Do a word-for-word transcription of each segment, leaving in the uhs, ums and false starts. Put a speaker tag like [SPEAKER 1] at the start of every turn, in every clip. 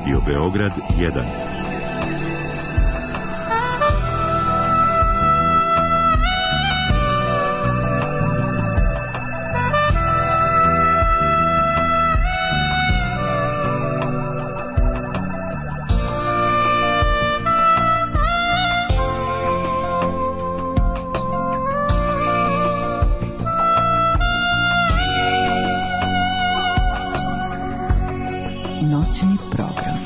[SPEAKER 1] Radio Beograd jedan.
[SPEAKER 2] Noćni program.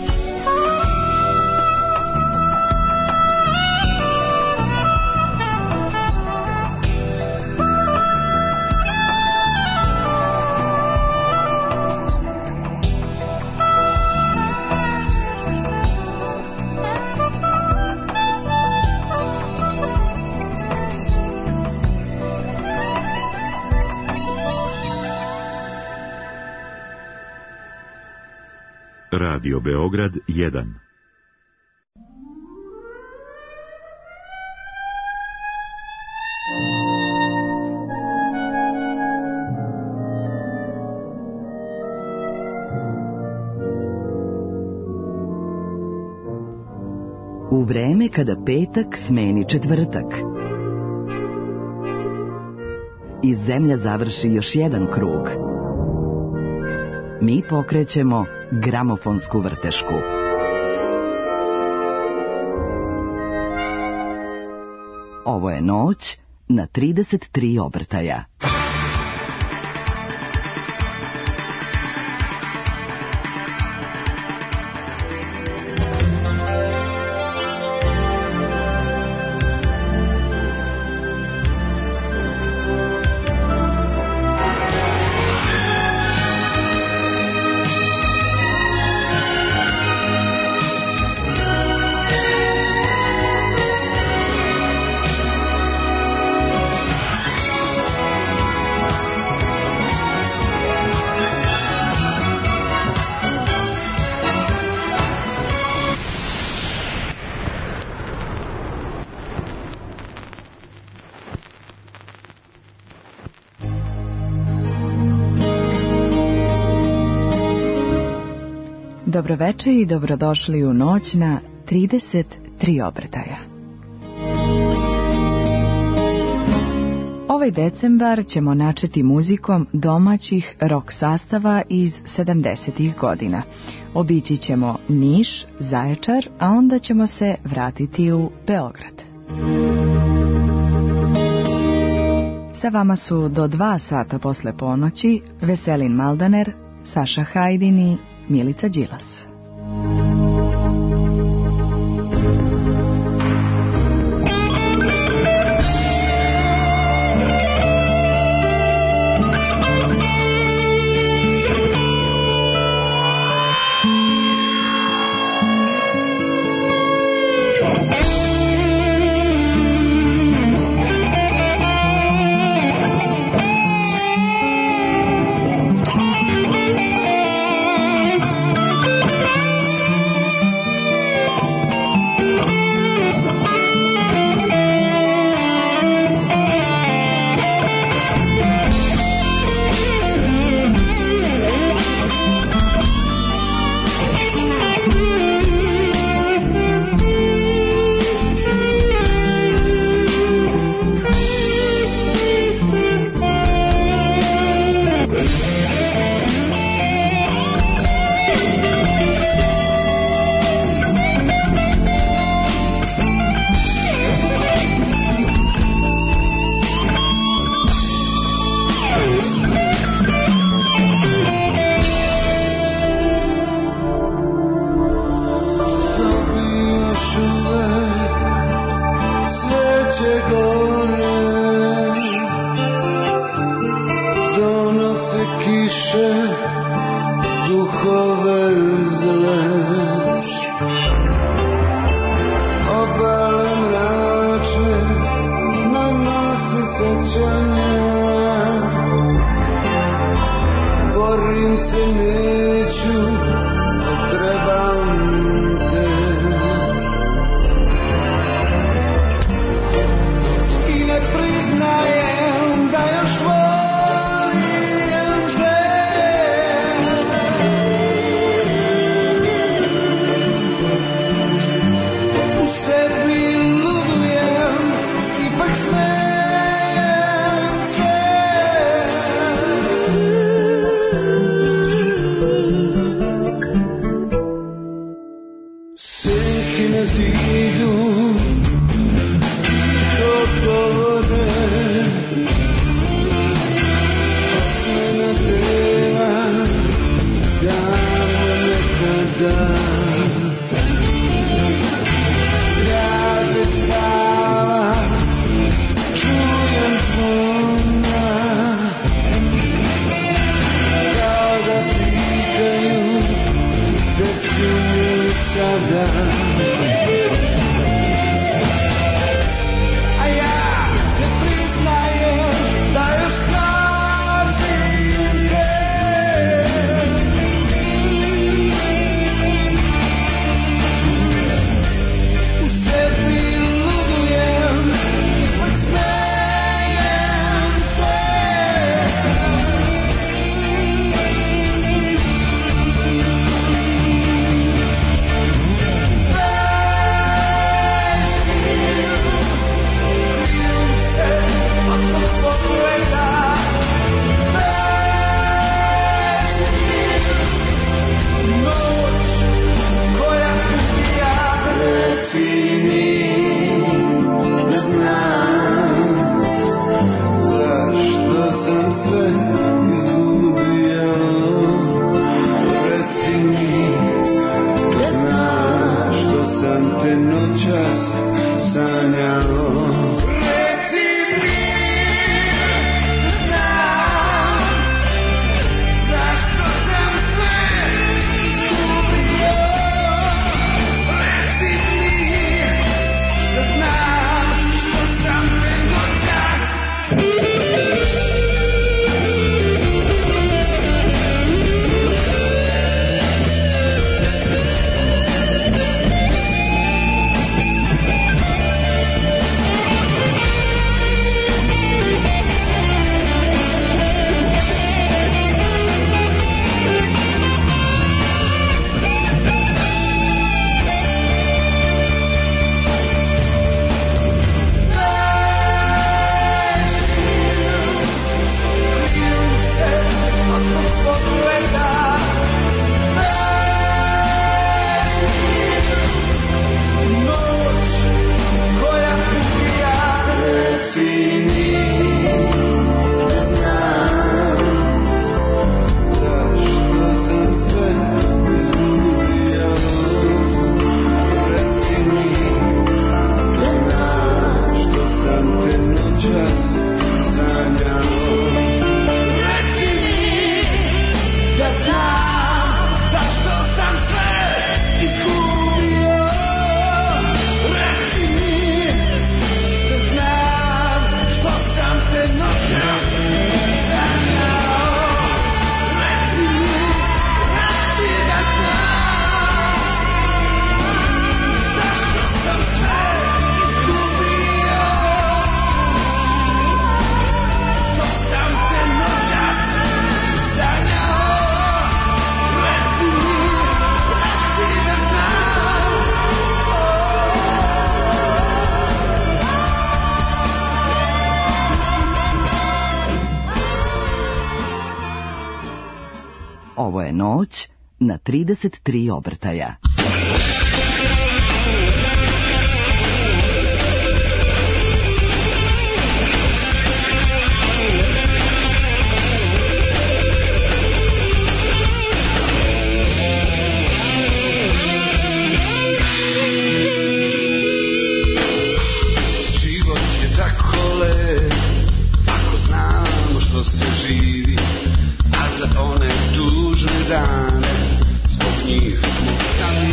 [SPEAKER 1] Radio Beograd jedan.
[SPEAKER 2] U vreme kada petak smeni četvrtak i zemlja završi još jedan krug, mi pokrećemo gramofonsku vrtešku. Ovo je noć na trideset tri obrtaja. Dobroveče i dobrodošli u noć na trideset tri obrtaja. Ovaj decembar ćemo načeti muzikom domaćih rock sastava iz sedamdesetih godina. Obići ćemo Niš, Zaječar, a onda ćemo se vratiti u Beograd. Sa vama su do dva sata posle ponoći Veselin Maldaner, Saša Hajdin i Milica Đilas. Ovo je noć na trideset tri obrtaja.
[SPEAKER 3] Život je tako lep, ako znamo što se živi, a za one tužne dane, zbog njih smo sami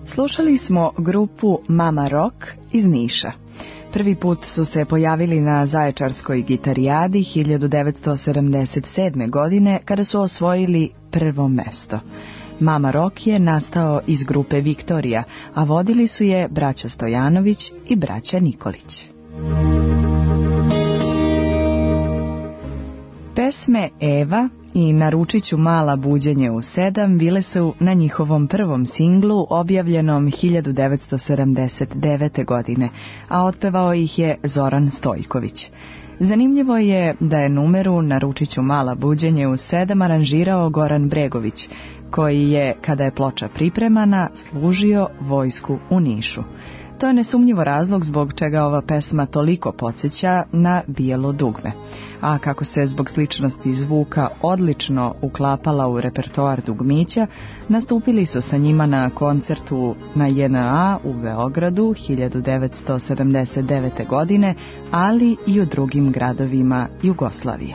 [SPEAKER 2] Slušali smo grupu Mama Rock iz Niša. Prvi put su se pojavili na Zaječarskoj gitarijadi hiljadu devetsto sedamdeset sedme. godine kada su osvojili prvo mesto. Mama Rock je nastao iz grupe Viktorija, a vodili su je braća Stojanović i braća Nikolić. Pesme Eva i Naručit ću mala buđenje u sedam bile su na njihovom prvom singlu objavljenom hiljadu devetsto sedamdeset devete. godine, a otpevao ih je Zoran Stojković. Zanimljivo je da je numeru Naručit ću mala buđenje u sedam aranžirao Goran Bregović, koji je, kada je ploča pripremana, služio vojsku u Nišu. To je nesumnjivo razlog zbog čega ova pesma toliko podsjeća na Bijelo dugme. A kako se zbog sličnosti zvuka odlično uklapala u repertoar dugmića, nastupili su sa njima na koncertu na J N A u Beogradu hiljadu devetsto sedamdeset devete. godine, ali i u drugim gradovima Jugoslavije.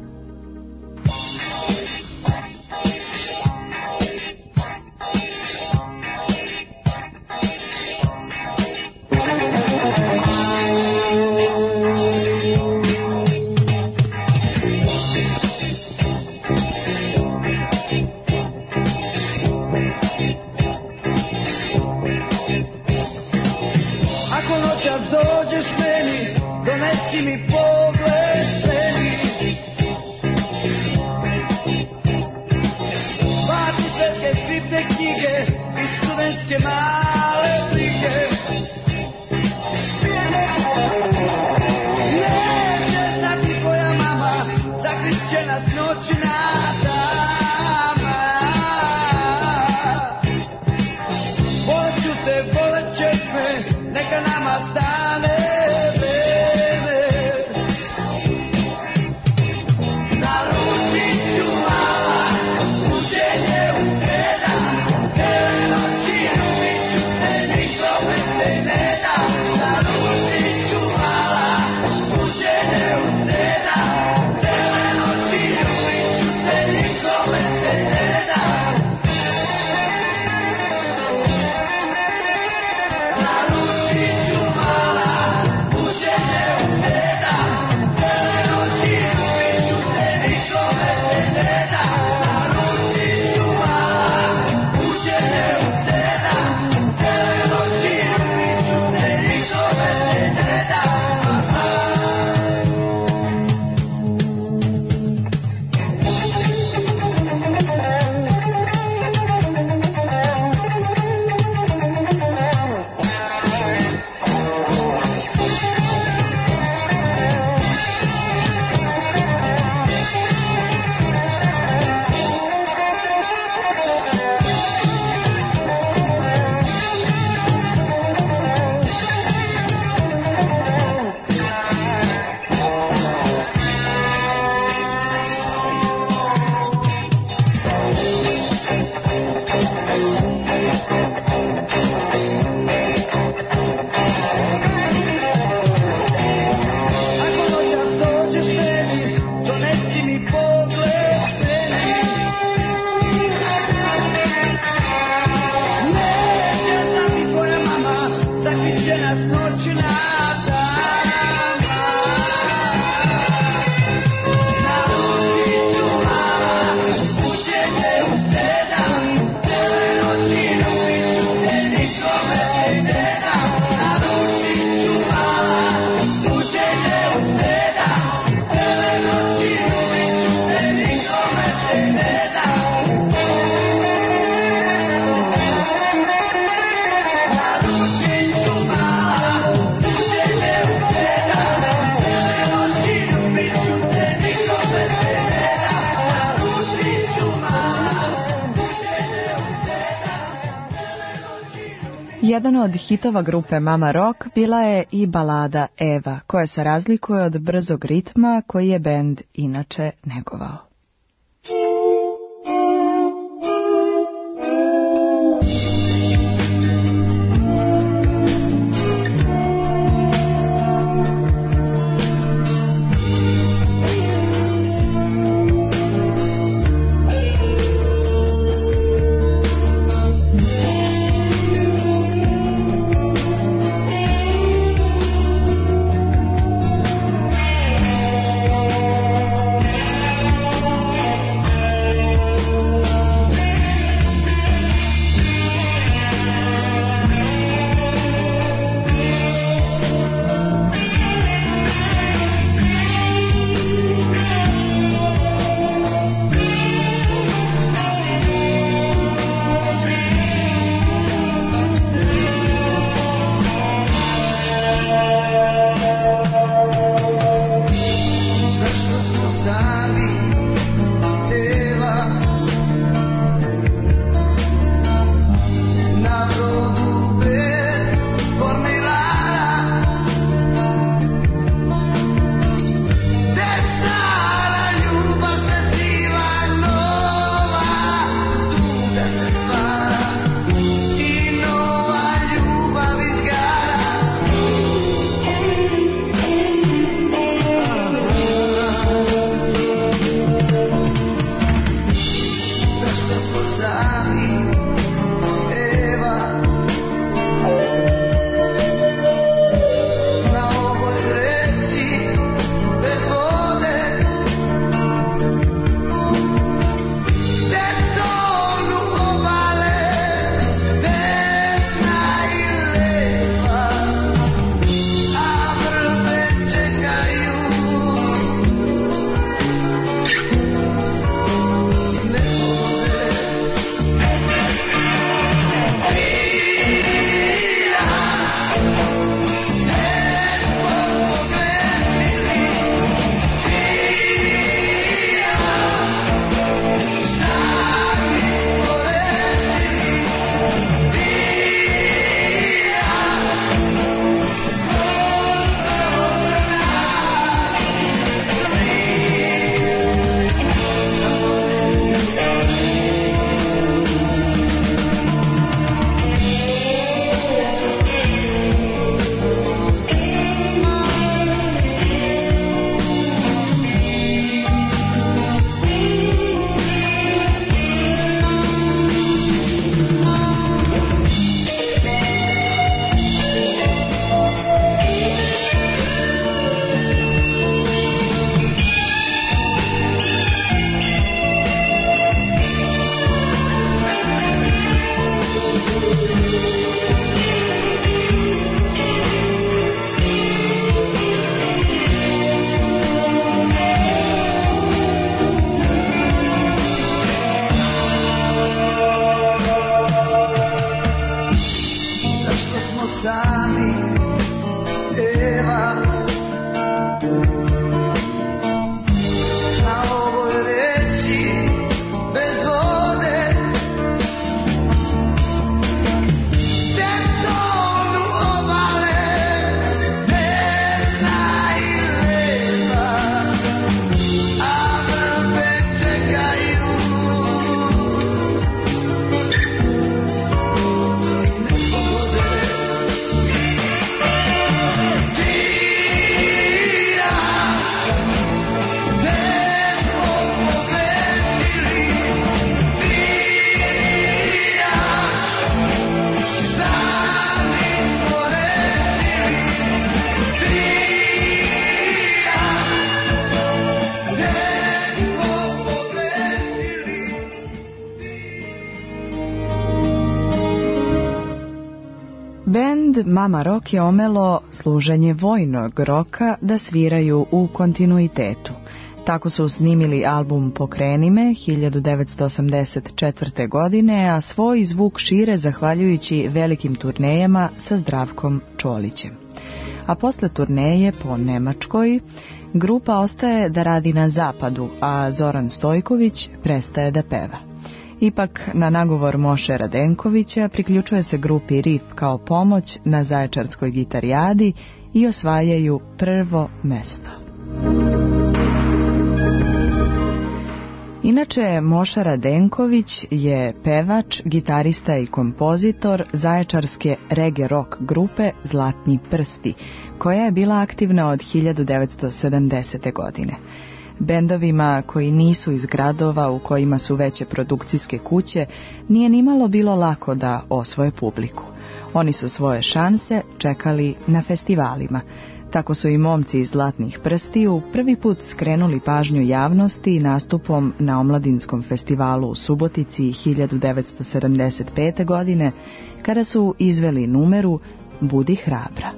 [SPEAKER 2] Jedan od hitova grupe Mama Rock bila je i balada Eva, koja se razlikuje od brzog ritma koji je bend inače negovao. Bend Mama Rock je omelo služenje vojnog roka da sviraju u kontinuitetu. Tako su snimili album Pokreni me hiljadu devetsto osamdeset četvrte. godine, a svoj zvuk šire zahvaljujući velikim turnejama sa Zdravkom Čolićem. A posle turneje po Nemačkoj, grupa ostaje da radi na zapadu, a Zoran Stojković prestaje da peva. Ipak, na nagovor Moše Radenkovića priključuje se grupi Riff kao pomoć na Zaječarskoj gitarijadi i osvajaju prvo mesto. Inače, Moša Radenković je pevač, gitarista i kompozitor zaječarske reggae rock grupe Zlatni prsti, koja je bila aktivna od hiljadu devetsto sedamdesete. godine. Bendovima koji nisu iz gradova u kojima su veće produkcijske kuće nije nimalo bilo lako da osvoje publiku. Oni su svoje šanse čekali na festivalima. Tako su i momci iz Zlatnih prstiju prvi put skrenuli pažnju javnosti nastupom na Omladinskom festivalu u Subotici hiljadu devetsto sedamdeset pete. godine, kada su izveli numeru Budi hrabra.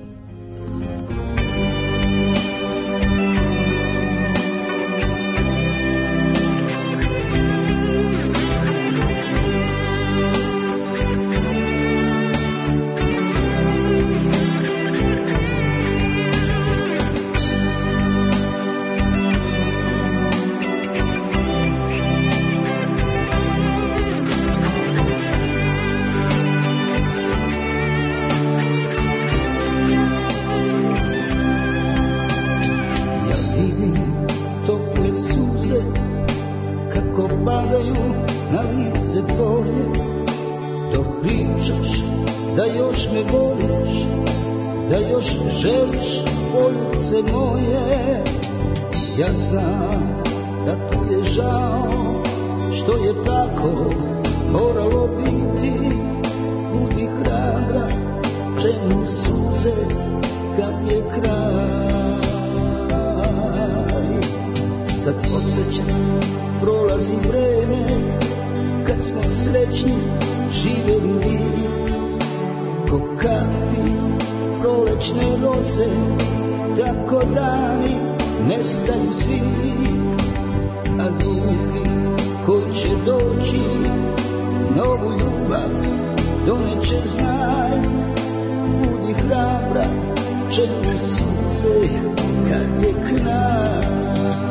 [SPEAKER 4] Želiš poljuce moje, ja znam da ti je žao što je tako moralo biti. Budi hrabra, čemu suze kad je kraj. Sad osjećam, prolazi vreme kad smo srećni živjeli mi, ko kapi prolećne rose, tako dani nestaju svi, a drugi koji će doći novu ljubav doneće znaj. Budi hrabra, čemu suze kad je kraj.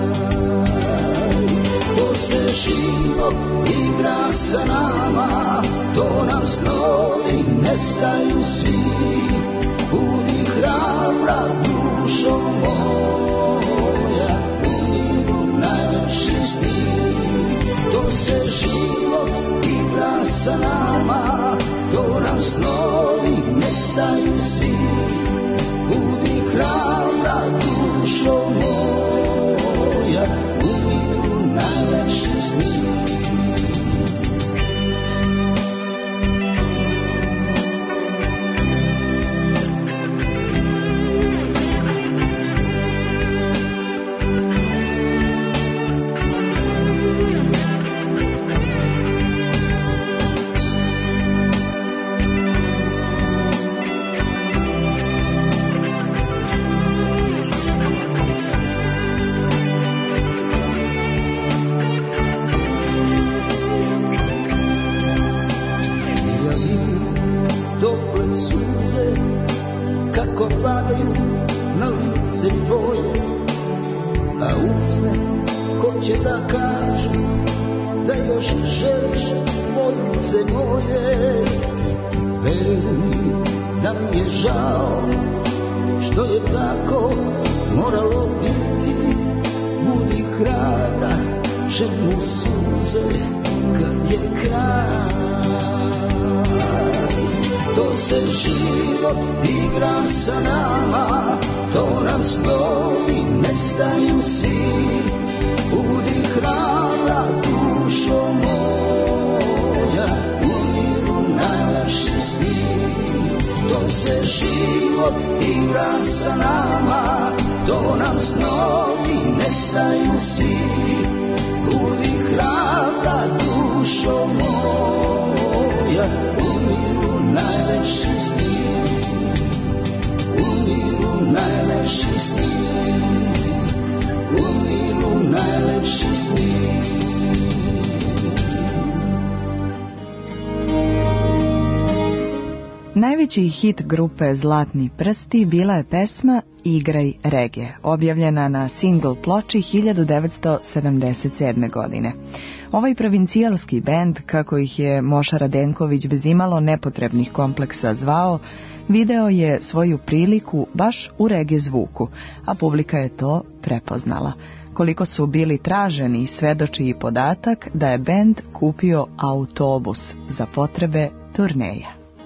[SPEAKER 4] To se život igra sa nama, to nam snovi nestaju svi. Budi hrabra, dušo moja, u miru najveći sni. To se život igra sa nama, to nam snovi nestaju svi. Budi hrabra, dušo moja, u miru najveći sni. Dušo moja, u miru najveći sni.
[SPEAKER 2] Najveći hit grupe Zlatni prsti bila je pesma Igraj rege, objavljena na single ploči hiljadu devetsto sedamdeset sedme. godine. Ovaj provincijalski bend, kako ih je Moša Radenković bez imalo nepotrebnih kompleksa zvao, video je svoju priliku baš u rege zvuku, a publika je to prepoznala. Koliko su bili traženi, svedoči i podatak da je bend kupio autobus za potrebe turneja.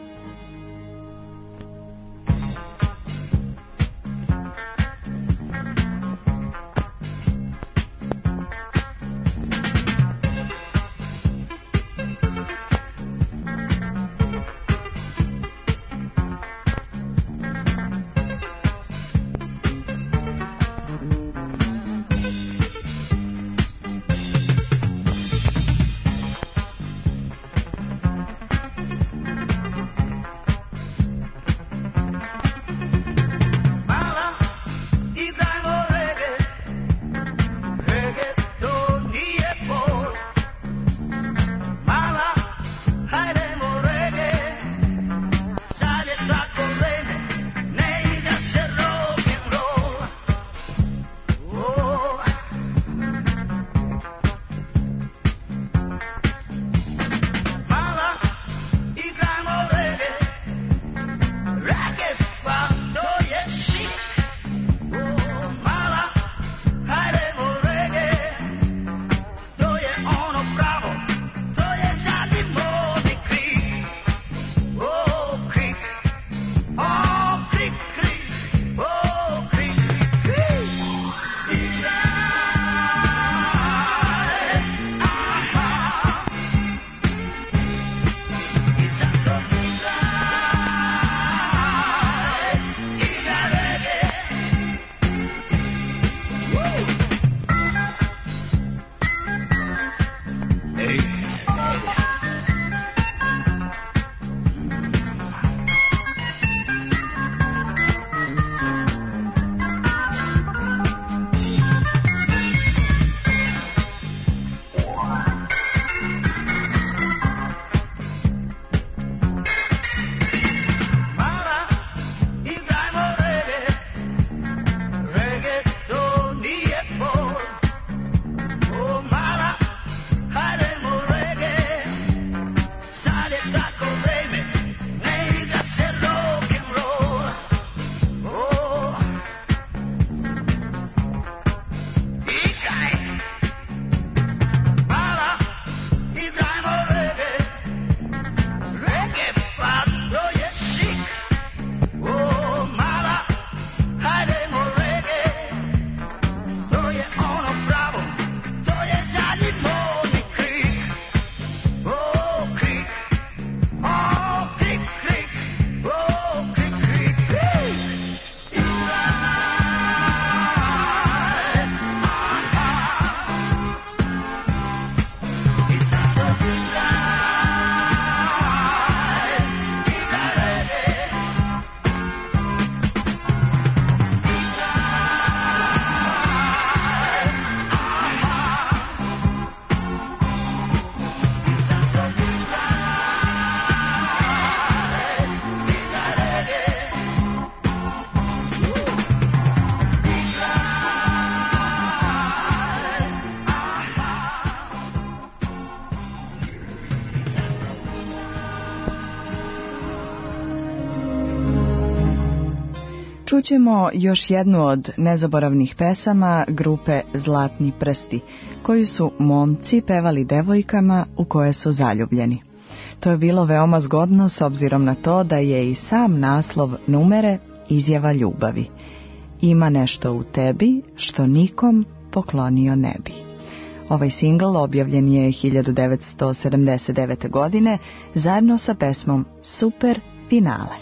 [SPEAKER 2] Čućemo još jednu od nezaboravnih pesama grupe Zlatni prsti, koju su momci pevali devojkama u koje su zaljubljeni. To je bilo veoma zgodno s obzirom na to da je i sam naslov numere izjava ljubavi. Ima nešto u tebi što nikom poklonio ne bi. Ovaj singl objavljen je hiljadu devetsto sedamdeset devete. godine zajedno sa pesmom Super finale.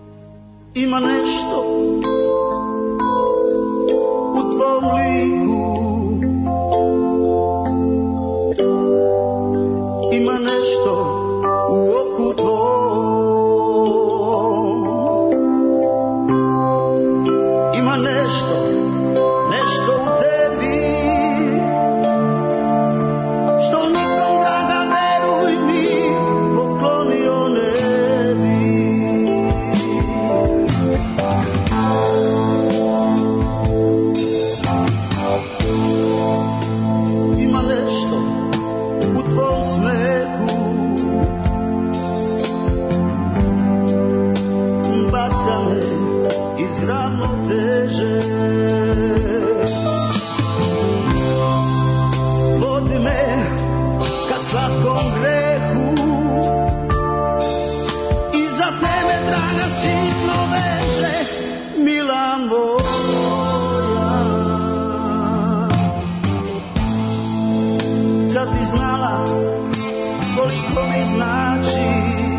[SPEAKER 4] Ima nešto u tvom liku, ima nešto u oku tvom, ima nešto, nešto u tebi što nikom, draga, veruj mi, poklonio ne bi. ravnoteže. Vodi me ka slatkom grehu i za tebe, draga, silno veže, mila moja. Kad bi znala koliko mi znači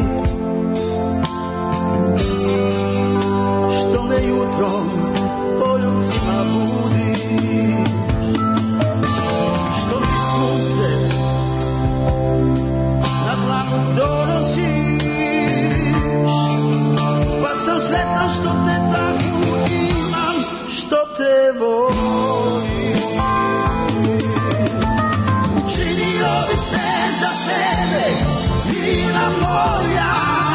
[SPEAKER 4] što me jutrom poljubcima budiš, što mi sunce na dlanu donosiš, pa sam sretan što te tako imam, što te volim. Učinio bi sve za tebe, mila moja.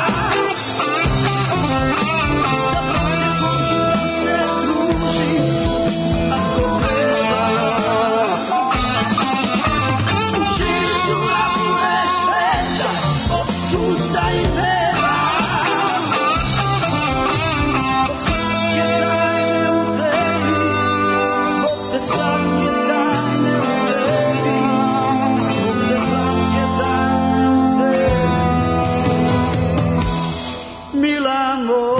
[SPEAKER 4] Sa prosjekom ću da se družim, ako treba. Učinit ću da budeš veća od sunca i neba. Zbog svake tajne u tebi, zbog te svake tajne u tebi, zbog te svake tajne u tebi, mila moja.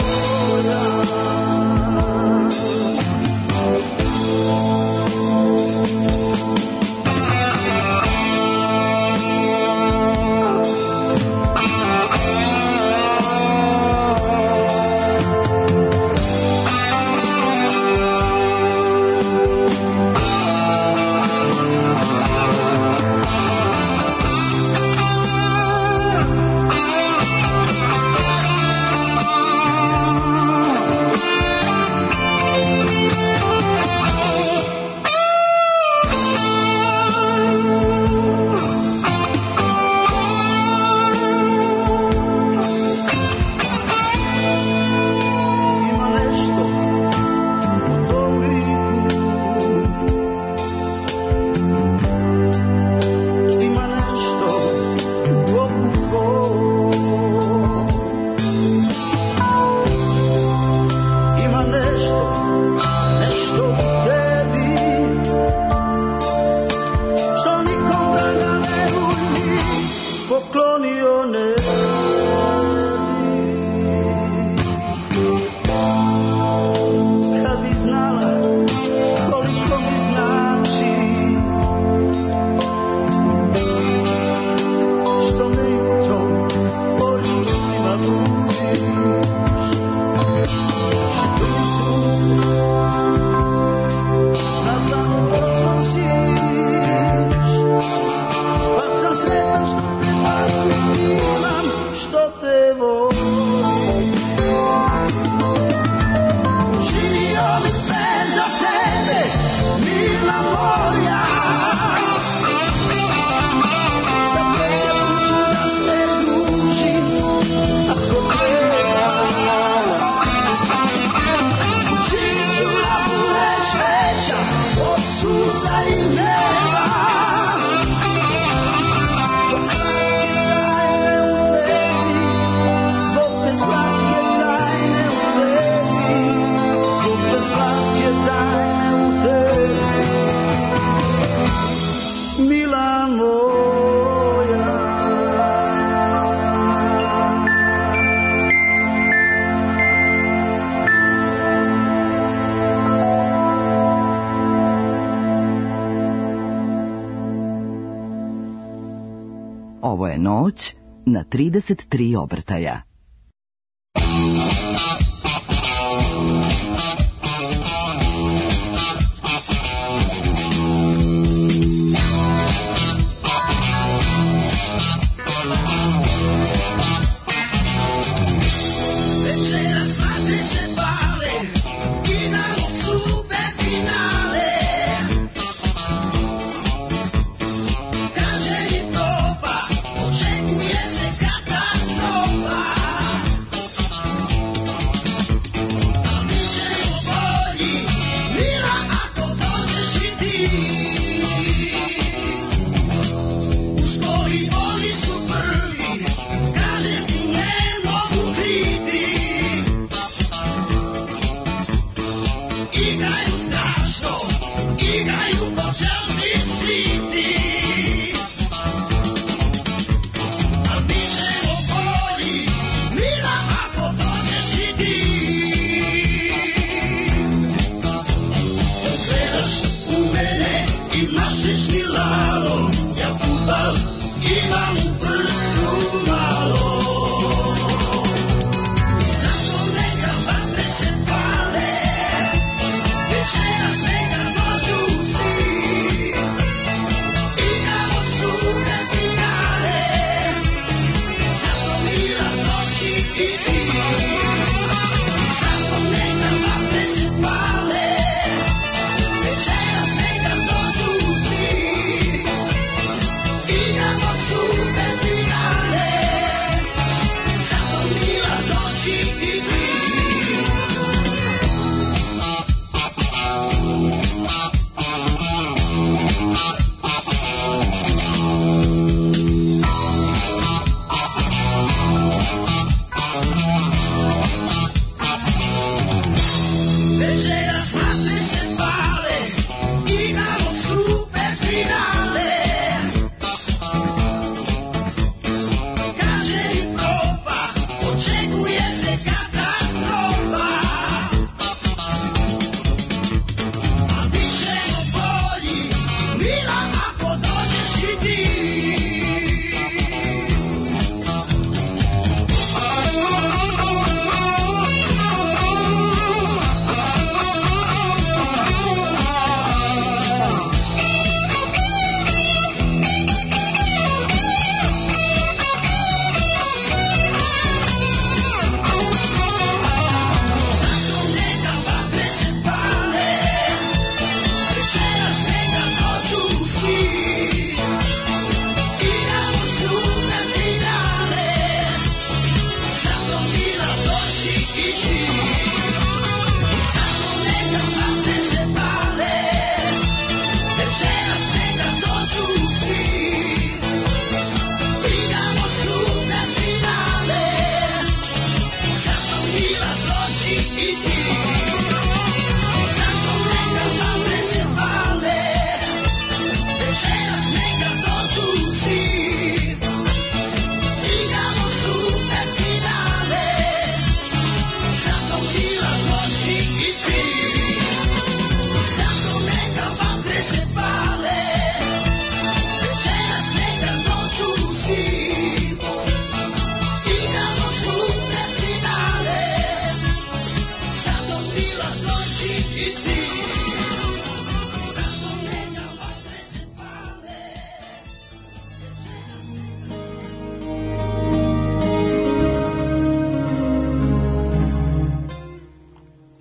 [SPEAKER 4] Ima nešto u tvom liku, ima nešto u oku tvom, ima nešto, nešto u tebi, što nikom da ga ne budi poklonio ne bi. Kad bi znala koliko mi znači što me jutrom poljubcima budiš, što mi sunce na dlanu donosiš, pa sam sretan što te tako imam, što te volim. Učinio bi sve za tebe, mila moja. Sa prosjekom ću da se družim, ako treba. Učinit ću da budeš veća od sunca i neba. Zbog svake tajne u tebi, zbog te svake tajne u tebi, zbog te svake tajne u tebi, mila moja.
[SPEAKER 5] Ovo je noć na trideset tri obrtaja.
[SPEAKER 4] Večeras vatre se pale i na nosu finale. Kaže mi topa, očekuje se katastrofa.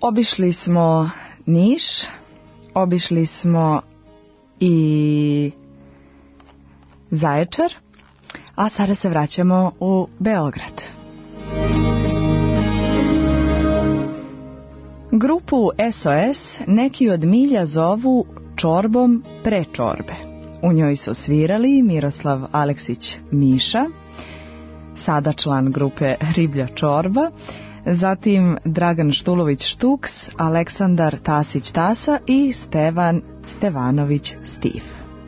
[SPEAKER 2] Obišli smo Niš, obišli smo i Zaječar, a sada se vraćamo u Beograd. Grupu S O S neki od milja zovu čorbom pre čorbe. U njoj su svirali Miroslav Aleksić Miša, sada član grupe Riblja čorba, zatim Dragan Štulović Štuks, Aleksandar Tasić Tasa i Stevan Stevanović Stiv.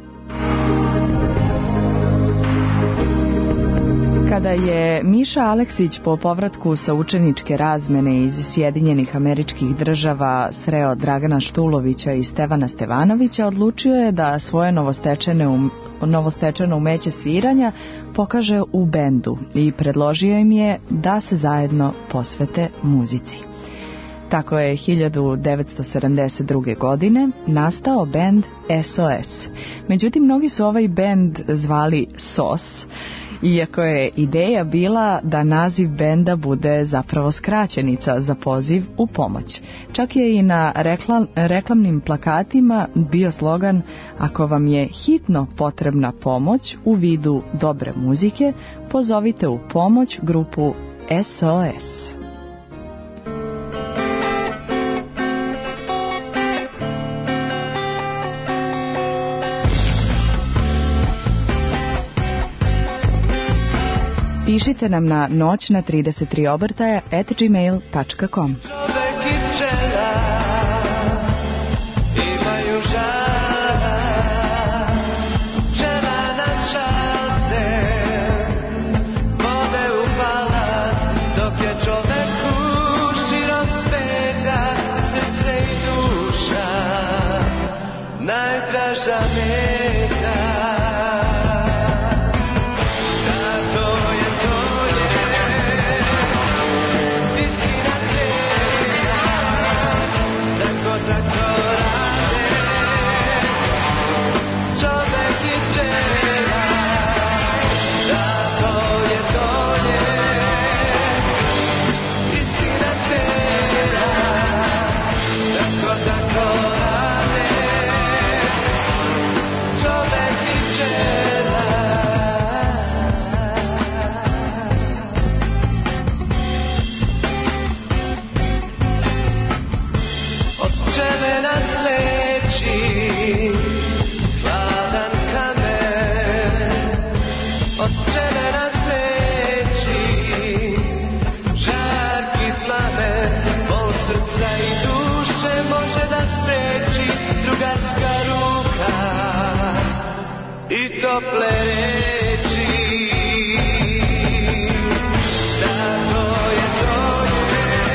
[SPEAKER 2] Kada je Miša Aleksić po povratku sa učeničke razmene iz Sjedinjenih Američkih Država sreo Dragana Štulovića i Stevana Stevanovića, odlučio je da svoje novostečene um, novostečeno umeće sviranja pokaže u bendu i predložio im je da se zajedno posvete muzici. Tako je hiljadu devetsto sedamdeset druge. godine nastao bend S O S. Međutim, mnogi su ovaj bend zvali S O S, iako je ideja bila da naziv benda bude zapravo skraćenica za poziv u pomoć. Čak je i na reklam, reklamnim plakatima bio slogan: ako vam je hitno potrebna pomoć u vidu dobre muzike, pozovite u pomoć grupu S O S. Pišite nam na noć na trideset tri obrtaja at gmail dot com.
[SPEAKER 4] Čovek i pčela imaju žara, pčela na šalce vode u palac, dok je čoveku širom sveta srce i duša najdraža meta.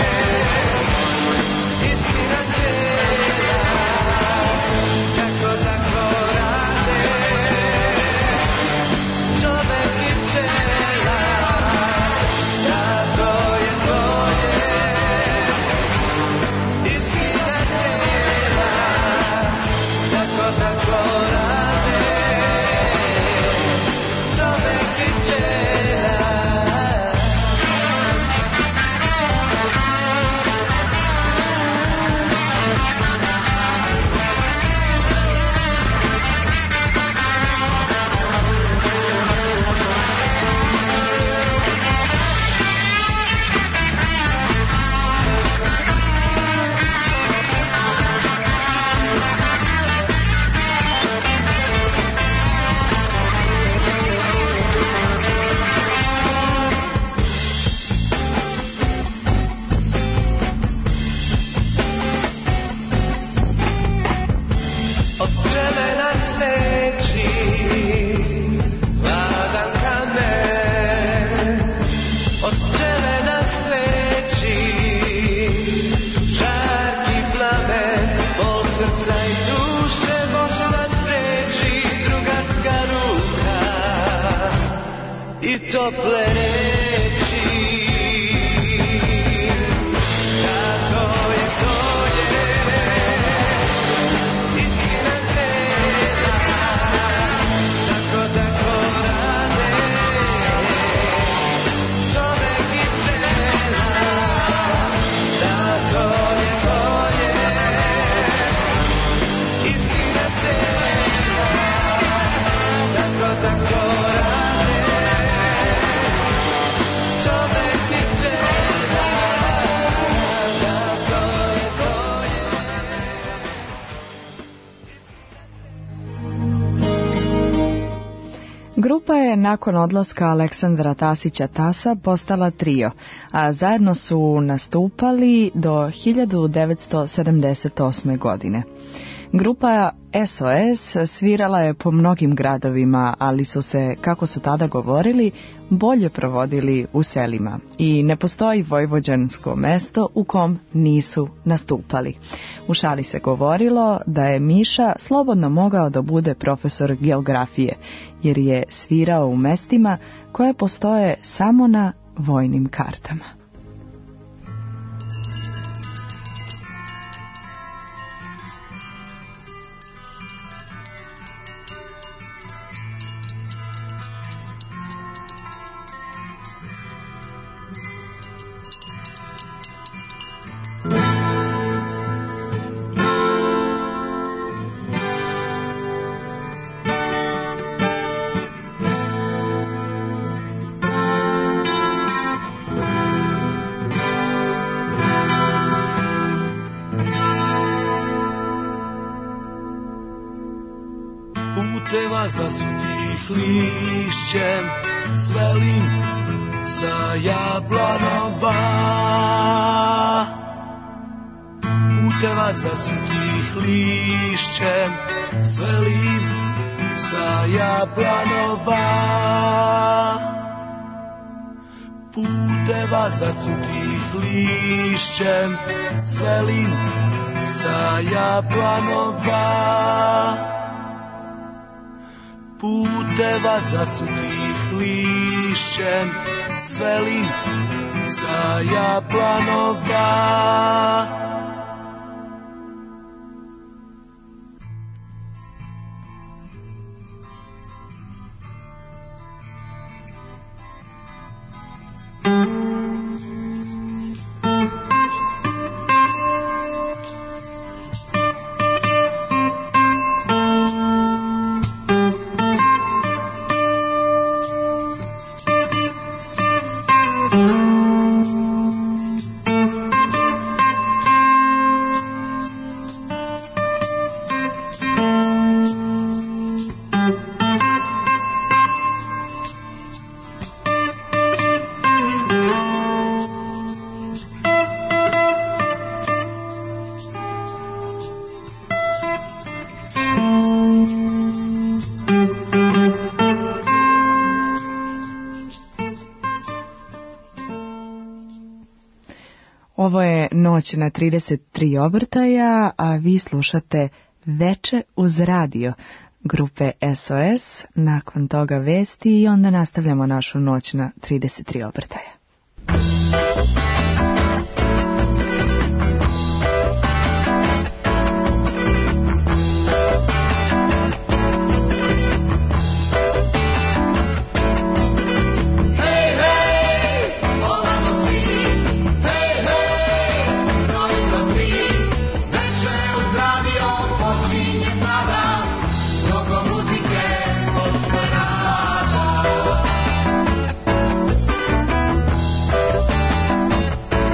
[SPEAKER 4] Tako da
[SPEAKER 2] Grupa je nakon odlaska Aleksandra Tasića Tasa postala trio, a zajedno su nastupali do hiljadu devetsto sedamdeset osme. godine. Grupa S O S svirala je po mnogim gradovima, ali su se, kako su tada govorili, bolje provodili u selima i ne postoji vojvođansko mesto u kom nisu nastupali. U šali se govorilo da je Miša slobodno mogao da bude profesor geografije, jer je svirao u mestima koje postoje samo na vojnim kartama.
[SPEAKER 3] Puteva zasutih lišćem svelim sa Jablanova. Puteva zasutih lišćem svelim sa Jablanova. Puteva zasutih lišćem svelim sa Jablanova. Puteva zasutih lišćem svelim sa Jablanova.
[SPEAKER 2] Ovo je Noć na trideset tri obrtaja, a vi slušate Veče uz radio grupe S O S, nakon toga vesti i onda nastavljamo našu Noć na trideset tri obrtaja.
[SPEAKER 6] Hey,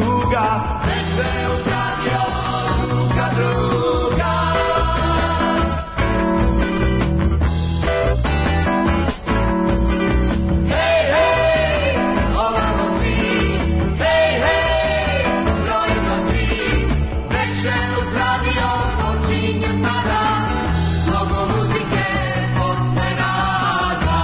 [SPEAKER 3] druga, veče uz radio ruka druga. Hej, hej, ovamo svi, hej, hej, broj dva tri, veče uz radio počinje sada, mnogo muzike posle rada.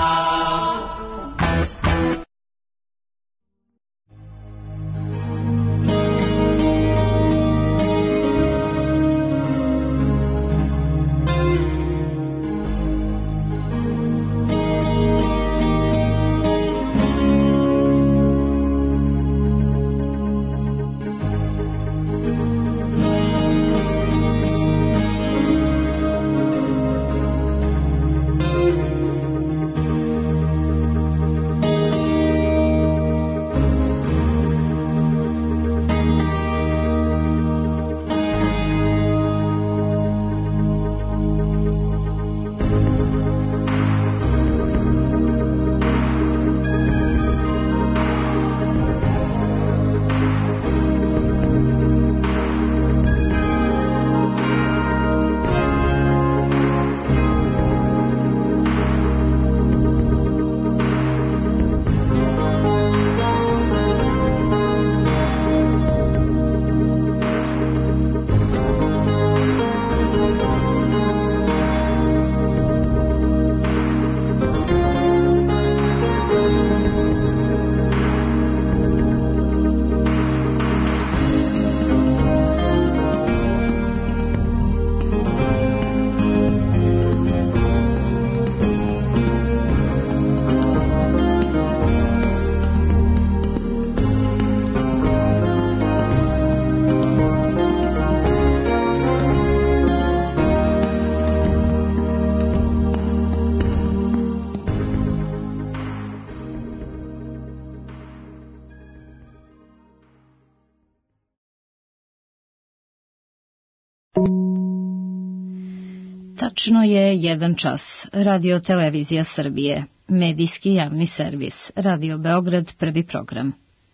[SPEAKER 6] Tačno je jedan čas. Radio Televizija Srbije. Medijski javni servis. Radio Beograd, prvi program.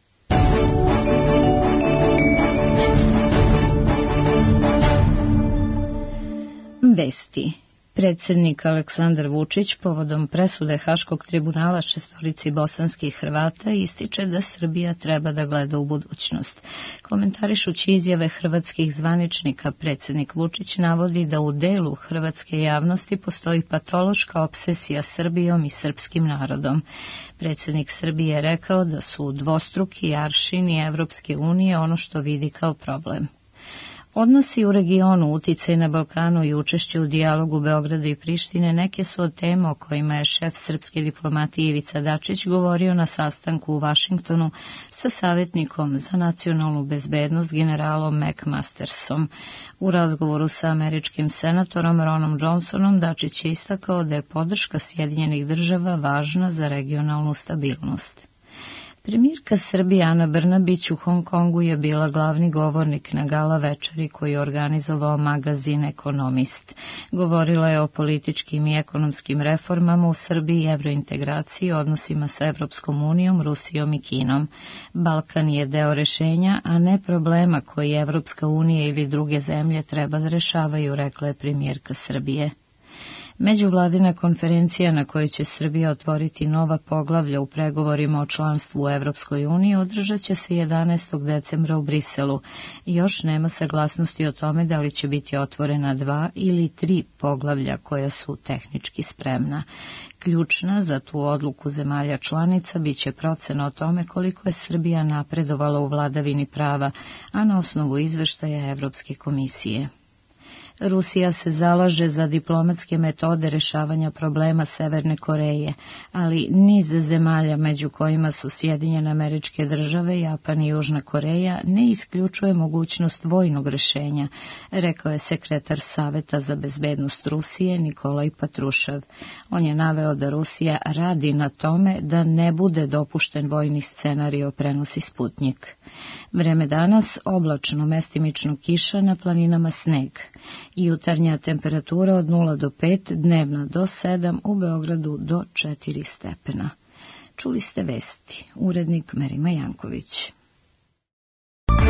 [SPEAKER 6] Vesti. Predsjednik Aleksandar Vučić povodom presude Haškog tribunala šestorici bosanskih Hrvata ističe da Srbija treba da gleda u budućnost. Komentarišući izjave hrvatskih zvaničnika, predsjednik Vučić navodi da u delu hrvatske javnosti postoji patološka obsesija Srbijom i srpskim narodom. Predsjednik Srbije je rekao da su dvostruki aršini Evropske unije ono što vidi kao problem. Odnosi u regionu, uticaj na Balkanu i učešće u dijalogu Beograda i Prištine neke su od tema o kojima je šef srpske diplomatije Ivica Dačić govorio na sastanku u Vašingtonu sa savjetnikom za nacionalnu bezbednost generalom McMastersom. U razgovoru sa američkim senatorom Ronom Johnsonom Dačić je istakao da je podrška Sjedinjenih država važna za regionalnu stabilnost. Premijerka Srbije Ana Brnabić u Hong Kongu je bila glavni govornik na gala večeri koji je organizovao magazin Ekonomist. Govorila je o političkim i ekonomskim reformama u Srbiji, evrointegraciji, odnosima sa Evropskom unijom, Rusijom i Kinom. Balkan je deo rešenja, a ne problema koji Evropska unija ili druge zemlje treba da rešavaju, rekla je premijerka Srbije. Međuvladina konferencija na kojoj će Srbija otvoriti nova poglavlja u pregovorima o članstvu u Evropskoj uniji održat će se jedanaestog decembra u Briselu. Još nema saglasnosti o tome da li će biti otvorena dva ili tri poglavlja koja su tehnički spremna. Ključna za tu odluku zemalja članica biće procena o tome koliko je Srbija napredovala u vladavini prava, a na osnovu izveštaja Evropske komisije. Rusija se zalaže za diplomatske metode rešavanja problema Severne Koreje, ali niz zemalja, među kojima su Sjedinjene Američke Države, Japan i Južna Koreja, ne isključuje mogućnost vojnog rešenja, rekao je sekretar Saveta za bezbednost Rusije Nikolaj Patrušev. On je naveo da Rusija radi na tome da ne bude dopušten vojni scenario, prenosi Sputnjik. Vreme danas oblačno, mestimično kiša, na planinama sneg. Jutarnja temperatura od nula do pet, dnevna do sedam, u Beogradu do četiri stepena. Čuli ste vesti. Urednik Merima Janković.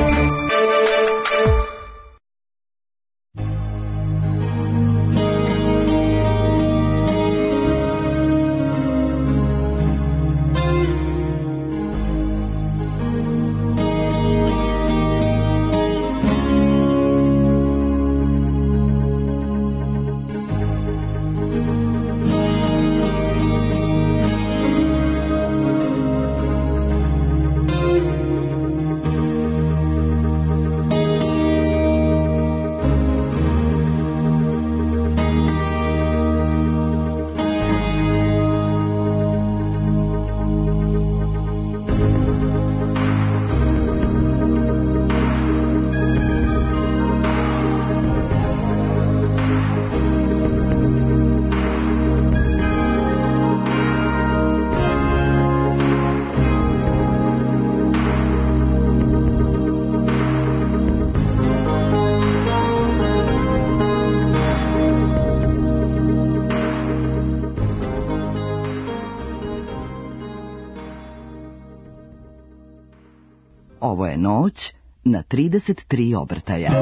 [SPEAKER 5] Ovo je noć na trideset tri obrtaja.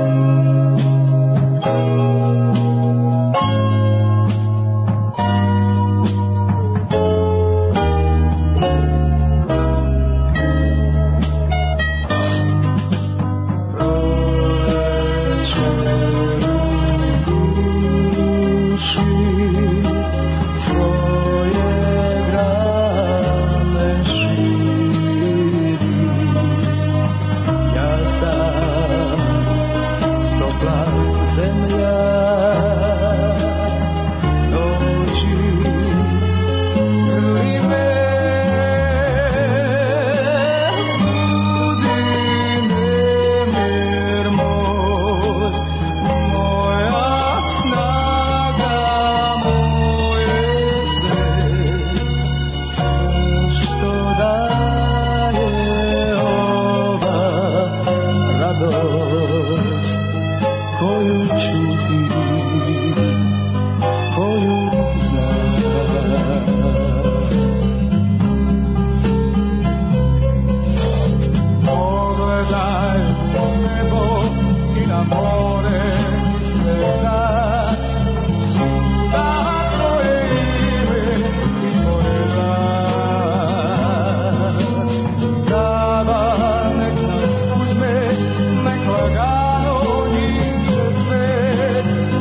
[SPEAKER 4] Nek lagano niče cvet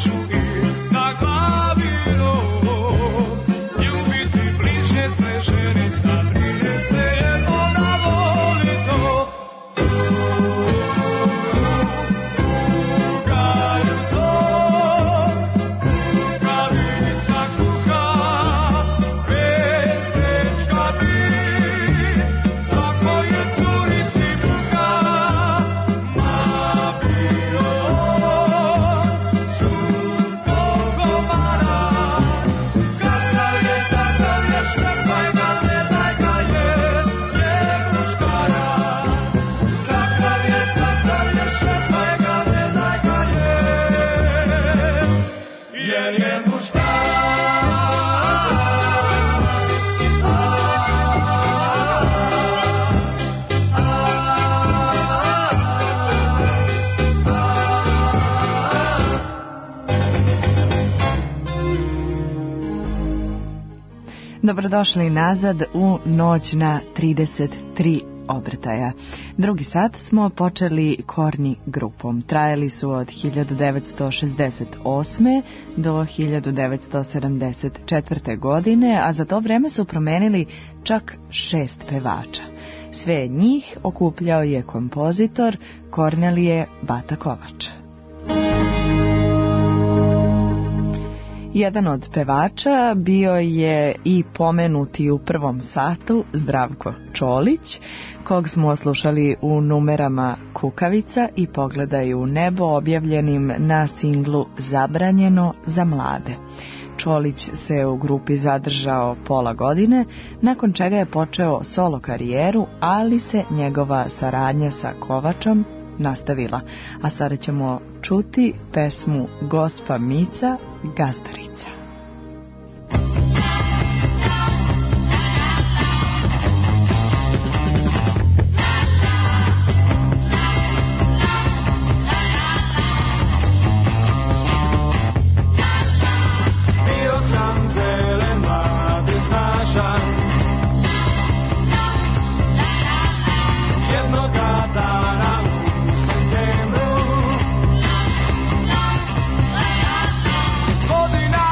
[SPEAKER 2] Dobrodošli nazad u noć na trideset tri obrtaja. Drugi sat smo počeli Korni grupom. Trajali su od hiljadu devetsto šezdeset osme do hiljadu devetsto sedamdeset četvrte. godine, a za to vreme su promenili čak šest pevača. Sve njih okupljao je kompozitor Kornelije Bata Kovač. Jedan od pevača bio je i pomenuti u prvom satu Zdravko Čolić, kog smo slušali u numerama Kukavica i Pogledaj u nebo, objavljenim na singlu Zabranjeno za mlade. Čolić se u grupi zadržao pola godine, nakon čega je počeo solo karijeru, ali se njegova saradnja sa Kovačom nastavila. A sada ćemo čuti pesmu Gospa Mica, Gazdarica.
[SPEAKER 7] Godina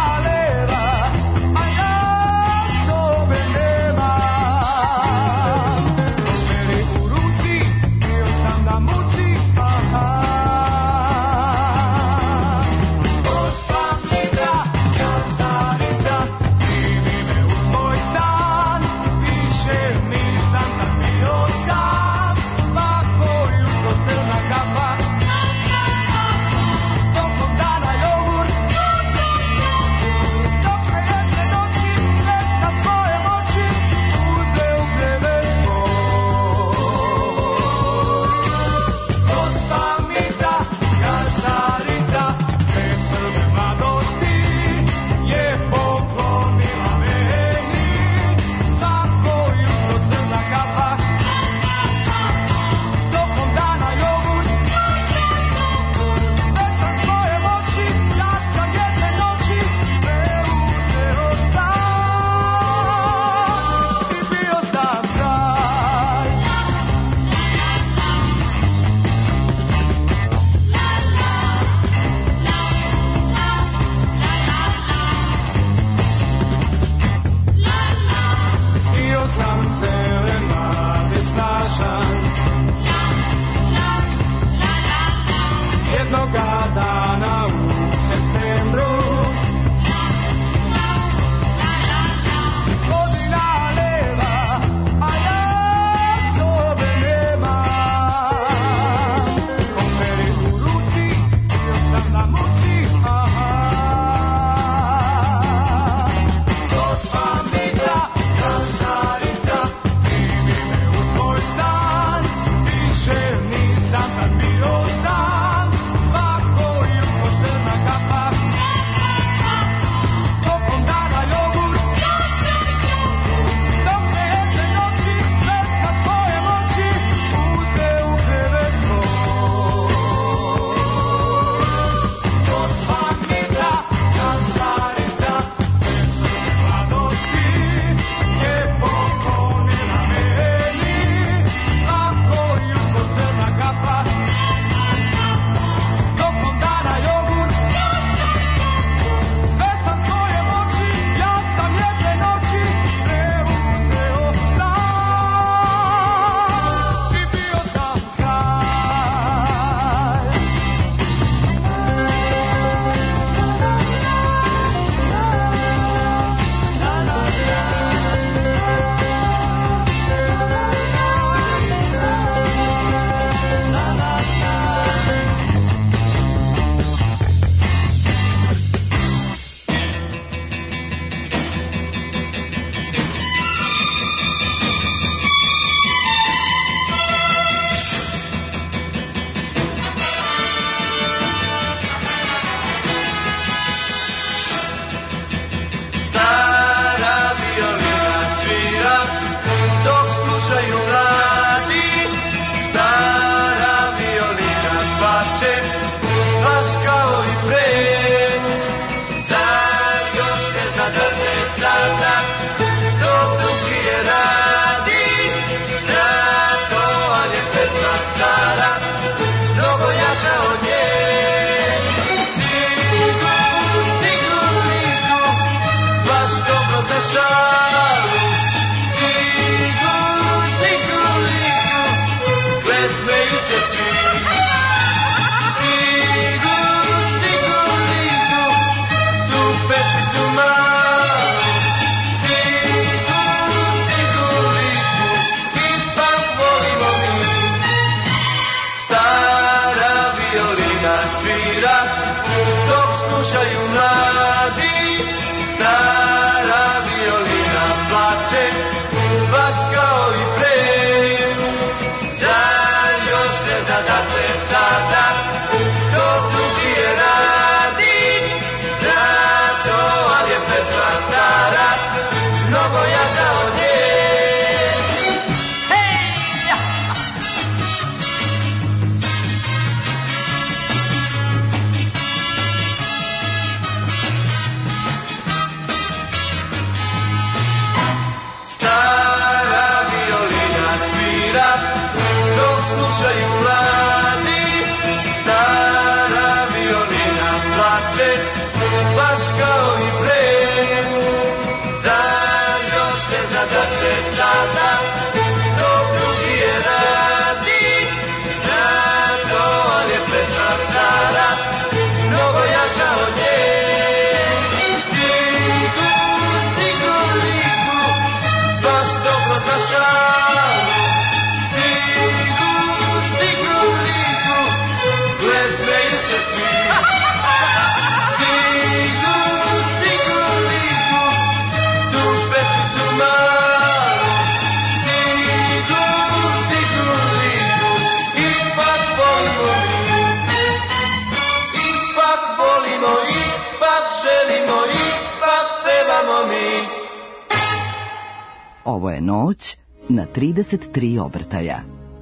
[SPEAKER 5] Ovo je noć na trideset tri obrtaja.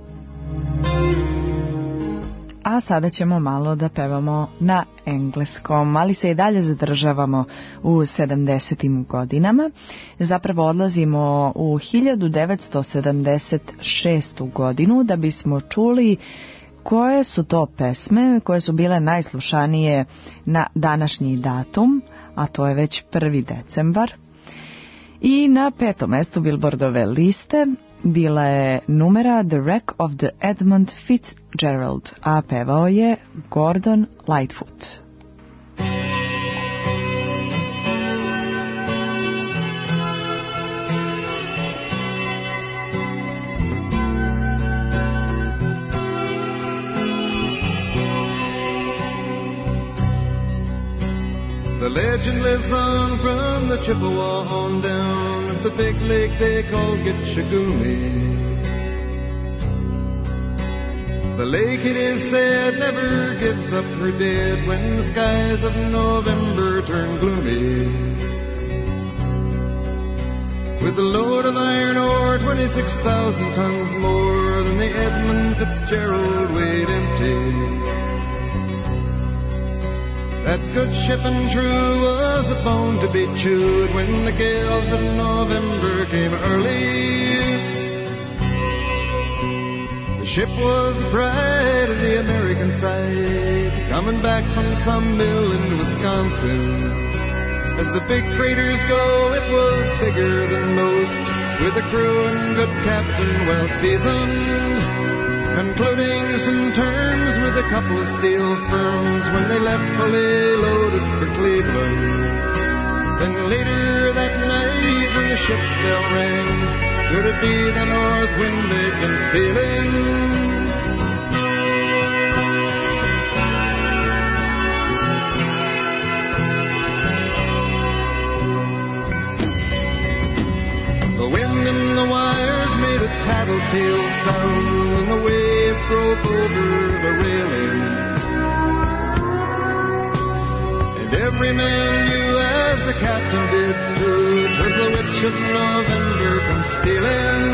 [SPEAKER 2] A sada ćemo malo da pevamo na engleskom, ali se i dalje zadržavamo u sedamdesetim godinama. Zapravo odlazimo u hiljadu devetsto sedamdeset šestu godinu da bismo čuli koje su to pesme koje su bile najslušanije na današnji datum, a to je već prvi decembar. I na petom mestu Billboardove liste bila je numera The Wreck of the Edmund Fitzgerald, a pevao je Gordon Lightfoot.
[SPEAKER 3] The legend lives on from the Chippewa on down the big lake they call Gitchagumi. The lake, it is said, never gives up her dead when the skies of November turn gloomy. With a load of iron ore, twenty-six thousand tons more than the Edmund Fitzgerald weighed empty. That good ship and true was a bone to be chewed when the gales of November came early. The ship was the pride of the American side, coming back from some mill in Wisconsin. As the big freighters go, it was bigger than most, with a crew and good captain well seasoned. Concluding some terms with a couple of steel firms when they left fully loaded for Cleveland. Then later that night when the ship's bell rang, could it be the north wind they'd been feeling? The wind in the wires made a tattletale sound, and the wave broke over the railing. And every man knew, as the captain did too, 'twas the witch of November come stealing.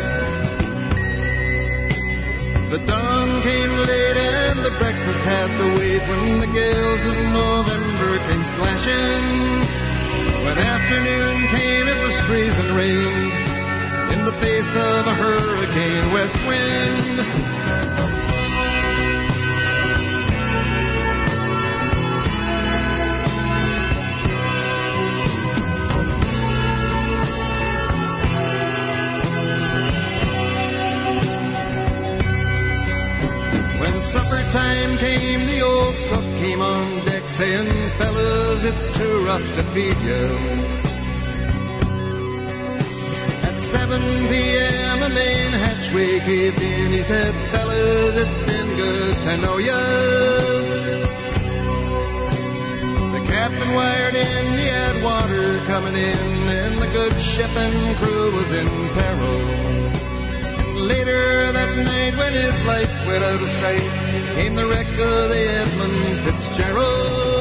[SPEAKER 3] The dawn came late and the breakfast had to wait when the gales of November came slashing. When afternoon came, it was freezing rain in the face of a hurricane west wind. When supper time came, the old cook came on deck saying, "Fellas, it's too rough to feed you." seven p.m. a main hatchway caved in. He said, "Fellas, it's been good to know ya." The captain wired in, he had water coming in, and the good ship and crew was in peril. And later that night, when his lights went out of sight, came the wreck of the Edmund Fitzgerald.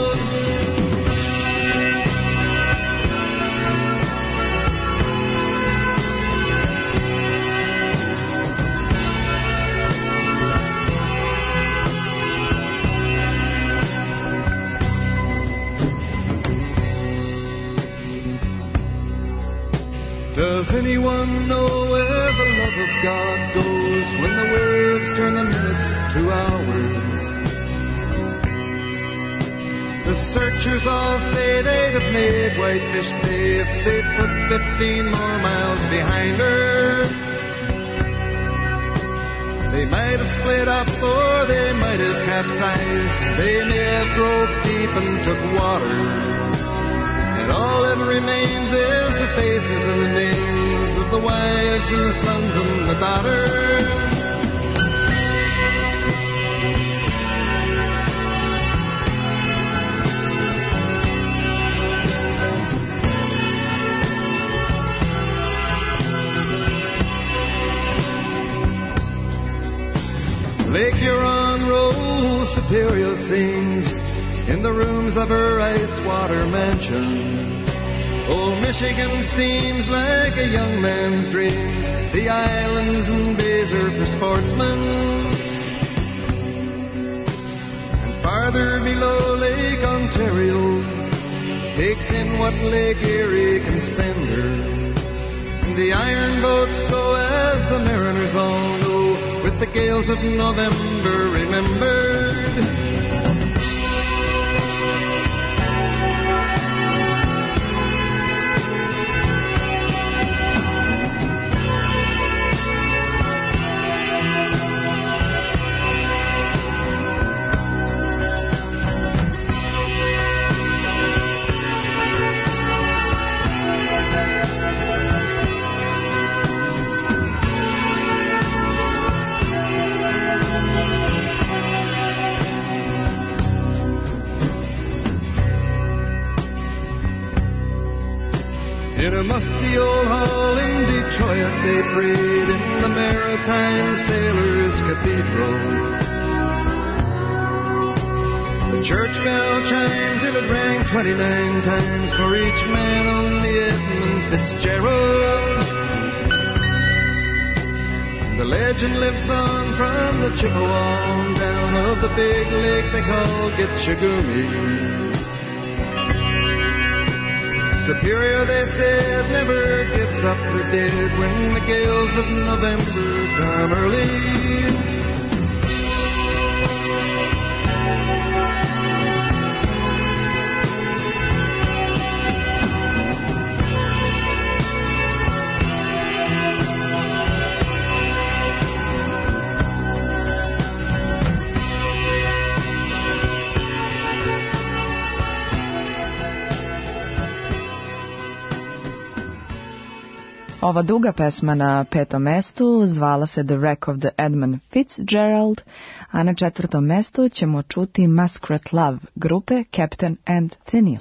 [SPEAKER 3] Does anyone know where the love of God goes when the waves turn the minutes to hours? The searchers all say they'd have made Whitefish Bay if they'd put fifteen more miles behind her. They might have split up or they might have capsized. They may have drove deep and took water. And all that remains is the faces and the names of the wives and the sons and the daughters. Lake Huron rolls, Superior sings in the rooms of her ice water mansion. Old Michigan steams like a young man's dreams. The islands and bays are for sportsmen. And farther below, Lake Ontario takes in what Lake Erie can send her. The iron boats go as the mariners all know, with the gales of November remembered. In a musty old hall in Detroit, they prayed in the Maritime Sailors' Cathedral. The church bell chimed till it rang twenty-nine times for each man on the Edmund Fitzgerald. The legend lives on from the Chippewa on down of the big lake they call Gitchagumi. Superior, they said, never gives up the dead when the gales of November come early.
[SPEAKER 2] Ova duga pesma na petom mestu zvala se The Wreck of the Edmund Fitzgerald, a na četvrtom mestu ćemo čuti Muskrat Love grupe Captain and Tennille.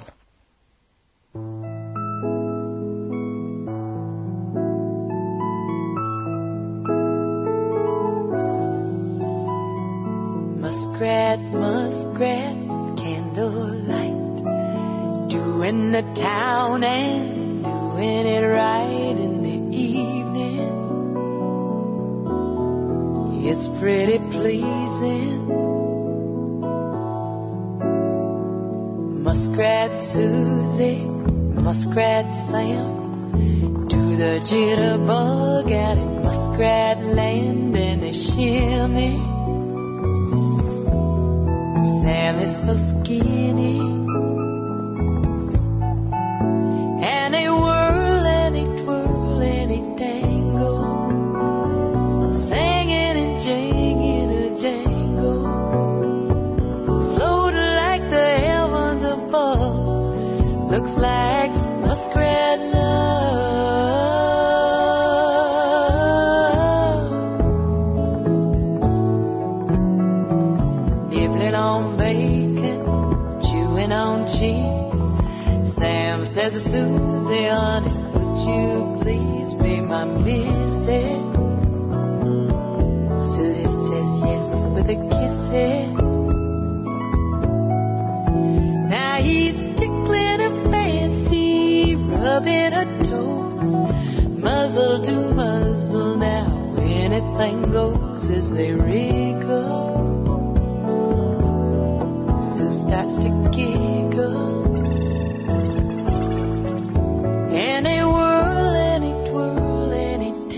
[SPEAKER 7] Muskrat, muskrat, candlelight, doing the town and doing it right in the evening. It's pretty pleasing. Muskrat Susie, Muskrat Sam, do the jitterbug out in Muskrat Land and they shimmy. Sam is so skinny, and they whirl and they twirl and they tangle, singing and jinging a jangle, floating like the heavens above. Looks like muskrat love, nibbling on bacon, chewing on cheese. Sam says to Susie, honey, would you please be my missus? Susie says yes with a kiss. Now he's tickling her fancy, rubbing her toes, muzzle to muzzle. Now anything goes as they wriggle. Sue starts to giggle, and they whirl and they twirl and they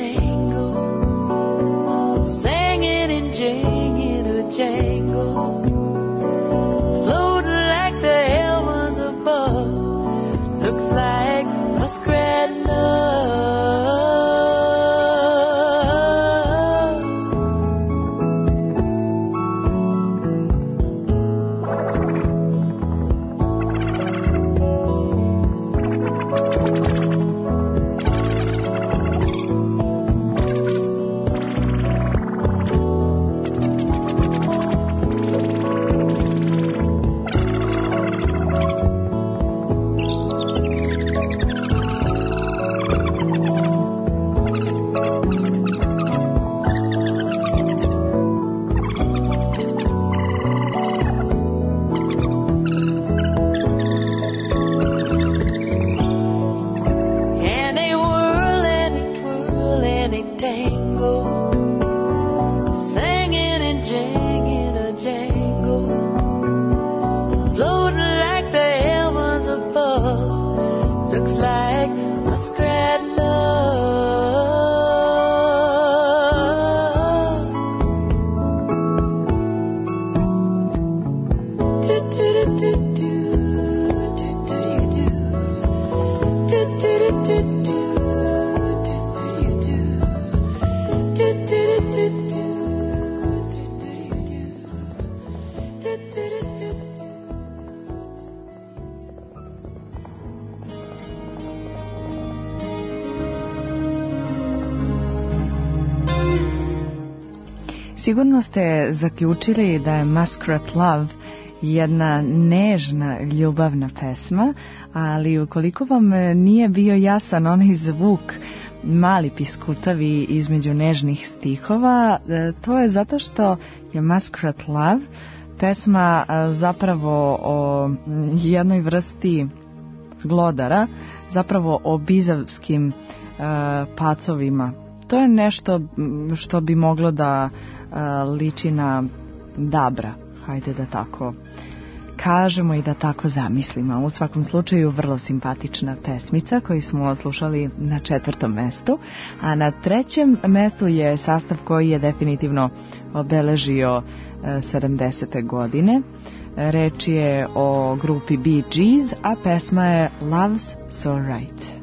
[SPEAKER 2] Sigurno ste zaključili da je Muskrat Love jedna nežna ljubavna pesma, ali ukoliko vam nije bio jasan onaj zvuk, mali piskutavi između nežnih stihova, to je zato što je Muskrat Love pesma zapravo o jednoj vrsti glodara, zapravo o bizavskim uh, pacovima. To je nešto što bi moglo da uh, liči na dabra, hajde da tako kažemo i da tako zamislimo. U svakom slučaju vrlo simpatična pesmica koju smo slušali na četvrtom mestu, a na trećem mestu je sastav koji je definitivno obeležio uh, sedamdesete godine. Reč je o grupi Bee Gees, a pesma je Love's So Right.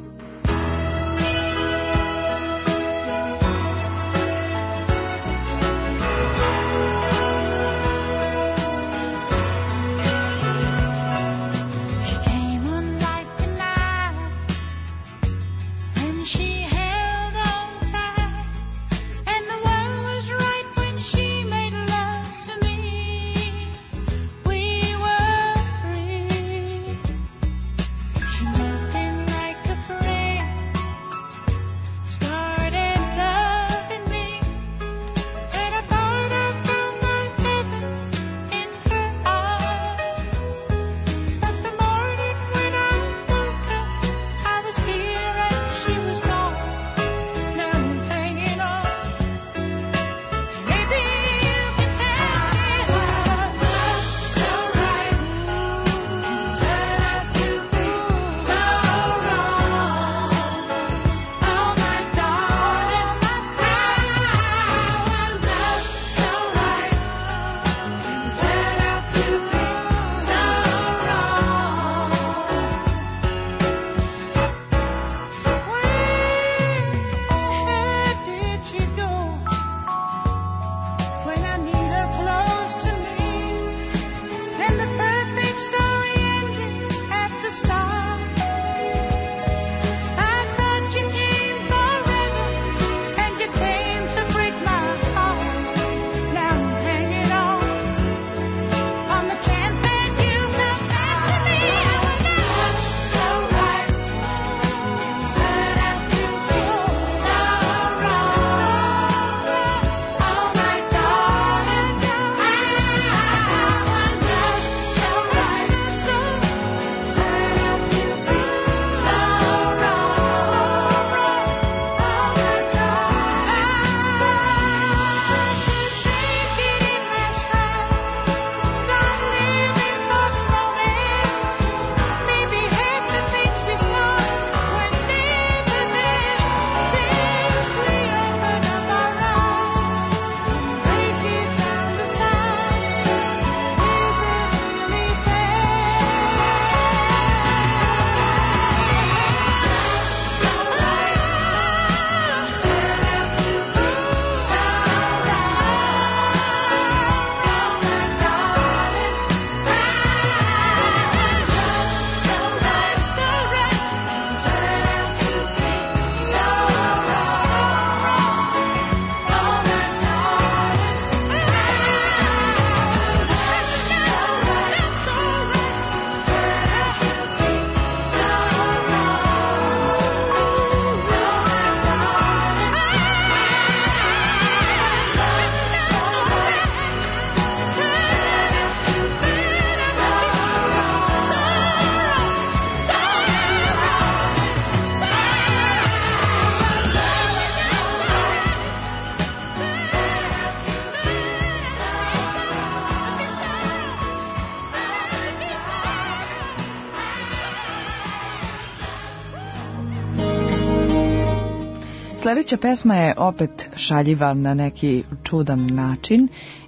[SPEAKER 2] Sljedeća pesma je opet šaljiva na neki čudan način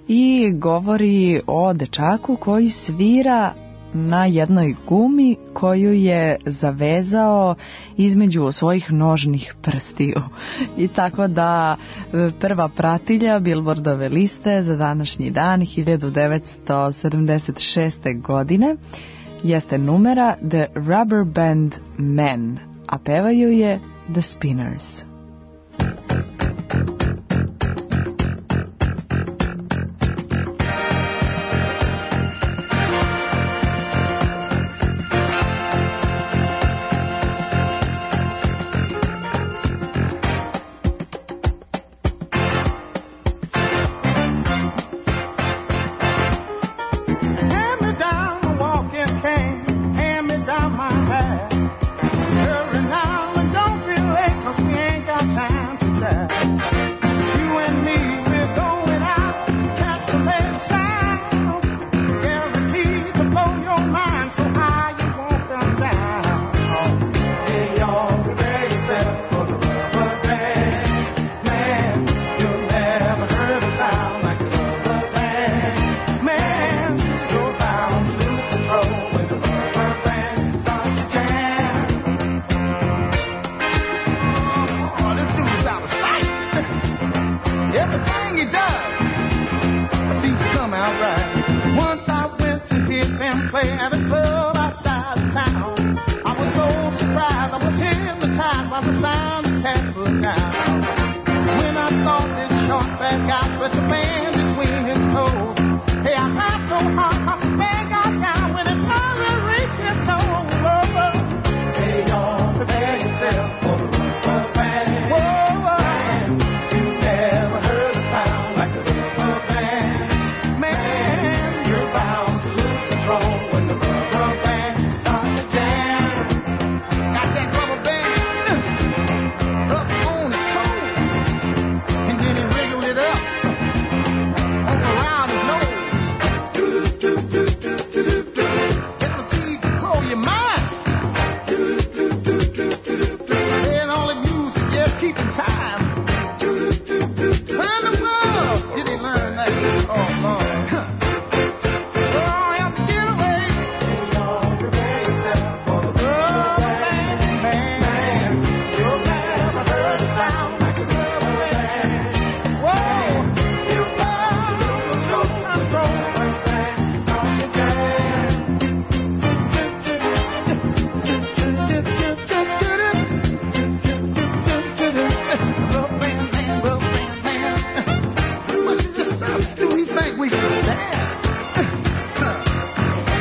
[SPEAKER 2] i govori o dečaku koji svira na jednoj gumi koju je zavezao između svojih nožnih prstiju. I tako da prva pratilja Billboardove liste za današnji dan hiljadu devetsto sedamdeset šeste. godine jeste numera The Rubber Band Men, a pevaju je The Spinners.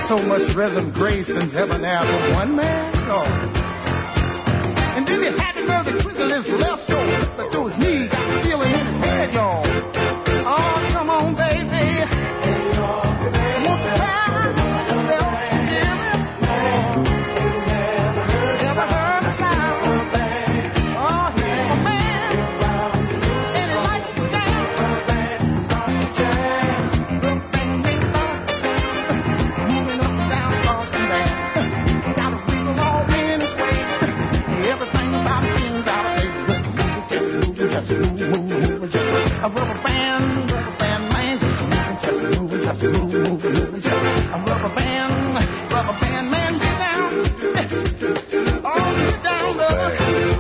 [SPEAKER 3] so much rhythm, grace, and debonair for one man? No. And then he had to know the twinkle his left toe, but through his knee, got the feeling in his head, y'all. Oh, come on, baby. Won't you try yourself? Give it more. Never heard a sound. Oh, he's a man. And he likes to jam. Starts to jam. The bang, bang, starts to jam. Moving up and down, across and down. Got a wiggle all in his way. Everything about him seems out of place. Just move, move, move, move, just a rubber band, rubber band man. Just move, just move, just move, move, move, just a rubber band, rubber band man. Get down, oh get down, brother.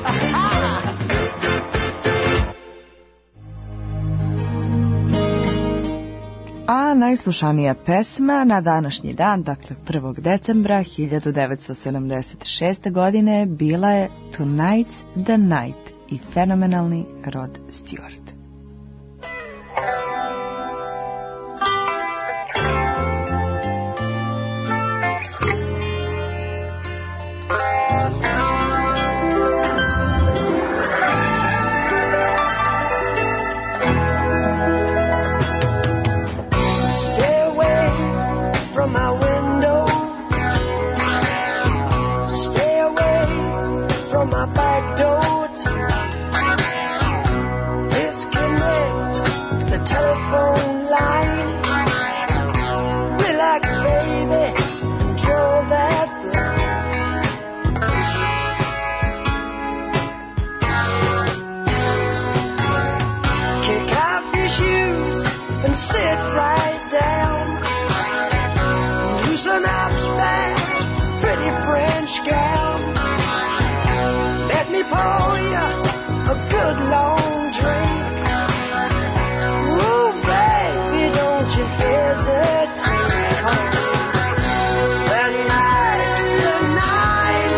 [SPEAKER 2] A najslušanija pesma na današnji dan, dakle prvog decembra hiljadu devetsto sedamdeset šeste. godine, bila je Tonight's the Night i fenomenalni Rod Stewart.
[SPEAKER 4] Stay away from my window. Stay away from my back door. Disconnect the telephone line. Relax, baby, and draw that line. Kick off your shoes and sit right down. Loosen up that pretty French gown. Let me pour you a good long drink. Ooh, baby, don't you hesitate. 'Cause tonight's the night.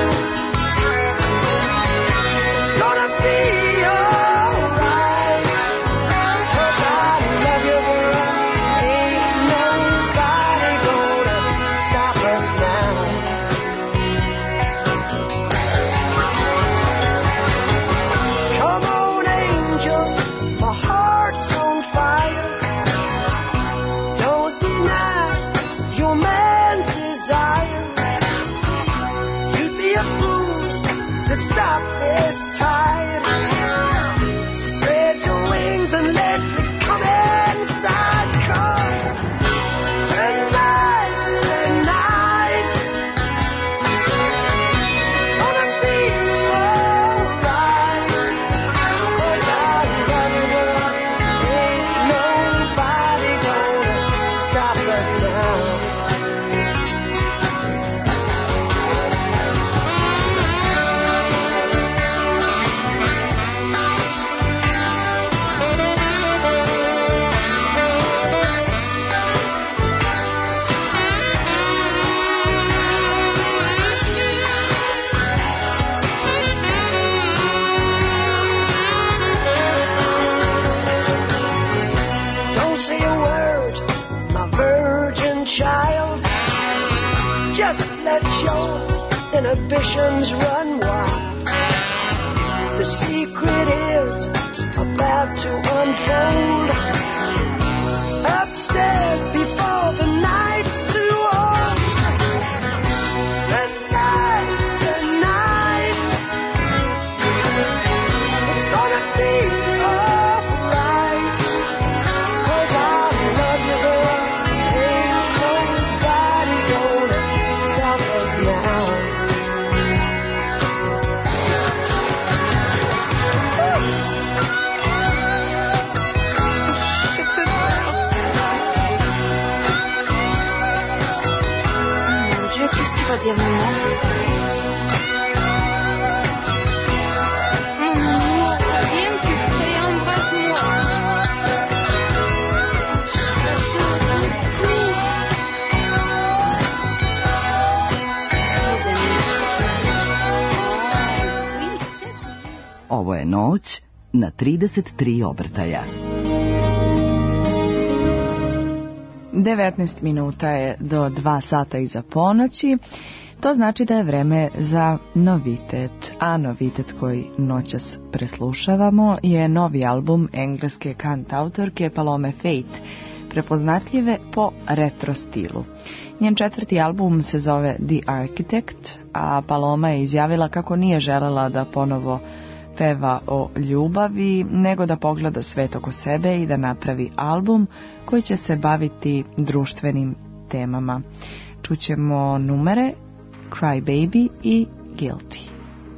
[SPEAKER 4] It's gonna be alright. 'Cause I love you, girl. Ain't nobody gonna stop us now. Come on, angel, my heart's on fire. Don't deny your man's desire. You'd be a fool to stop this tide. Spread your wings and let me come inside. 'Cause tonight's the night. It's gonna be alright. 'Cause I love you, girl. Ain't nobody gonna stop us now. Don't say a word, my virgin child. Just let your inhibitions run wild. The secret is about to unfold. Upstairs before the night's too old. Tonight's the night. It's gonna be alright. 'Cause I love you, girl. Ain't nobody gonna stop us now.
[SPEAKER 8] Mon Dieu, qu'est-ce qu'il va dire maintenant? Mon amour, viens me toucher, embrasse-moi. Je t'adore beaucoup. Oui, c'est
[SPEAKER 5] Ovo je noć na trideset tri obrtaja.
[SPEAKER 2] devetnaest minuta je do dva sata iza ponoći. To znači da je vreme za novitet. A novitet koji noćas preslušavamo je novi album engleske kantautorke Palome Faith, prepoznatljive po retro stilu. Njen četvrti album se zove The Architect, a Paloma je izjavila kako nije želela da ponovo peva o ljubavi, nego da pogleda svet oko sebe i da napravi album koji će se baviti društvenim temama. Čućemo numere Cry Baby i Guilty.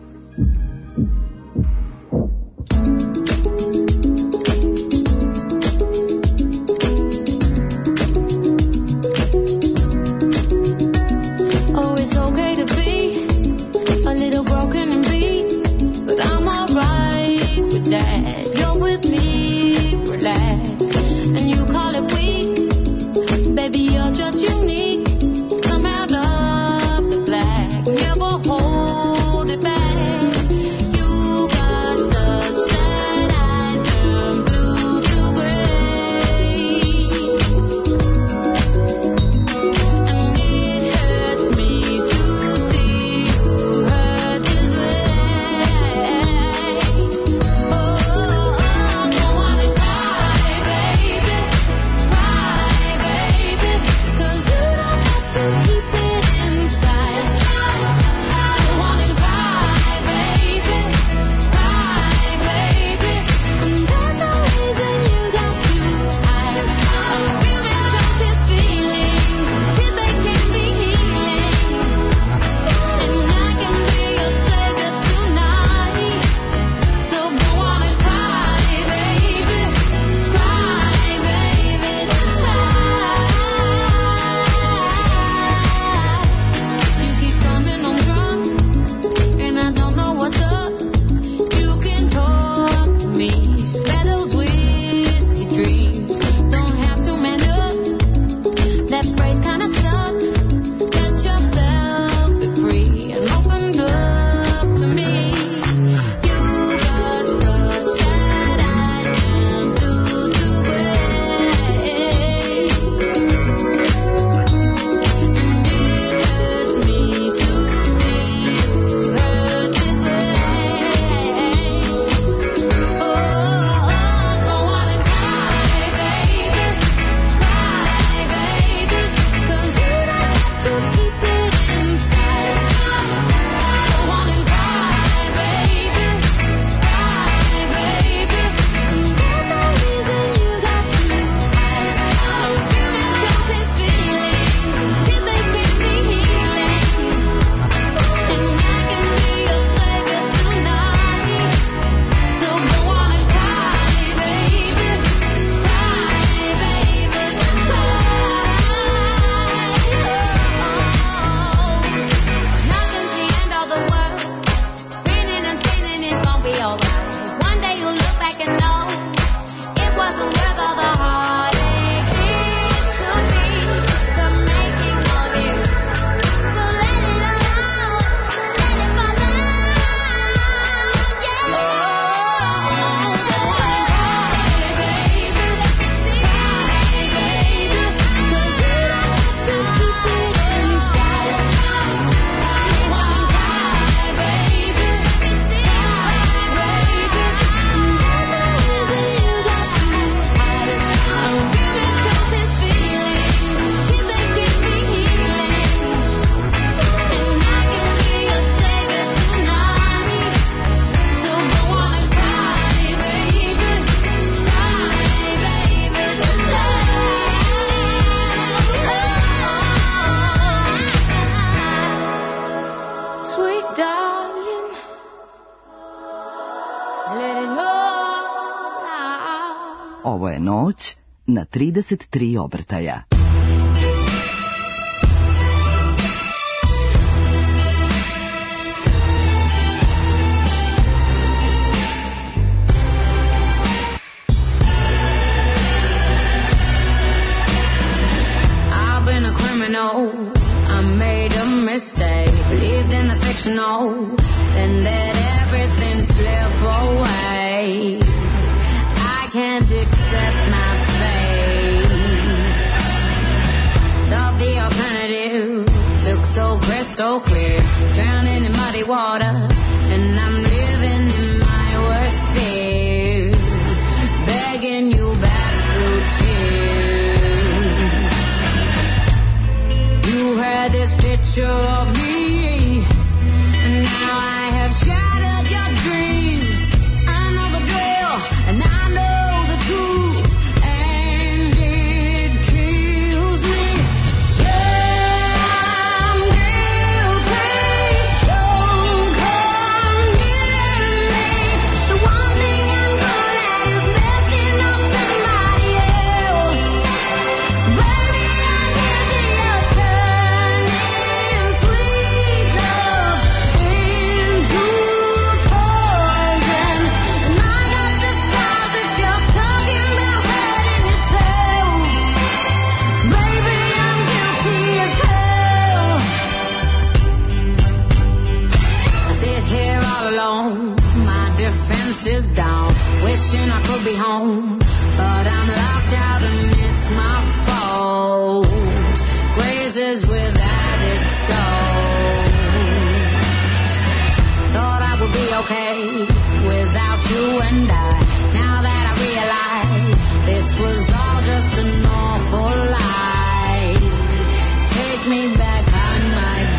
[SPEAKER 5] Ovo je noć na trideset tri obrtaja.
[SPEAKER 9] I've been a criminal, I made a mistake, believed in the fictional, and let everything slip away. I can't accept my fate. the alternative looks so crystal clear. Drowning in muddy water, and I'm living in my worst fears, begging you back through tears. You had this picture of me, and now I have shattered your dreams. I know the drill, and I know the truth, and it kills me. Yeah, I'm guilty. Don't come near me. The one thing I'm good at is messing up somebody else. Baby, I'm guilty of turning sweet love into poison. And I got the scars if you're talking about hurting yourself. Baby, I'm guilty as hell. I sit here all alone, my defense is down, wishing I could be home, but I'm locked out and it's my fault. Grazes with added souls. Thought I would be okay without you and I. Now that I realize this was all just an awful lie. Take me back, I might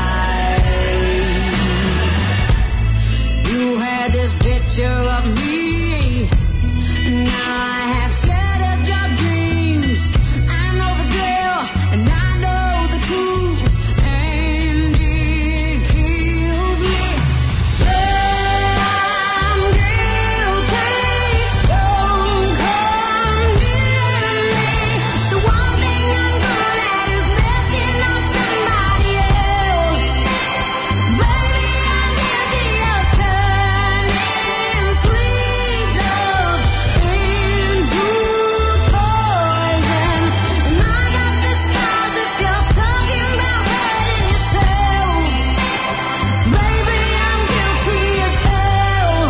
[SPEAKER 9] die. You had this picture of me, and now I have shattered your dreams. I know the drill, and I know the truth, and it kills me. Yeah, I'm guilty. Don't come near me. The one thing I'm good at is messing up somebody else. Baby, I'm guilty of turning sweet love into poison. And I got the scars if you're talking about hurting yourself. Baby, I'm guilty as hell.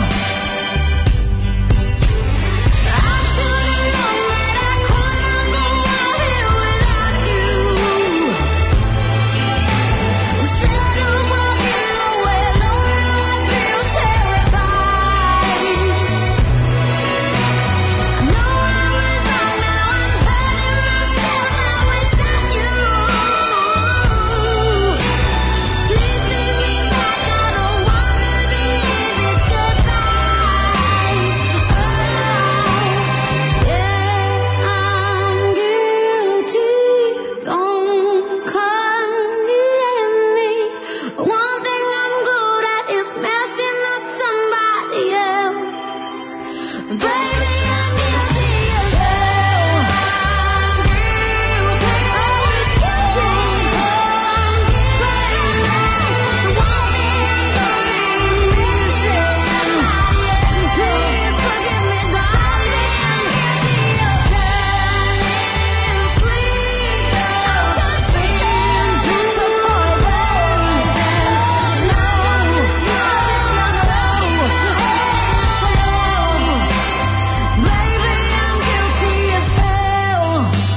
[SPEAKER 9] I should have known that I couldn't go out here without you. Instead of walking away alone, I feel terrified. I know I was wrong, now I'm hurting myself. I wish I knew. Please take me back, I don't wanna be this goodbye. Oh, yeah, I'm guilty. Don't come near me. One thing I'm good at is messing up somebody else. Baby, I'm guilty as hell. I'm guilty. Always guilty. The one thing I'm good at is messing up somebody else. Please forgive me, darling. I'm guilty of turning sweet love into poison. No, no, no, no. Baby, I'm guilty as hell.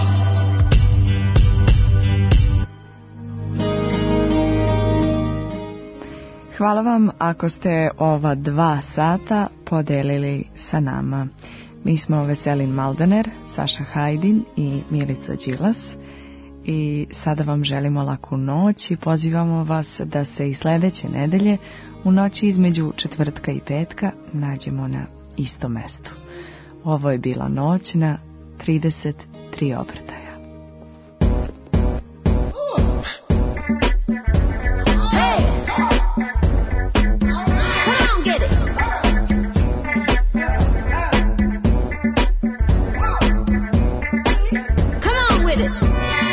[SPEAKER 2] Hvala vam ako ste ova dva sata podelili sa nama. Mi smo Veselin Maldaner, Saša Hajdin i Milica Đilas. I sada vam želimo laku noć i pozivamo vas da se i sledeće nedelje u noći između četvrtka i petka nađemo na istom mestu. Ovo je bila noć na trideset tri obrtaja.
[SPEAKER 9] Hey! Come on, get it! Come on with it!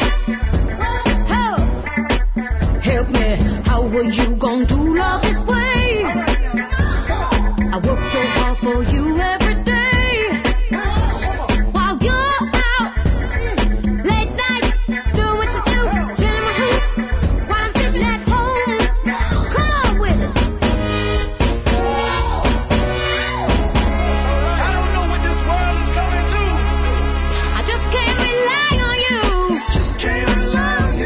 [SPEAKER 9] Help! Help me, how are you gonna do love this way? I work so hard for you every day. While you're out late night doing what you do, chilling my hoop while I'm sitting at home. Come on with it.
[SPEAKER 4] I don't know what this world is coming to.
[SPEAKER 9] I just can't rely on you.
[SPEAKER 4] Just can't rely on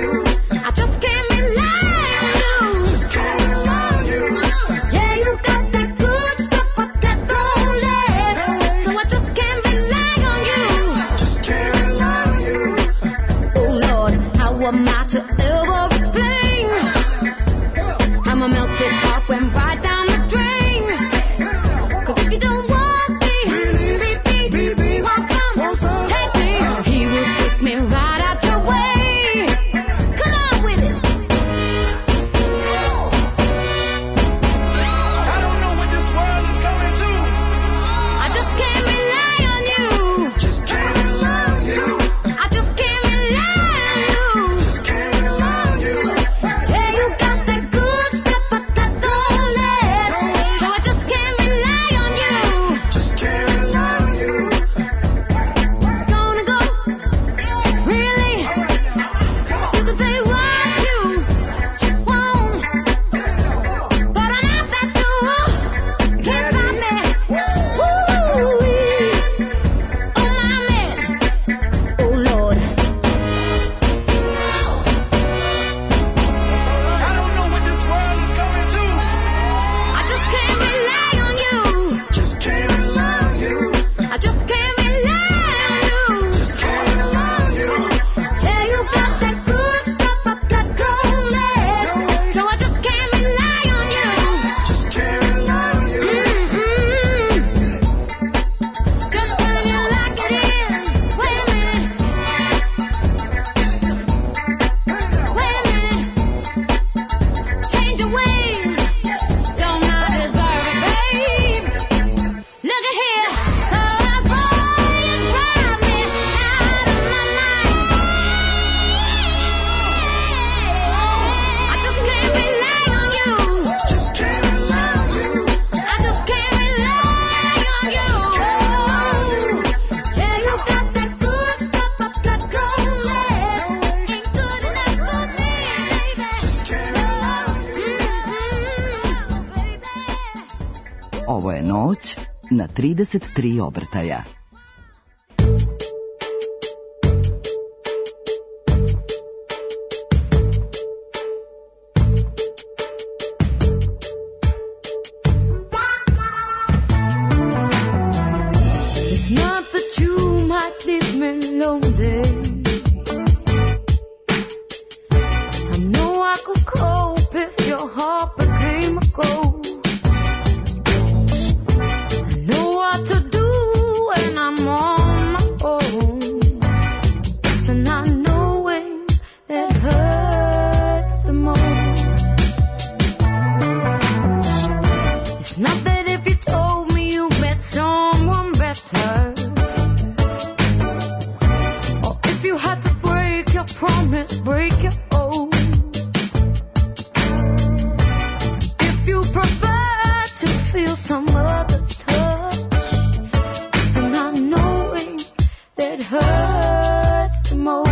[SPEAKER 9] to ever explain. I'm a melted heart went right down the drain. 'Cause if you don't want me, beep, beep, want some, take me. He will take me right out your way. Come on with it.
[SPEAKER 4] I don't know what this world is coming to.
[SPEAKER 9] I just can't rely on you.
[SPEAKER 4] Just can't rely on you.
[SPEAKER 9] I just can't rely on you.
[SPEAKER 4] Just can't rely on you.
[SPEAKER 9] Yeah, you got that good stuff, but that don't last. So I just can't rely on you.
[SPEAKER 4] Just can't rely on you.
[SPEAKER 9] Gonna go, really? You can say what you want, but I'm out that door. You can't stop me. Woo-wee. Oh, my man. Oh, Lord.
[SPEAKER 4] I don't know what this world is coming to.
[SPEAKER 9] I just can't rely on you.
[SPEAKER 4] Just can't rely on you.
[SPEAKER 9] I just can't rely on you.
[SPEAKER 4] Just can't rely on you.
[SPEAKER 9] Yeah, you got that good stuff, but that don't last. So I just can't rely on you.
[SPEAKER 4] Just can't rely on you.
[SPEAKER 9] Mm-mm. Just tell you like it is. Wait a minute. Wait a minute. Change your ways. Don't I deserve it, babe? Look at here. Oh, boy, you drive me out of my mind. I just can't rely on you.
[SPEAKER 4] Just can't rely on you.
[SPEAKER 9] I just can't rely on you. Yeah, you got that good stuff, but that don't last. Ain't good enough for me, baby.
[SPEAKER 4] Just can't rely on you.
[SPEAKER 9] Mm-mm, baby.
[SPEAKER 5] Ovo je noć na trideset tri obrtaja.
[SPEAKER 9] It's not that you might leave me lonely. I know I could cope if your heart became a ghost. I know what to do when I'm on my own. It's the not knowing that hurts the most. It's not that if you told me you met someone better, or if you had to break your promise, break your oath. If you prefer to feel some other's touch, it's the not knowing that hurts the most.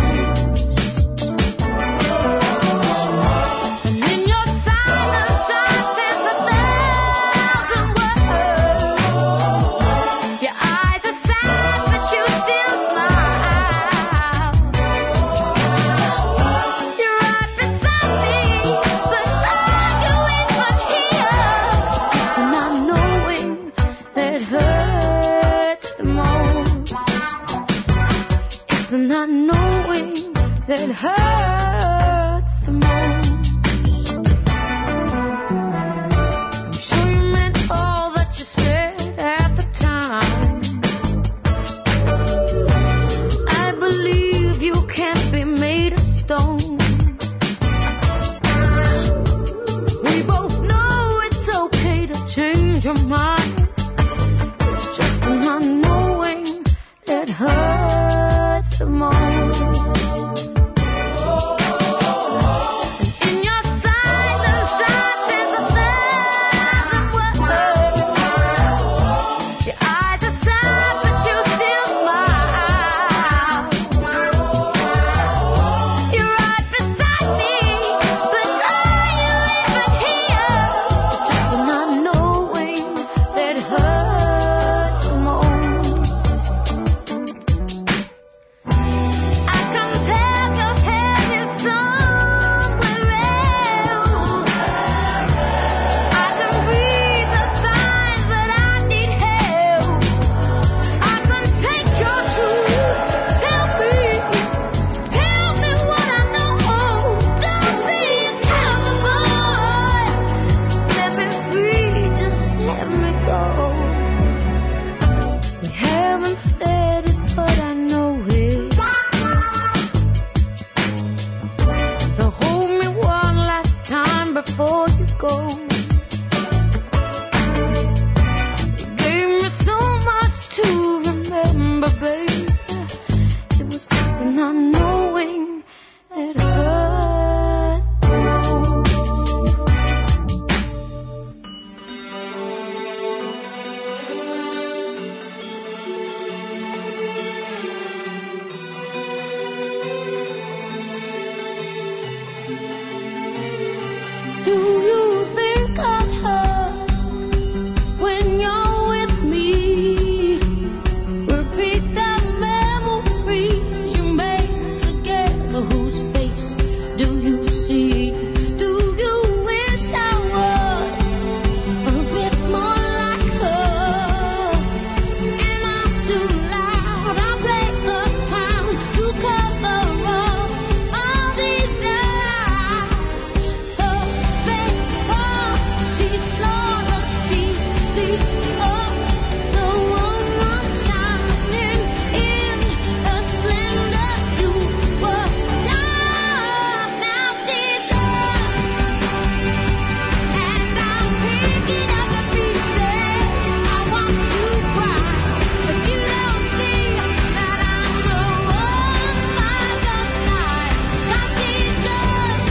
[SPEAKER 9] And in your silence, I sense a thousand words. Your eyes are sad, but you still smile. You're right beside me, but are you even here? It's the not knowing that hurts the most. It's the not knowing that hurts the most. I'm sure you meant all that you said at the time. I believe you can't be made of stone. We both know it's okay to change your mind. It's just the not knowing that hurts the most. In your silence, I sense a thousand words. Your eyes are sad, but you still smile. You're right beside me, but are you even here? It's just the not knowing go. You gave me so much to remember, baby. It was just the not knowing that it hurt most. Do you think I'd hurt when you're with me? Repeat the memories you made together. Whose face do you see? Do you wish I was a bit more like her? And I'm too loud. I play the clown to cover up all these lies. Perfect heart, she's flawless, she's the oh, the one I'm shining in the splendor you were lost. Now she's gone, and I'm picking up the pieces. I want to cry, but you don't see that I'm the one by your side. Now she's gone,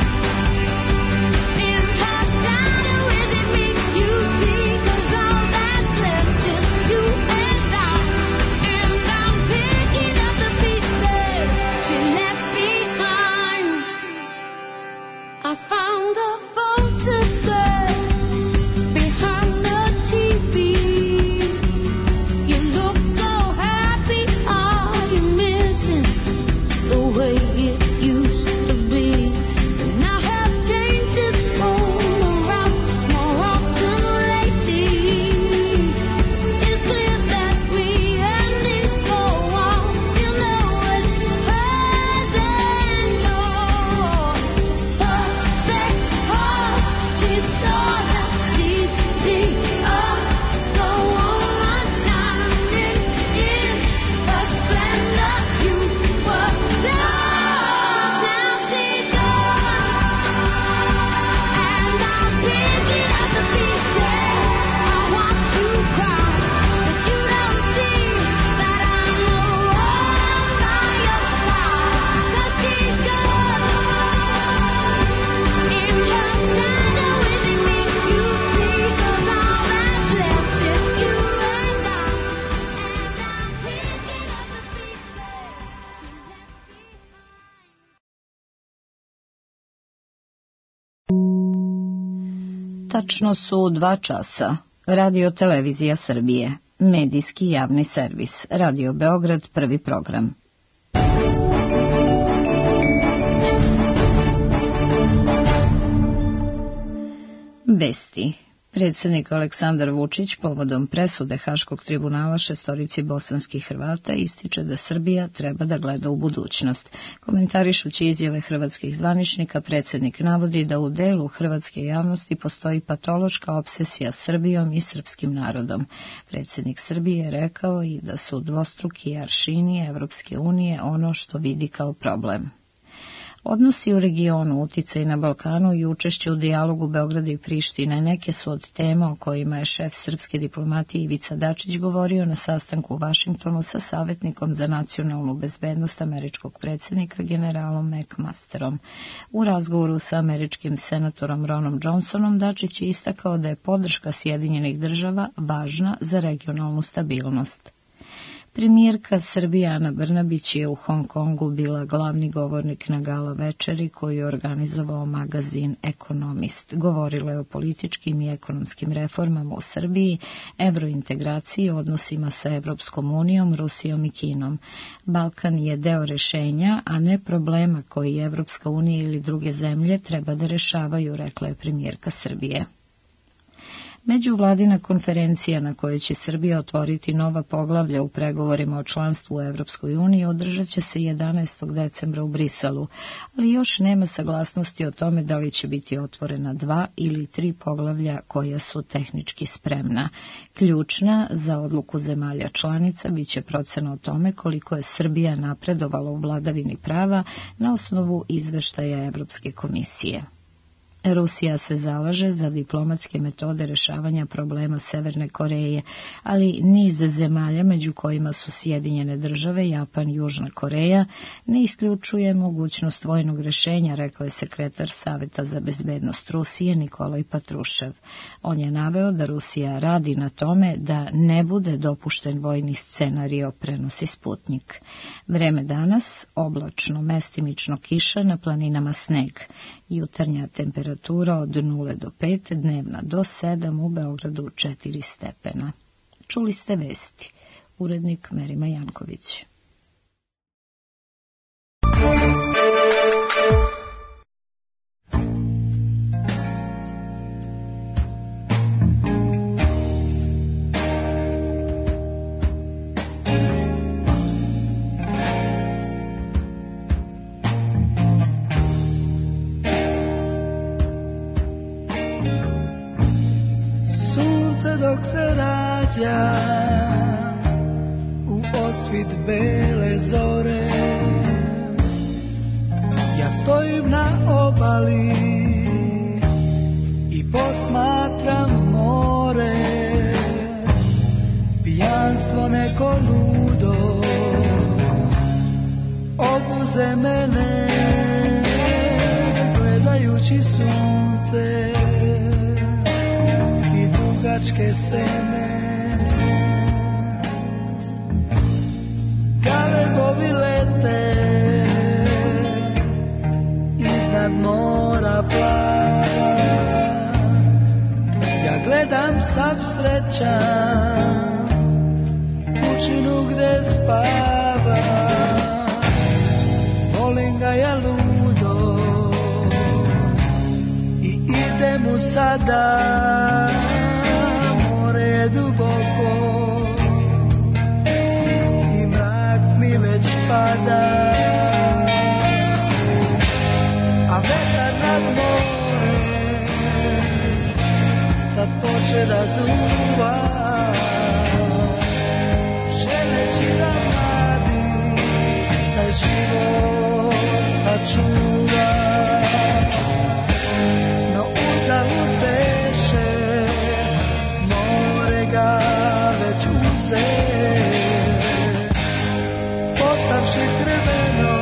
[SPEAKER 9] in her shadow is it me you see? 'Cause all that's left is you and I, and I'm picking up the pieces she left behind. I found a photograph behind the T V. You look so happy, are you missing the way it used to be? And I have changed this phone around more often lately. It's clear that we and this go on. Still know it's hers and yours. Perfect heart, she's flawless, she's the oh, the one I'm shining in the splendor you were lost. Now she's gone, and I'm picking up the pieces. I want to cry, but you don't see that I'm the one by your side. 'Cause she's gone, in her shadow is it me you see? 'Cause all that's left is you and I, and I'm picking up the pieces she left behind.
[SPEAKER 6] Tačno su dva časa. Radio Televizija Srbije. Medijski javni servis. Radio Beograd, prvi program. Vesti. Predsjednik Aleksandar Vučić povodom presude Haškog tribunala šestorici bosanskih Hrvata ističe da Srbija treba da gleda u budućnost. Komentarišući izjave hrvatskih zvaničnika, predsjednik navodi da u delu hrvatske javnosti postoji patološka obsesija Srbijom i srpskim narodom. Predsjednik Srbije je rekao i da su dvostruki aršini Evropske unije ono što vidi kao problem. Odnosi u regionu, uticaj na Balkanu i učešće u dijalogu Beograda i Prištine neke su od tema o kojima je šef srpske diplomatije Ivica Dačić govorio na sastanku u Vašingtonu sa savjetnikom za nacionalnu bezbednost američkog predsjednika generalom McMasterom. U razgovoru sa američkim senatorom Ronom Johnsonom Dačić je istakao da je podrška Sjedinjenih država važna za regionalnu stabilnost. Premijerka Srbije Ana Brnabić je u Hong Kongu bila glavni govornik na gala večeri koju je organizovao magazin Ekonomist. Govorila je o političkim i ekonomskim reformama u Srbiji, evrointegraciji, odnosima sa Evropskom unijom, Rusijom i Kinom. Balkan je deo rešenja, a ne problema koji Evropska unija ili druge zemlje treba da rešavaju, rekla je premijerka Srbije. Međuvladina konferencija na kojoj će Srbija otvoriti nova poglavlja u pregovorima o članstvu u Evropskoj uniji održat će se jedanaestog decembra u Briselu, ali još nema saglasnosti o tome da li će biti otvorena dva ili tri poglavlja koja su tehnički spremna. Ključna za odluku zemalja članica biće procena o tome koliko je Srbija napredovala u vladavini prava na osnovu izveštaja Evropske komisije. Rusija se zalaže za diplomatske metode rješavanja problema Severne Koreje, ali niz zemalja, među kojima su Sjedinjene države, Japan i Južna Koreja, ne isključuje mogućnost vojnog rješenja, rekao je sekretar Saveta za bezbednost Rusije Nikolaj Patrušev. On je naveo da Rusija radi na tome da ne bude dopušten vojni scenario, prenosi Sputnik. Vreme danas, oblačno, mestimično kiša, na planinama sneg. Jutarnja temperatura od nula do pet, dnevna do sedam, u Beogradu četiri stepena. Čuli ste vesti. Urednik Merima Janković.
[SPEAKER 4] Dok se rađa u osvit bele zore, ja stojim na obali i posmatram more. Pijanstvo neko ludo obuze mene, gledajući sunce dugačke sene. Galebovi lete iznad mora plava, ja gledam sav srećan kućinu gde spava. Volim ga ja ludo i idem mu sada, duboko i mrak mi već pada, a vetar nad more sad poče da duva, želeći da mladi taj život sačuva. No uzalud beše ga već uze, postavši crveno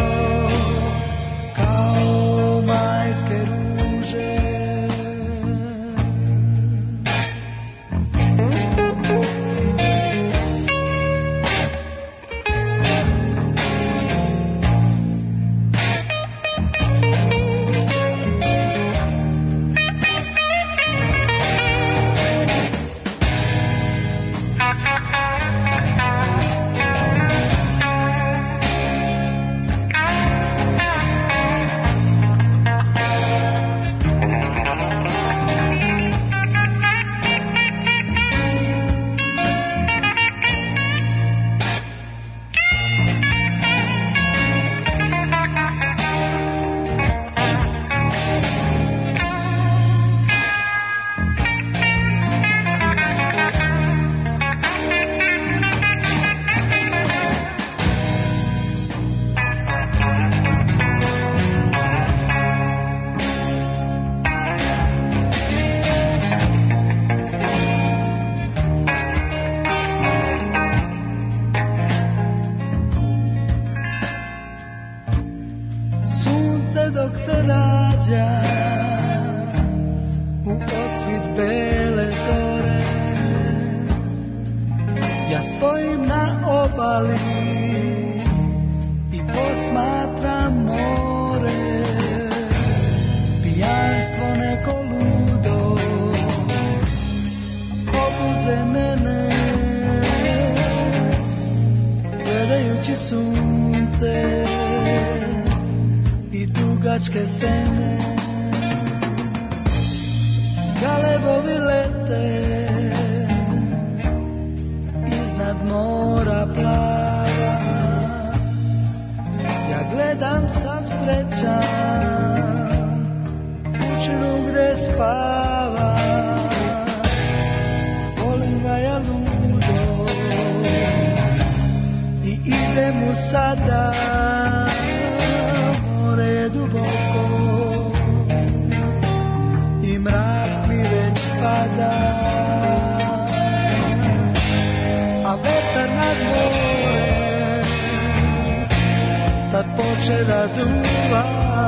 [SPEAKER 4] kao majske ruže. dugačke sene, galebovi lete iznad mora plava. Ja gledam sam srećan kućinu gde spava, volim ga ja ludo i idem mu sada, more je duboko počne da duva,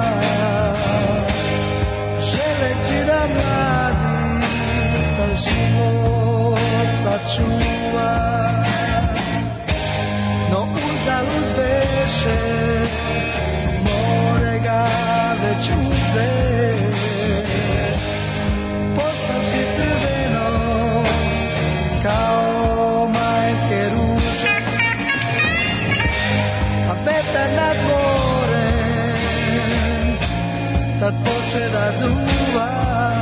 [SPEAKER 4] želeći da mladi da život sačuva. No uzalud beše, more ga već uze, postavši crveno kao majske ruže. A vetar nad morem tad počne da duva,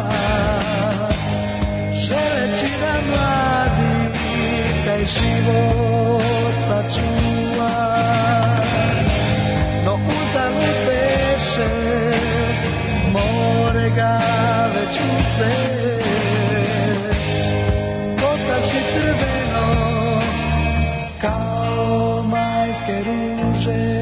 [SPEAKER 4] želeći da mladi taj život sačuva. No uzalud beše, more ga već uze, postavši crveno kao majske ruže.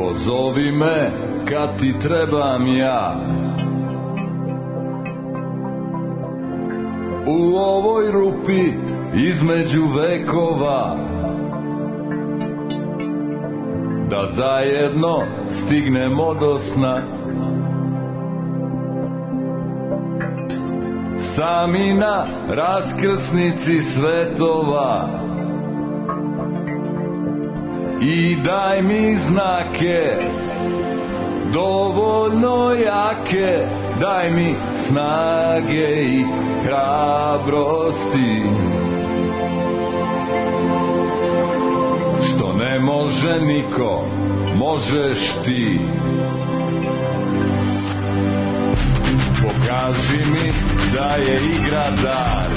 [SPEAKER 10] Pozovi me kad ti trebam ja. U ovoj rupi između vekova, da zajedno stignemo do sna. Sami na raskrsnici svetova, i daj mi znake dovoljno jake, daj mi snage i hrabrosti, što ne može niko, možeš ti. Pokaži mi da je igra dar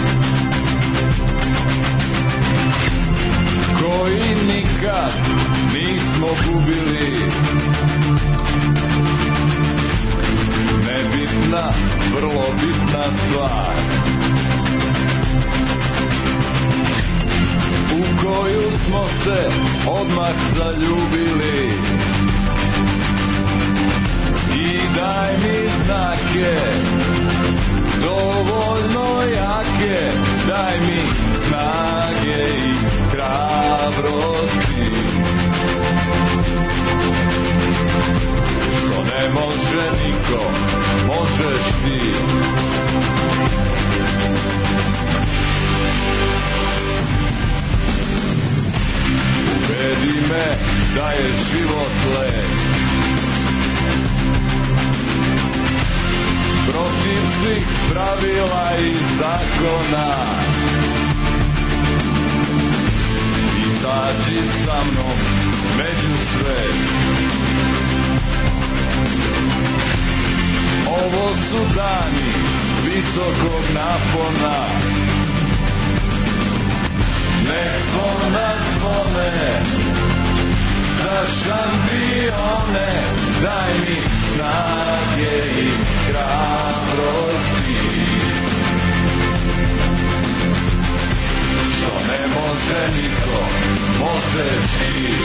[SPEAKER 10] koji nikad nismo gubili. Nebitna, vrlo bitna stvar, u koju smo se odmah zaljubili. I daj mi znake dovoljno jake, daj mi snage i hrabrosti, što ne može niko, možeš ti. Ubedi me da je život lep, protiv svih pravila i zakona. Izađi sa mnom među svet, ovo su dani visokog napona. Nek zvona zvone za šampione, daj mi snage i hrabrosti, što ne može niko, možeš ti.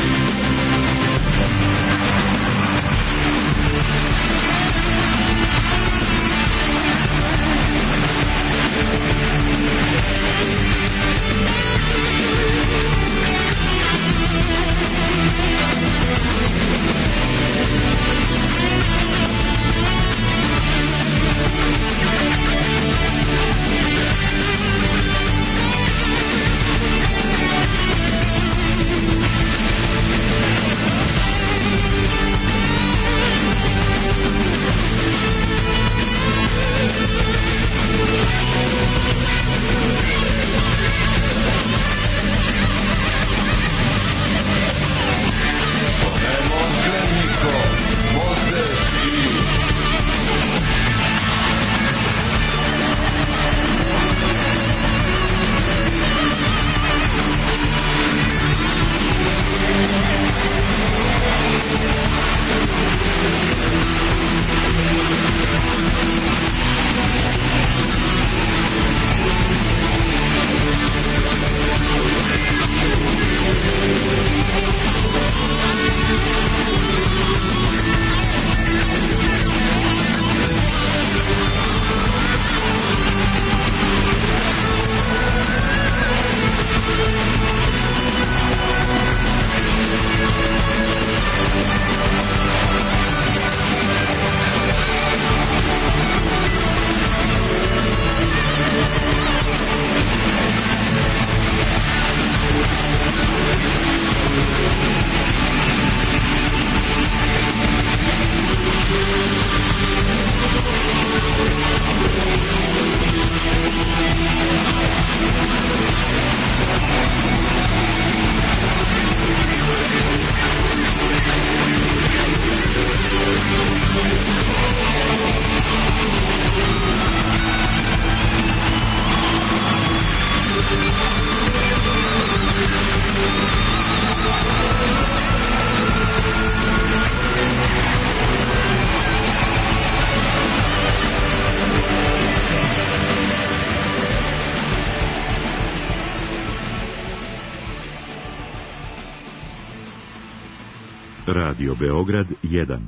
[SPEAKER 1] Radio Beograd jedan.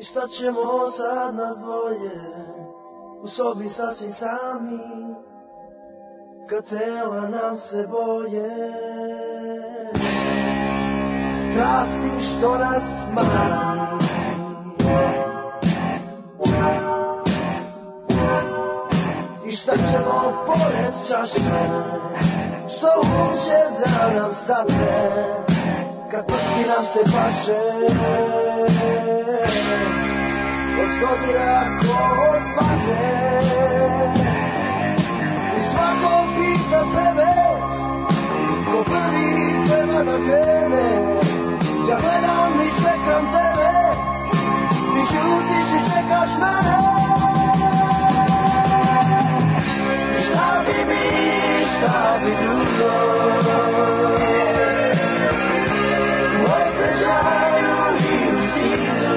[SPEAKER 4] I šta ćemo sad nas dvoje u sobi sasvim sami, kad tela nam se boje, strasti što nas mani. I šta ćemo pored čaše, što uće da nam sadne, kad prsti nam se paše, od stodira ko od vatre. I svako pita sebe, ko prvi treba da krene. Ja gledam i čekam tebe, ti ćutiš i čekaš mene. Šta bi mi, šta bi drugo, u osjećaju i u stilu.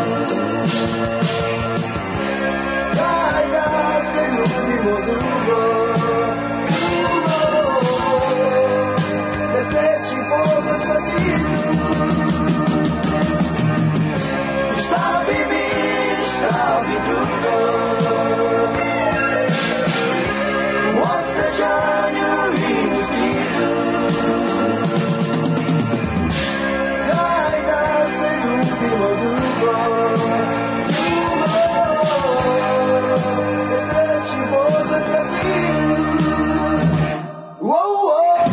[SPEAKER 4] Daj da se ljubimo drugo, drugo, bez teći pogled ka zidu. Šta bi mi, šta bi drugo, u osjećanju i u stilu. Daj da se ljubimo drugo, drugo, bez treći pogled ka zidu. Wow, wow,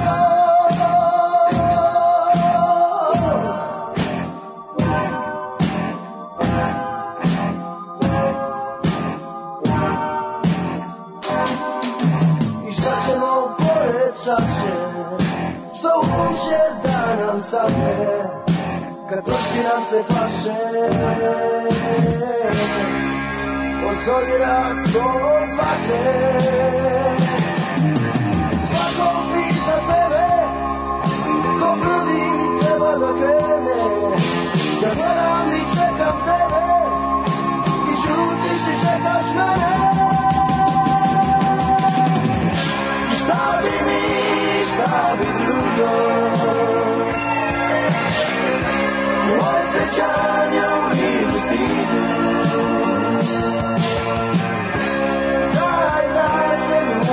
[SPEAKER 4] i šta ćemo pored čaše, što uće da nam sadne, kad prsti nam se paše, osodira ko od vatre. Svako pita sebe, ko prvi treba da krene. Ja gledam i čekam tebe, ti ćutiš i čekaš mene. Šta bi mi, šta bi drugo, u osjećanju i u stilu. Daj da se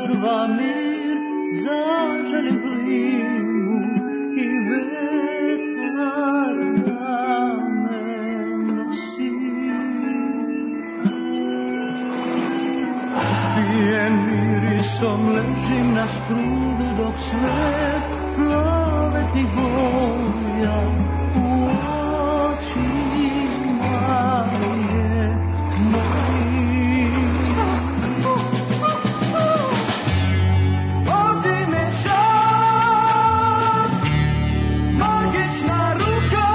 [SPEAKER 4] ostrva mir, zaželim plimu i vetar da me nosi. Pijen mirisom ležim na strudu dok svet plovetnih boja u očima je mojim. Vodi me sad magična ruka,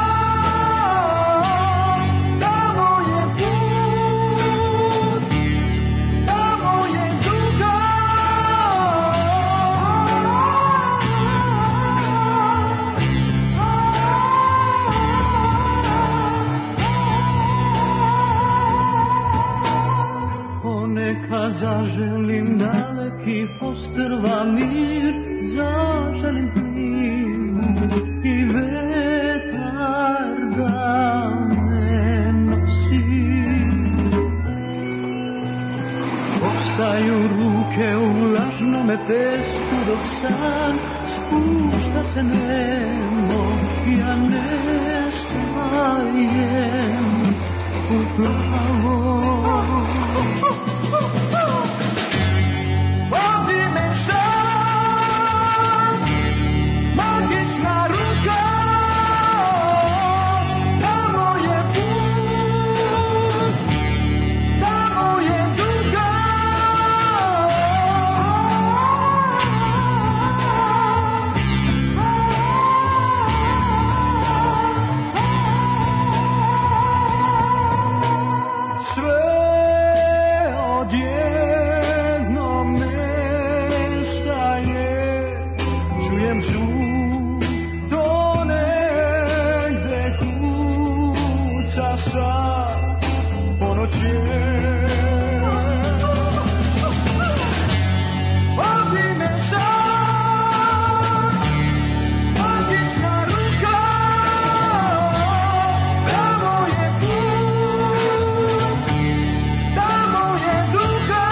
[SPEAKER 4] tamo je put, tamo je duga. Ponekad zaželim daleki ostrva mir, zaželim plimu i vetar da me nosi. Ostaju ruke u lažnome pesku dok san spušta se nemo, ja ne stajem u plavo. Vodi me sad magična ruka, tamo je put, tamo je duga. Sve odjednom nestaje, čujem zvuk, to negde kuca sa ponoće. Vodi me sad magična ruka, tamo je put, tamo je duga.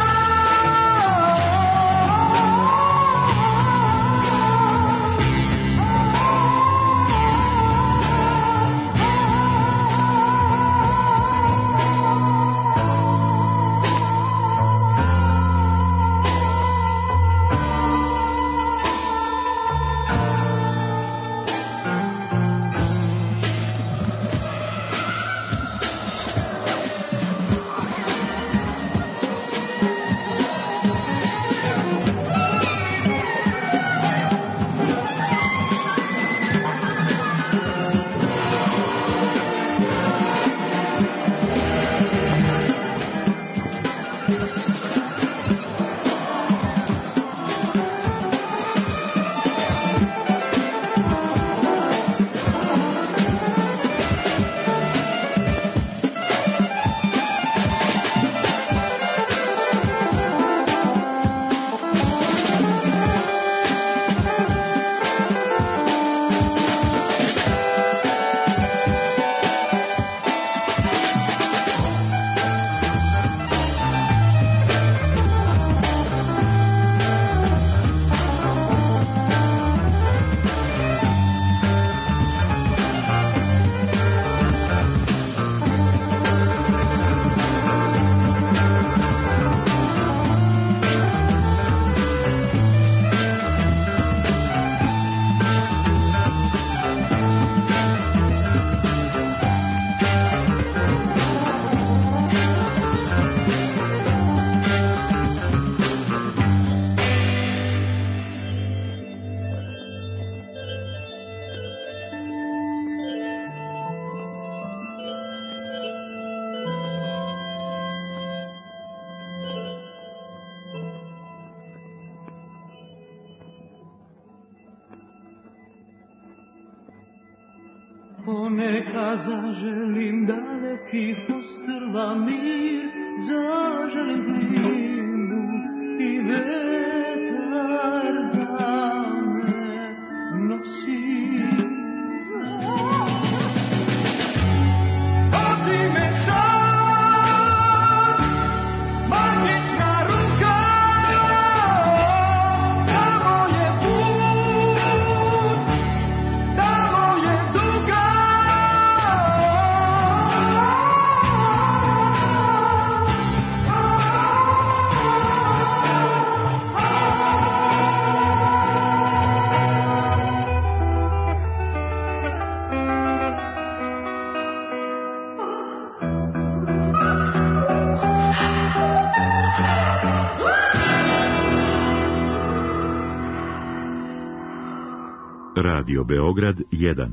[SPEAKER 4] Ponekad zaželim dalekih ostrva mir, zaželim plimu i vetar da me nosi. Vodi me sad magična ruka,
[SPEAKER 1] Radio Beograd jedan.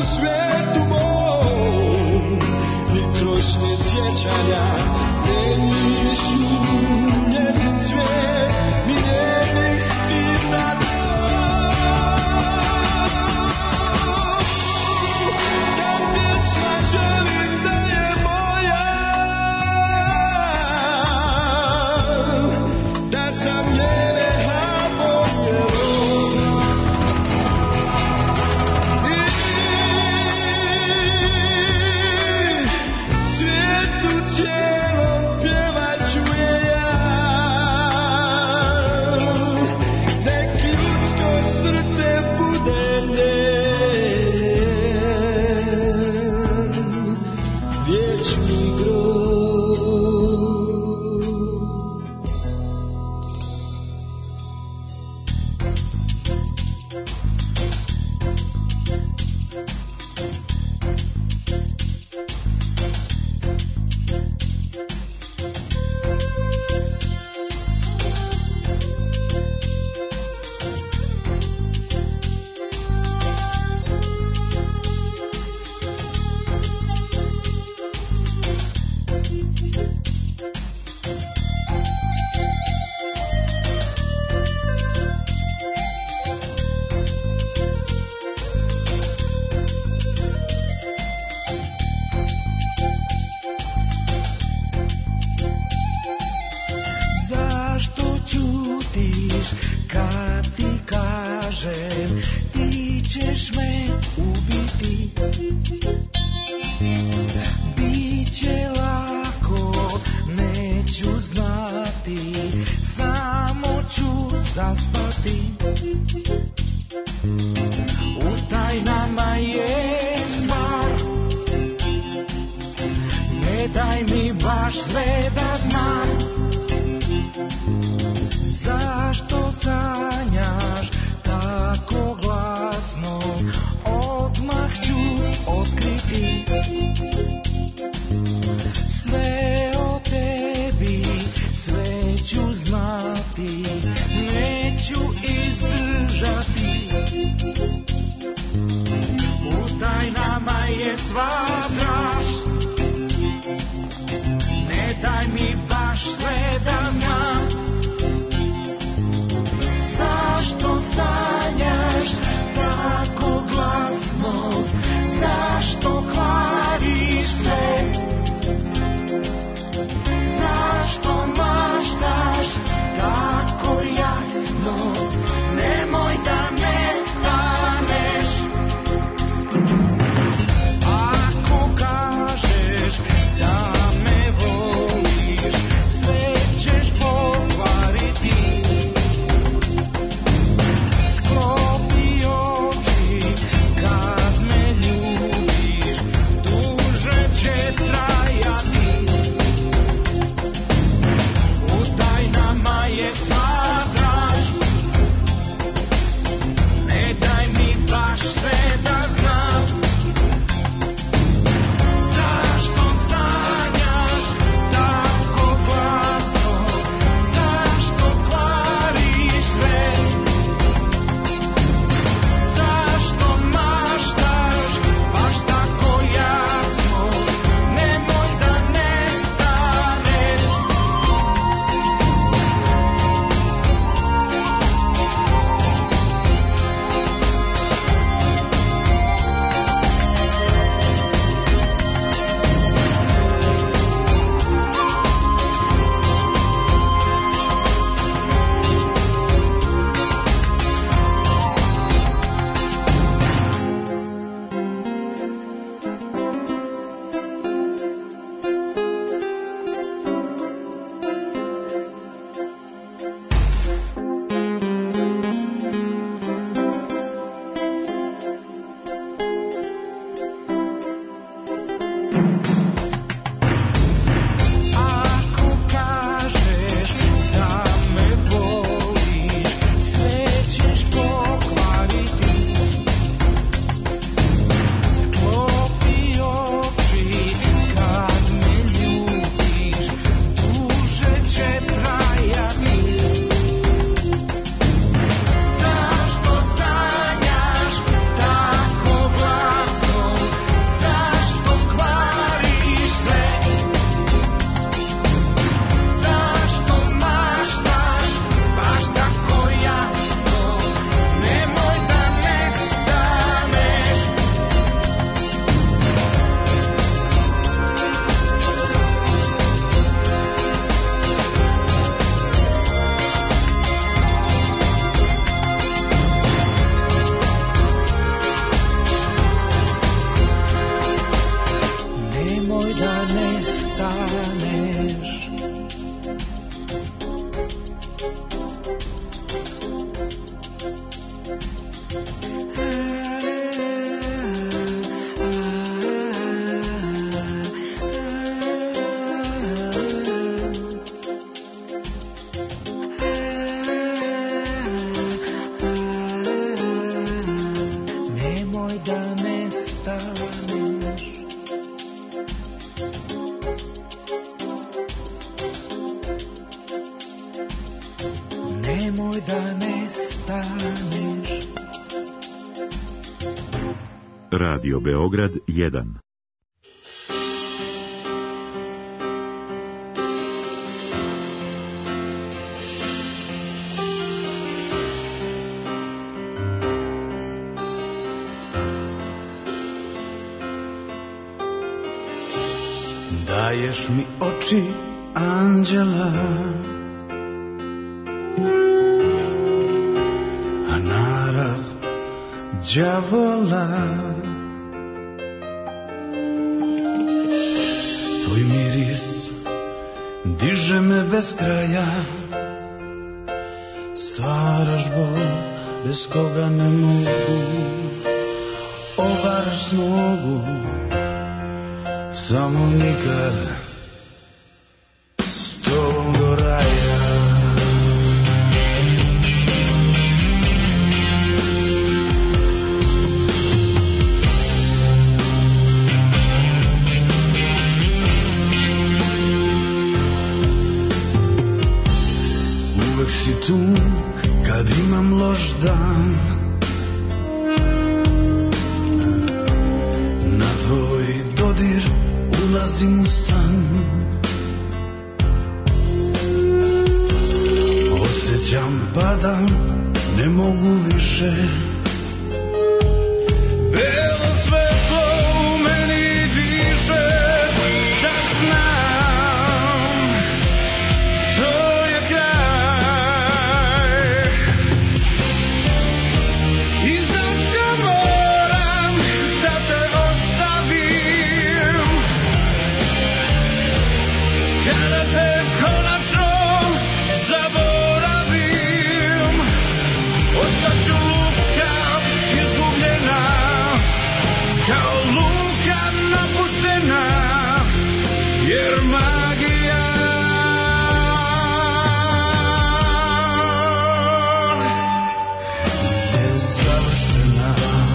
[SPEAKER 4] sjećanja, meni Ne daj mi baš sve da znam. da nestaneš.
[SPEAKER 1] Radio Beograd jedan.
[SPEAKER 4] Daješ mi oči anđela, a narav đavola. Tvoj miris diže me bez kraja, stvaraš bol bez koga ne mogu, ovaraš nogu, samo nikad s tobom do raja. Uvek si tu kad imam loš dan, na tvoj dodir ulazim u san. Osjećam padam, ne mogu više. Belo svetlo u meni diše, sad znam, to je kraj. I zato moram da te ostavim, kada te konačno zaboravim. Ostaću lutka izgubljena, kao luka napuštena, jer magija je završena.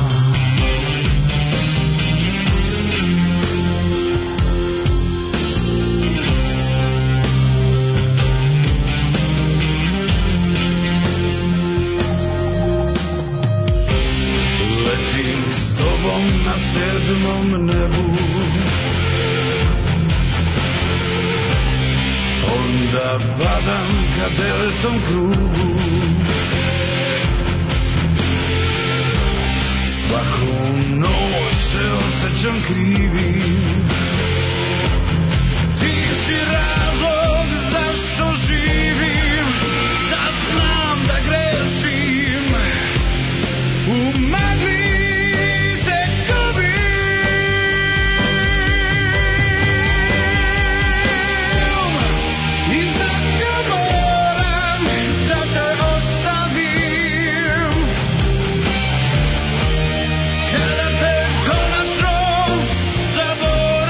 [SPEAKER 4] Letim s tobom na sedmom nebu, onda badam ka devetom krugu. Svaku noć se osjećam krivim, ti si razlog zašto živim. Sad znam da grešim, u magli se gubim. I zato moram da te ostavim, kada te konačno zaboravim.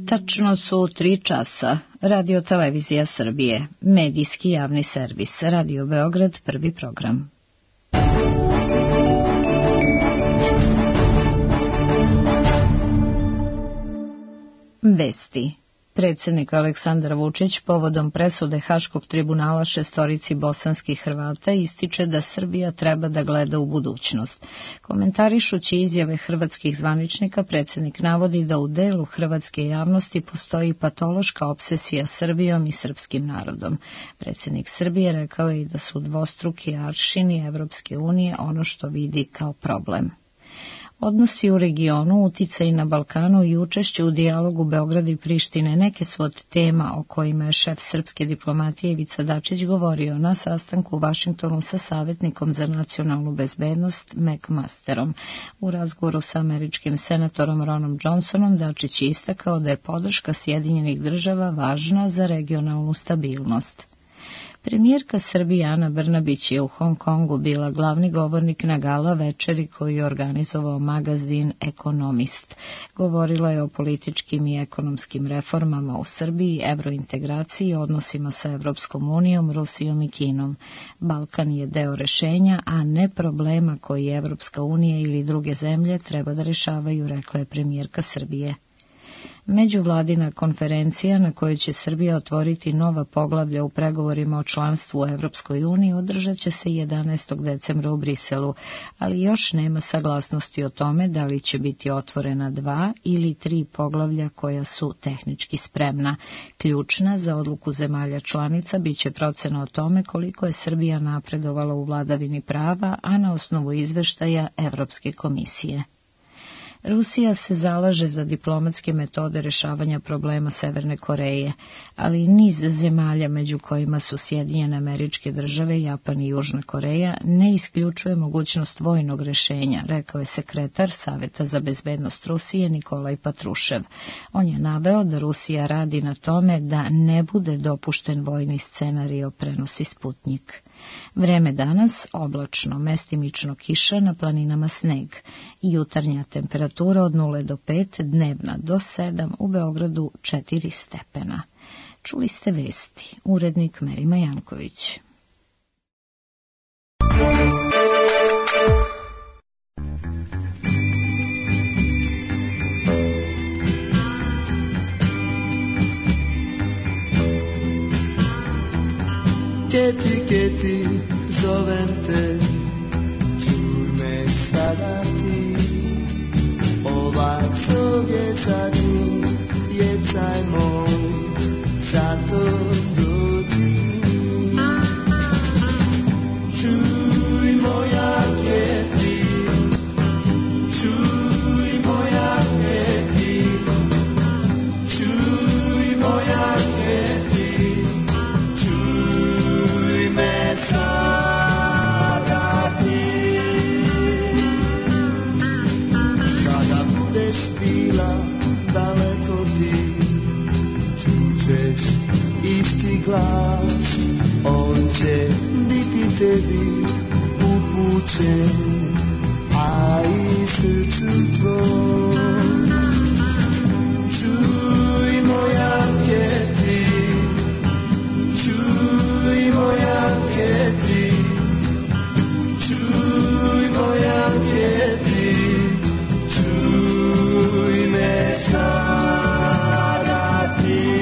[SPEAKER 6] Tačno su tri časa. Radio Televizija Srbije, medijski javni servis, Radio Beograd, prvi program. Vesti. Predsjednik Aleksandar Vučić povodom presude Haškog tribunala šestorici bosanskih Hrvata ističe da Srbija treba da gleda u budućnost. Komentarišući izjave hrvatskih zvaničnika, predsjednik navodi da u delu hrvatske javnosti postoji patološka obsesija Srbijom i srpskim narodom. Predsjednik Srbije rekao je i da su dvostruki aršini Evropske unije ono što vidi kao problem. Odnosi u regionu, uticaj na Balkanu i učešće u dijalogu Beograda i Prištine neke su od tema o kojima je šef srpske diplomatije Ivica Dačić govorio na sastanku u Vašingtonu sa savjetnikom za nacionalnu bezbednost McMasterom. U razgovoru sa američkim senatorom Ronom Johnsonom Dačić je istakao da je podrška Sjedinjenih država važna za regionalnu stabilnost. Premijerka Srbije Ana Brnabić je u Hong Kongu bila glavni govornik na gala večeri koju je organizovao magazin Ekonomist. Govorila je o političkim i ekonomskim reformama u Srbiji, evrointegraciji, odnosima sa Evropskom unijom, Rusijom i Kinom. Balkan je deo rešenja, a ne problema koji Evropska unija ili druge zemlje treba da rešavaju, rekla je premijerka Srbije. Međuvladina konferencija na kojoj će Srbija otvoriti nova poglavlja u pregovorima o članstvu u Evropskoj uniji održat će se jedanaestog decembra u Briselu, ali još nema saglasnosti o tome da li će biti otvorena dva ili tri poglavlja koja su tehnički spremna. Ključna za odluku zemalja članica biće procena o tome koliko je Srbija napredovala u vladavini prava, a na osnovu izveštaja Evropske komisije. Rusija se zalaže za diplomatske metode rešavanja problema Severne Koreje, ali i niz zemalja među kojima su Sjedinjene Američke Države, Japan i Južna Koreja ne isključuje mogućnost vojnog rešenja, rekao je sekretar Saveta za bezbednost Rusije Nikolaj Patrušev. On je naveo da Rusija radi na tome da ne bude dopušten vojni scenario, prenosi Sputnjik. Vreme danas oblačno, mestimično kiša, na planinama sneg. Jutarnja temperatura od nula do pet, dnevna do sedam, u Beogradu četiri stepena. Čuli ste vesti, urednik Merima Janković.
[SPEAKER 4] Keti, keti, zovem te, čuj me sada ti, ovak zov je zadnji, jecaj moj, zato dođi mi. Čuj moja keti, čuj moja keti, čuj moja keti, glas, on će biti tebi upućen, a i srcu tvoj. Čuj moja keti, čuj moja keti, čuj moja keti, čuj me sada ti.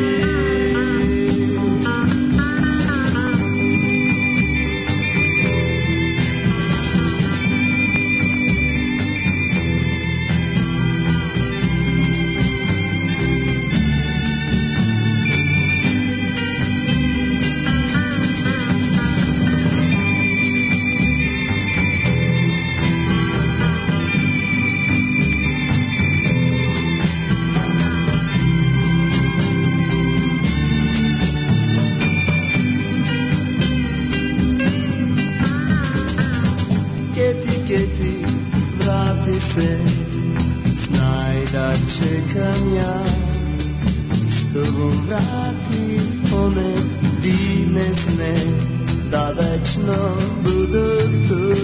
[SPEAKER 4] Čekam ja, s tobom vrati one divne sne, da večno budu tu.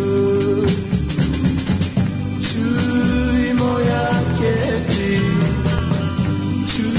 [SPEAKER 4] Čuj moja keti, čuj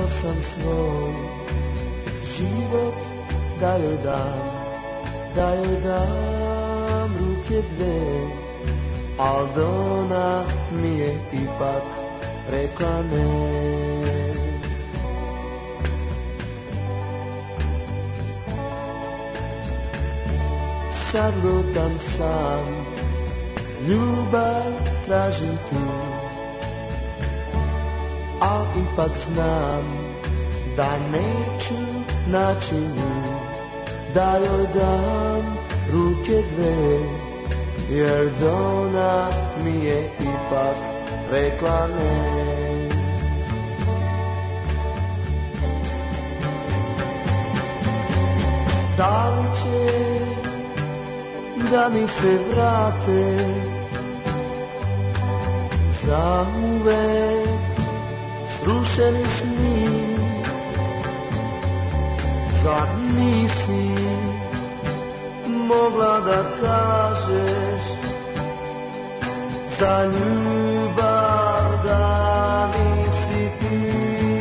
[SPEAKER 4] sam svoj život da joj dam, da joj dam ruke dve, al ona mi je ipak rekla ne. Sad lutam sam, ljubav tražim tu, al ipak znam da neću naći nju, da joj dam ruke dve, jer ona mi je ipak rekla ne. Da li će da mi se vrate za uvek srušeni sni? Zar nisi mogla da kažeš za ljubav da nisi ti?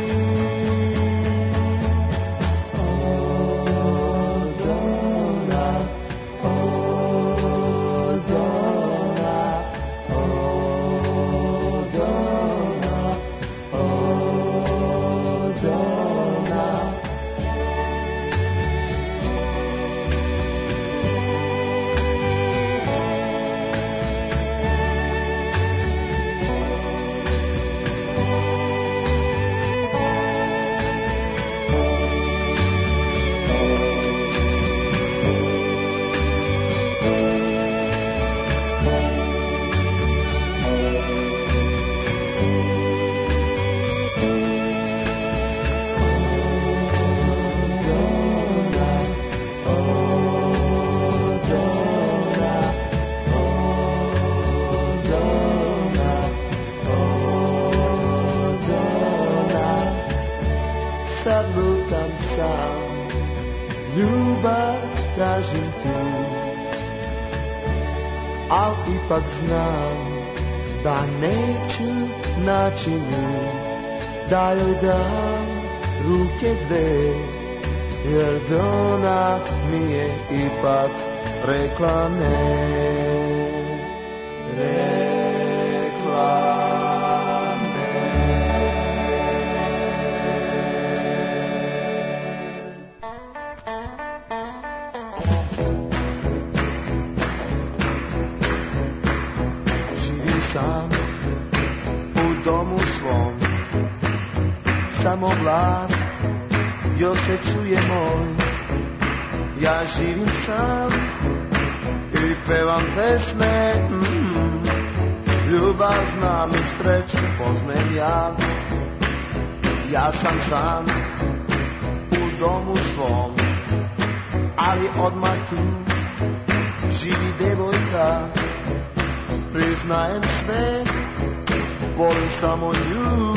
[SPEAKER 4] Ipak znam da neću naći nju, da joj dam ruke dve, jer ona mi je ipak rekla ne. Rekla samo glas još se čuje moj. Ja živim sam i pevam pesme, mm, ljubav znam i sreću poznajem ja. Ja sam sam u domu svom, ali odmah tu živi devojka. Priznajem sve, volim samo nju,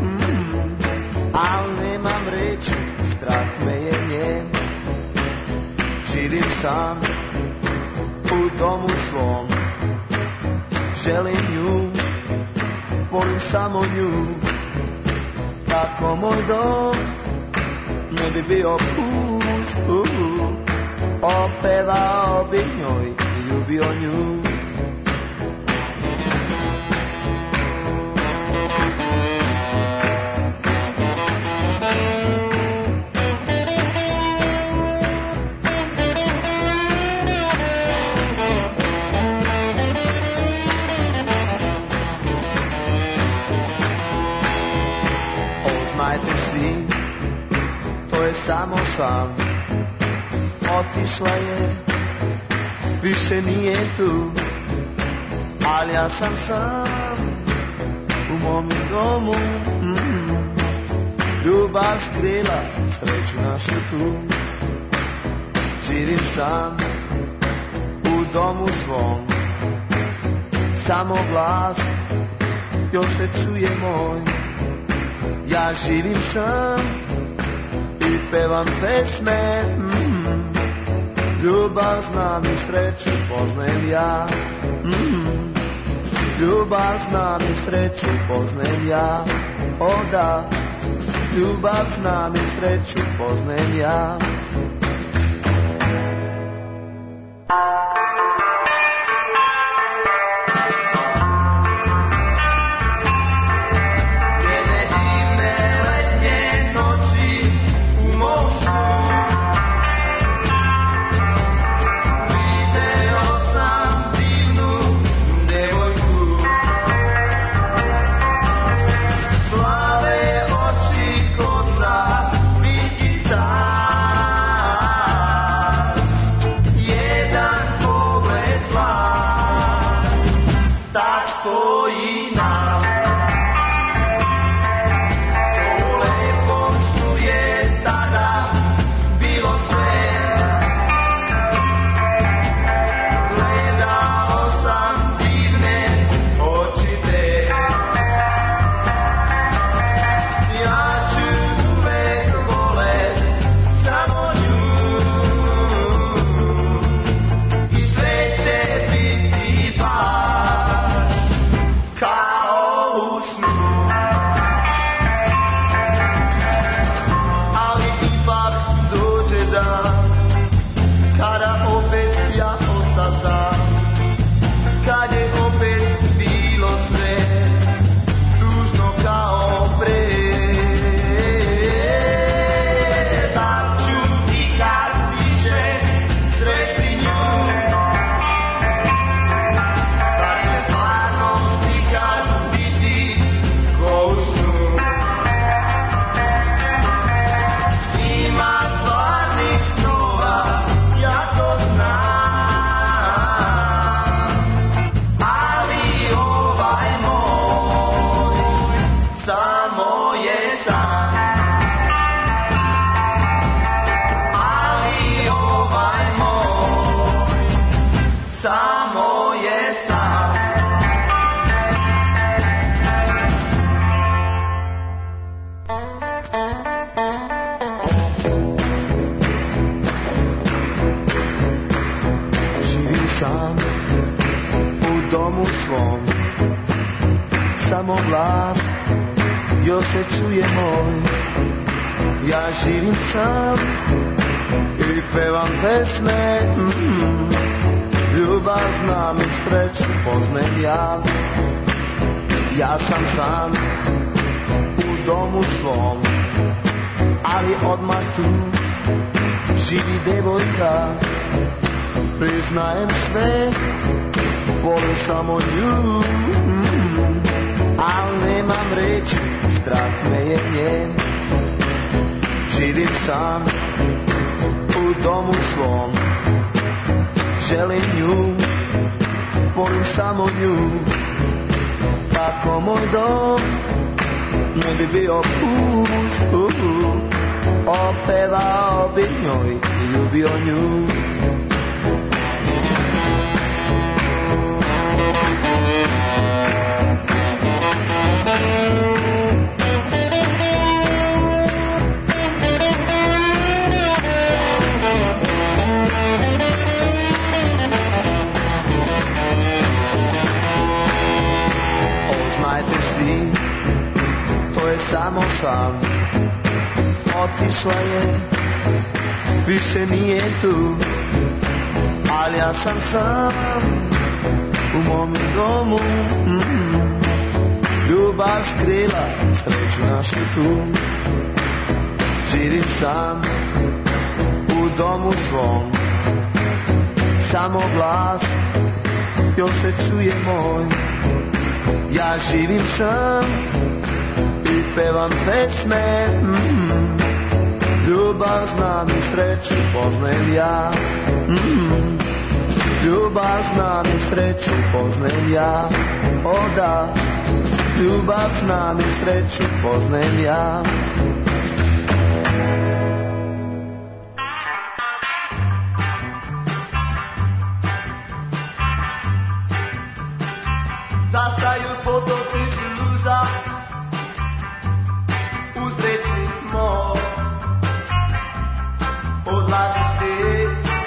[SPEAKER 4] al nemam reći, strah me je nje. Živim sam u domu svom, želim nju, volim samo nju. Tako moj dom ne bi bio pust, uh, uh, opevao bi njoj i ljubio nju. Samo sam otišla je, više nije tu, ali ja sam sam u mom domu, mm, ljubav skrila, sreću našu tu. Živim sam u domu svom, samo glas još se čuje moj. Ja živim sam i pevam pesme, mm, ljubav znam i sreću poznajem ja, mm, ljubav znam i sreću poznajem ja, o da, ljubav znam i sreću poznajem ja.
[SPEAKER 3] Otišla je, više nije tu, ali ja sam sam u mom domu. Mm-hmm. Ljubav skrila, sreću našu tu. Živim sam u domu svom, samo glas još se čuje moj. Ja živim sam i pevam pesme. Mm-hmm. Ljubav znam i sreću poznajem ja. Mm-hmm. Ljubav znam i sreću poznajem ja. O da, ljubav znam i sreću poznajem ja. Zastaju potoci suza uz rečni mor. Odlaziš ti,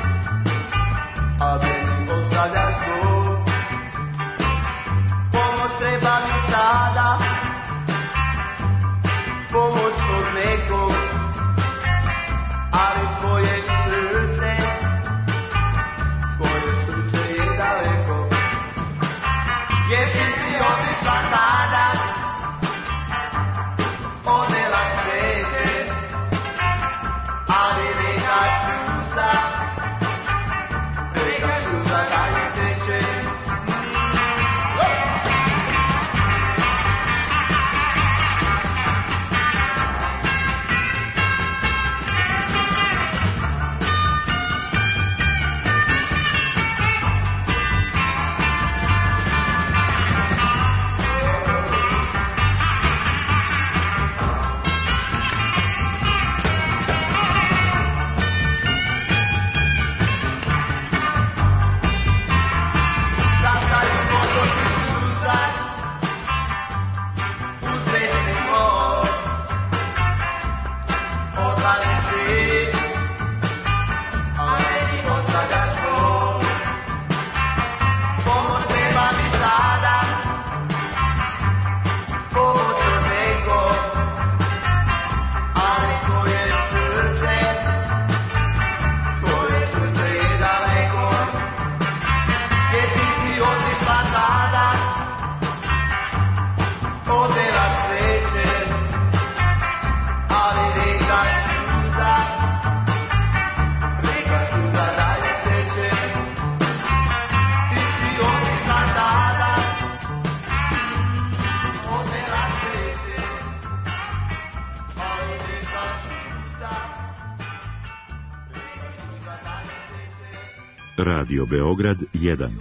[SPEAKER 3] a meni ostavljaš svoj. Pomoć treba mi sada, pomoć od
[SPEAKER 1] Radio Beograd jedan.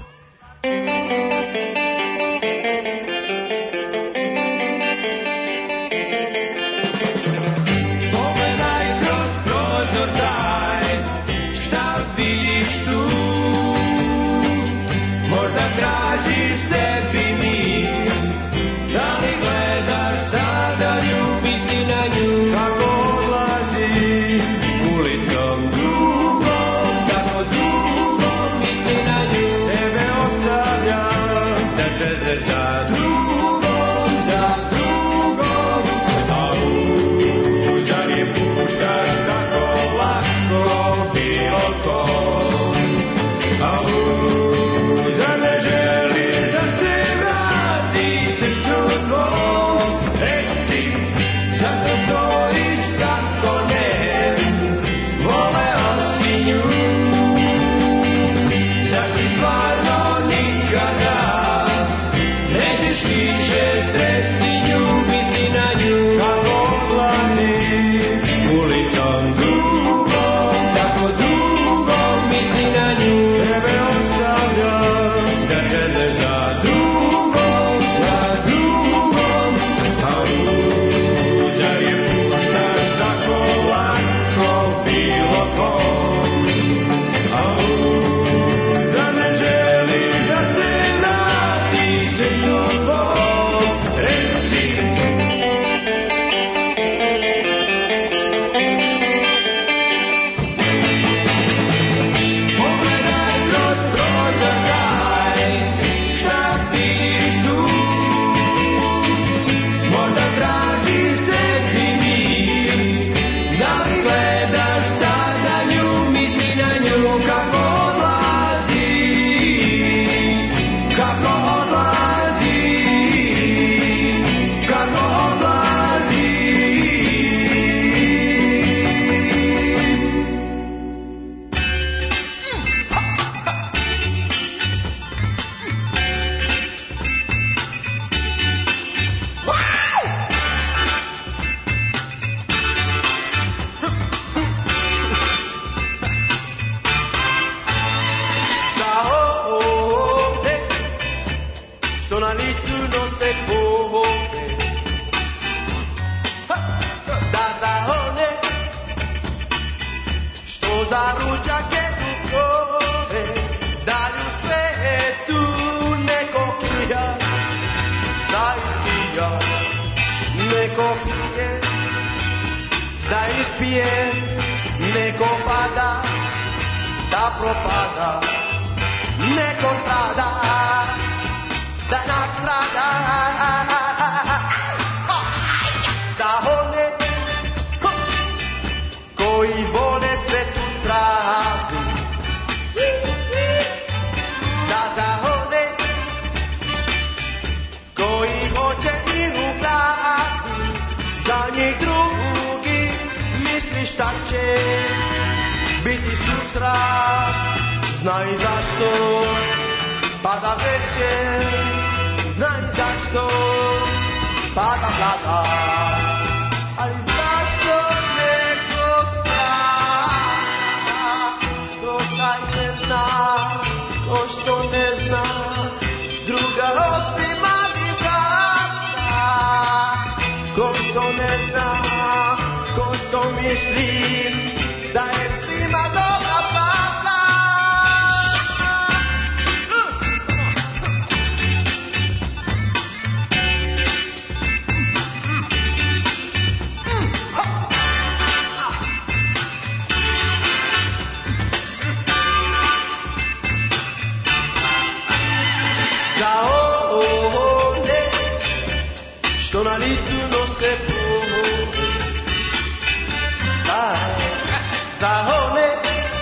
[SPEAKER 4] Zahone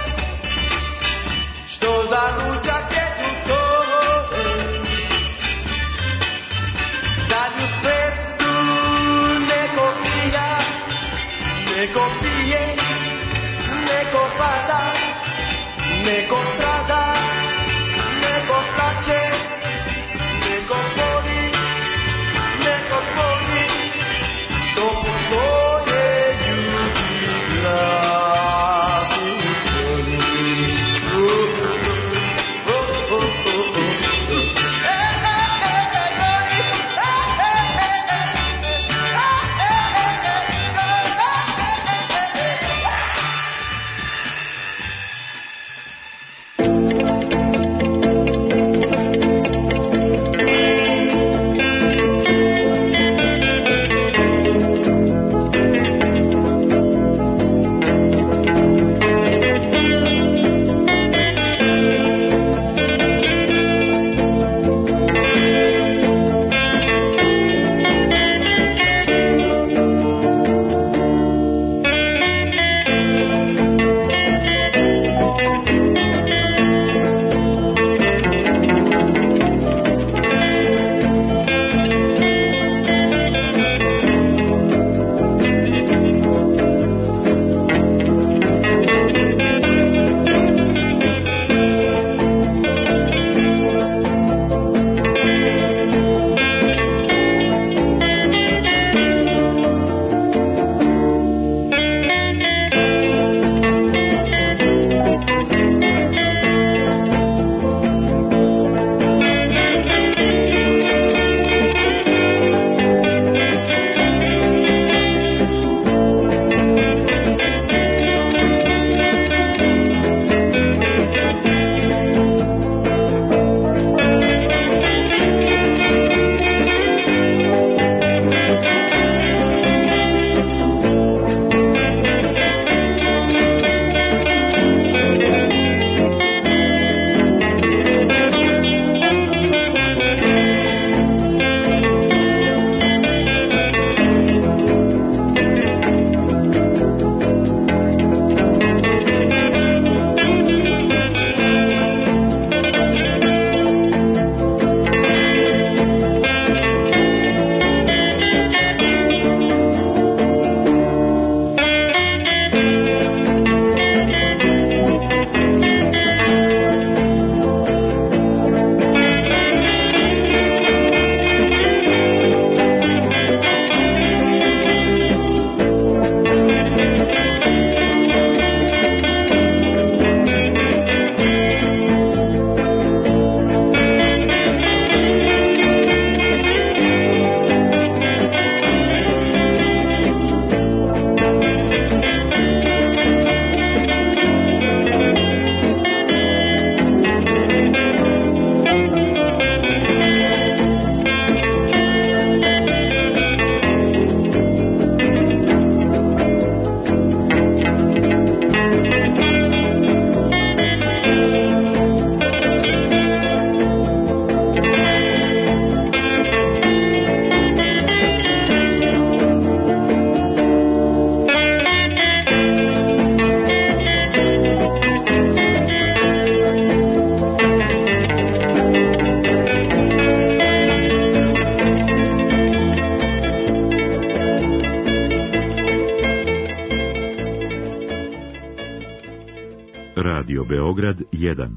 [SPEAKER 1] Radio Beograd jedan.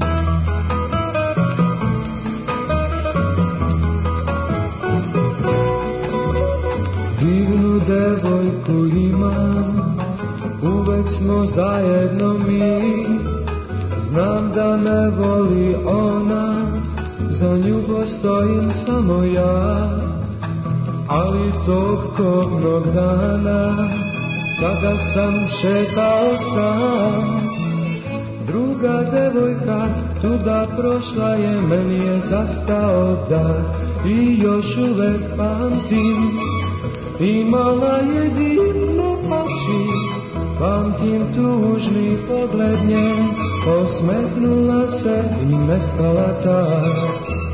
[SPEAKER 11] Divnu devojku imam, uvek smo zajedno mi. Znam da ne voli ona, za nju postojim samo ja. Ali tog kobnog dana, kada sam šetao sam, druga devojka tuda prošla je, meni je zastao dah i još uvek pamtim. Imala je divne oči, pamtim tužni pogled njen, osmehnula se i nestala tak.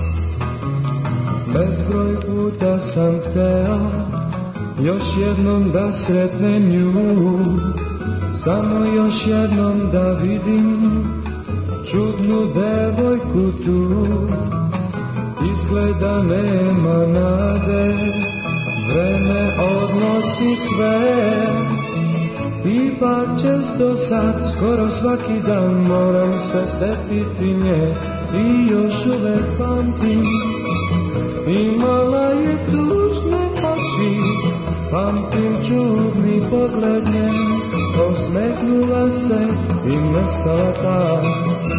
[SPEAKER 11] Bezbroj puta sam hteo još jednom da sretnem nju, samo još jednom da vidim čudnu devojku tu. Izgleda nema nade, vreme odnosi sve, ipak često sad, skoro svaki dan moram se setiti nje i još uvek pamtim. Imala je tužne oči, pamtim čudni pogled njen, osmehnula se i nestala tak.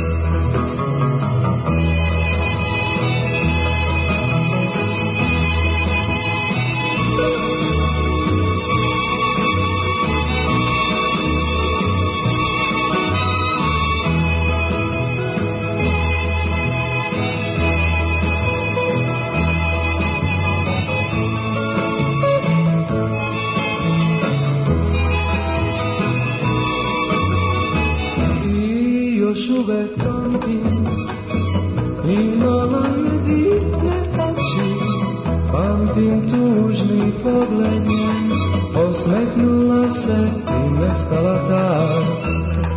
[SPEAKER 11] Uvek pamtim, imala je divne oči, pamtim tužni pogled njen, osmehnula se i nestala tak.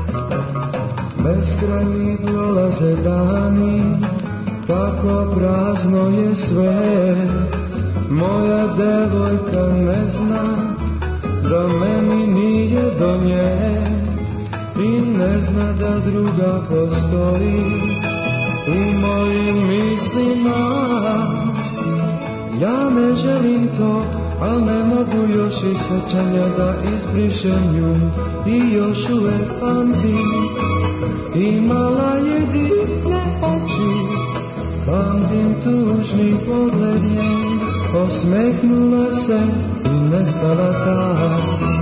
[SPEAKER 11] Beskrajni prolaze dani, tako prazno je sve, moja devojka ne zna da meni nije do nje. I ne zna da druga postoji u mojim mislima. Ja ne želim to, al ne mogu još i sećanja da izbrišem nju. I još uvek pamtim, imala je divne oči, pamtim tužni pogled njen, osmehnula se i nestala tak.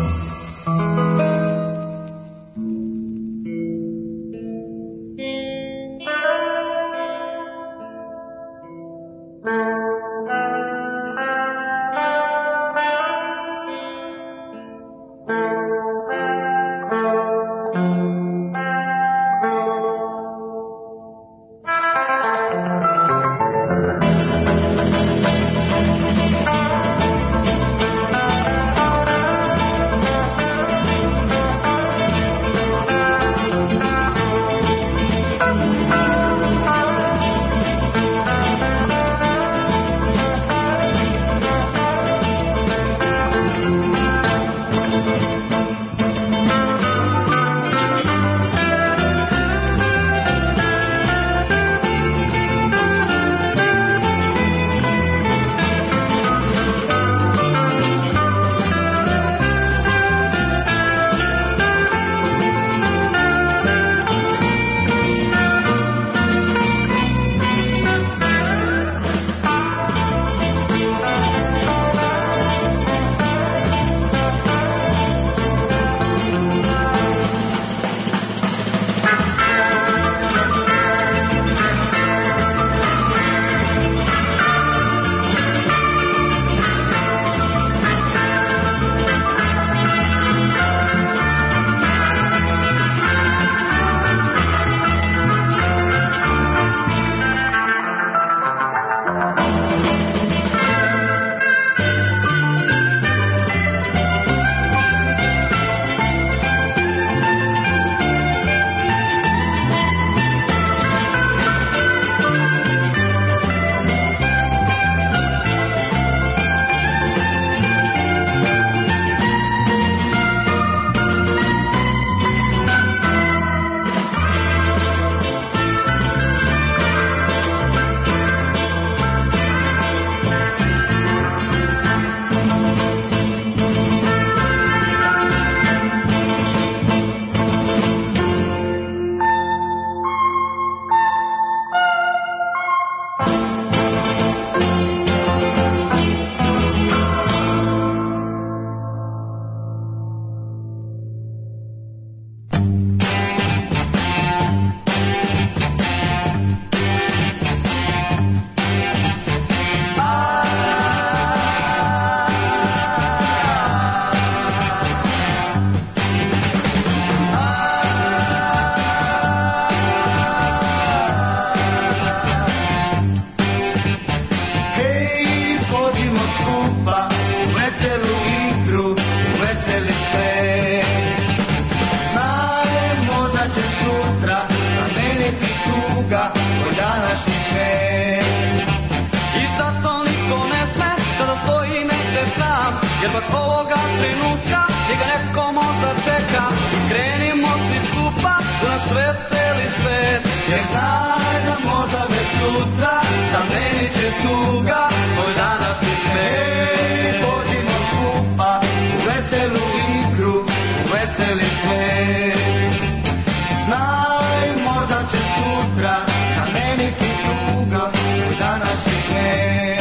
[SPEAKER 4] trenutka gdje ga netko možda čeka. Krenimo svi skupa u naš veseli svet, jer znaj da možda već sutra zamenit će tuga tvoj današnji smet. Pođimo skupa u veselu igru, u veseli svet. Znaj možda će sutra zameniti tuga tvoj današnji smet.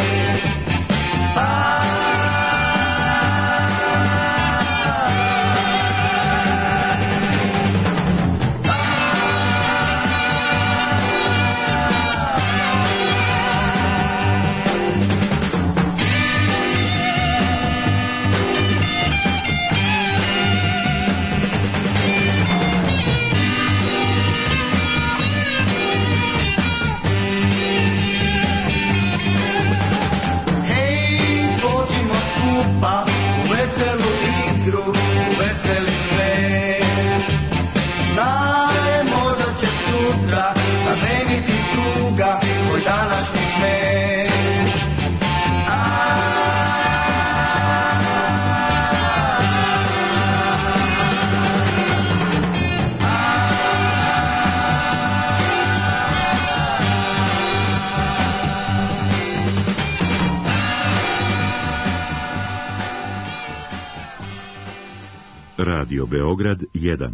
[SPEAKER 1] Radio Beograd jedan.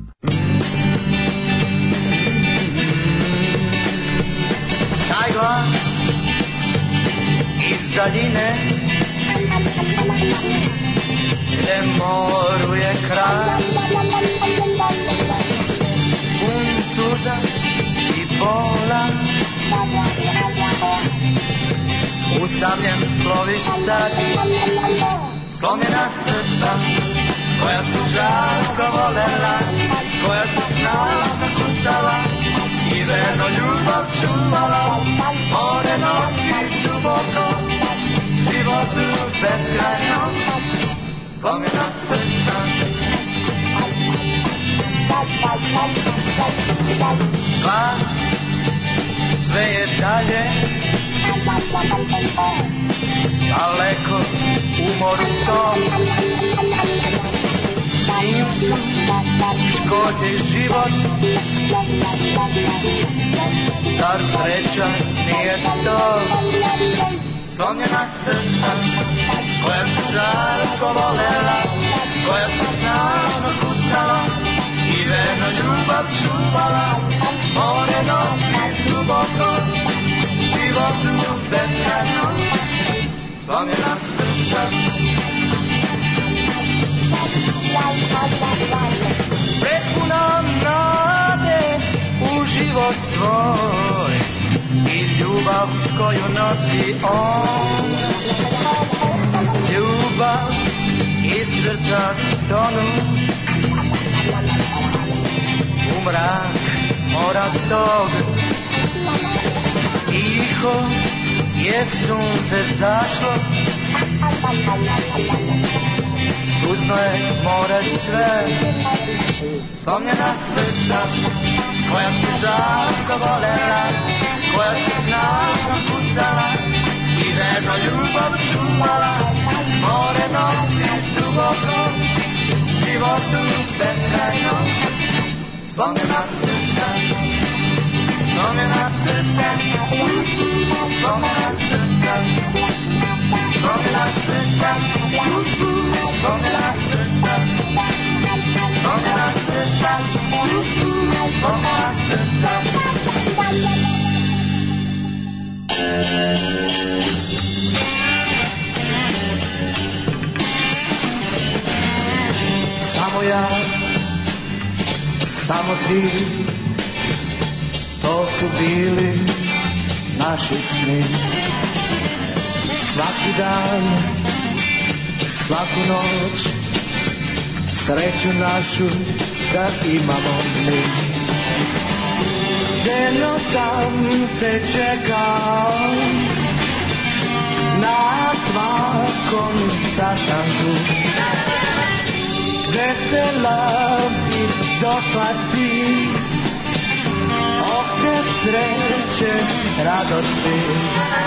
[SPEAKER 4] Taj glas iz daljine gdje moru je kraj, pun suza i bola, usamljen plovi sad, slomljena srca koja su žarko volela, koja su snažno kucala i verno ljubav čuvala. More nosi duboko, životu beskrajno, slomljena srca. Glas, sve je dalje, daleko u moru to. Njim su škode život, zar sreća nije to? Slomljena srca koja su žarko volela, koja su snažno kucala i verno ljubav čuvala. More nosi duboko, životu beskrajno, slomljena srca. Prepuna nade u život svoj i ljubav koju nosi on. Ljubav i srca tonu u mrak mora tog. Tiho je sunce zašlo, suzno je more sve. Slomljena srca koja su žarko volela, koja su snažno kucala i verno ljubav čuvala. More nosi duboko, životu beskrajno, slomljena srca, slomljena srca, slomljena srca, slomljena srca, slomljena srca, slomljena srca, slomljena srca. Samo ja, samo ti, to su bili naši sni. Svaki dan, svaku noć, sreću našu da imamo mi. Željno sam te čekao na svakom sastanku. Vesela bi došla ti, oh te sreće, radosti.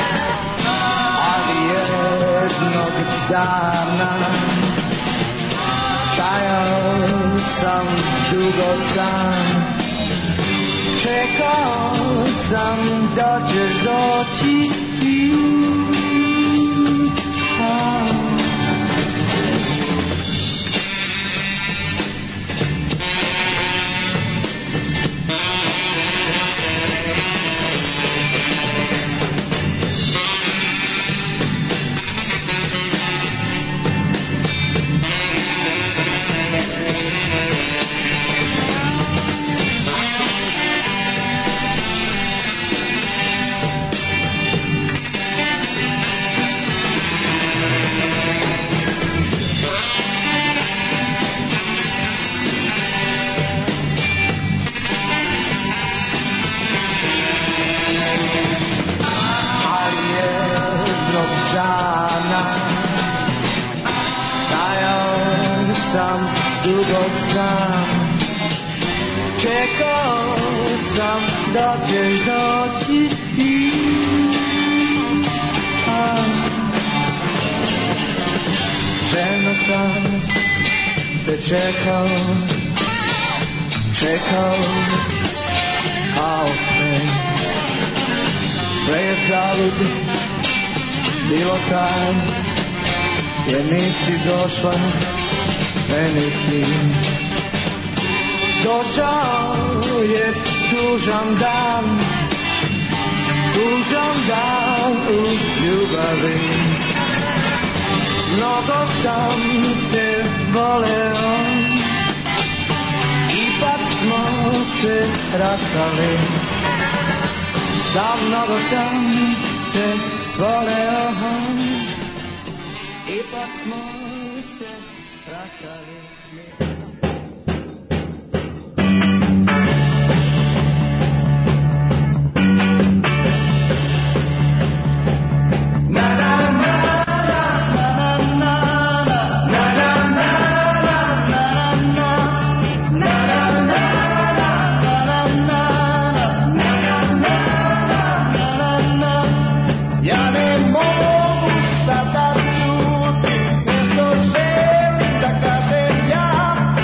[SPEAKER 4] Ali jednog dana sam, dugo sam, čekao sam da ćeš doći ti. A. Dugo sam, čekao sam da ćeš doći ti. A, ženo sam te čekao, čekao kao me. Sve je zalud bilo taj, jer nisi došla meni ti. Došao je tužan dan, tužan dan u ljubavi. Mnogo sam te voleo, ipak smo se rastali. Da, mnogo sam te voleo, ipak smo se rastali. Ja ne mogu sada čuti, nešto želim da kažem ja.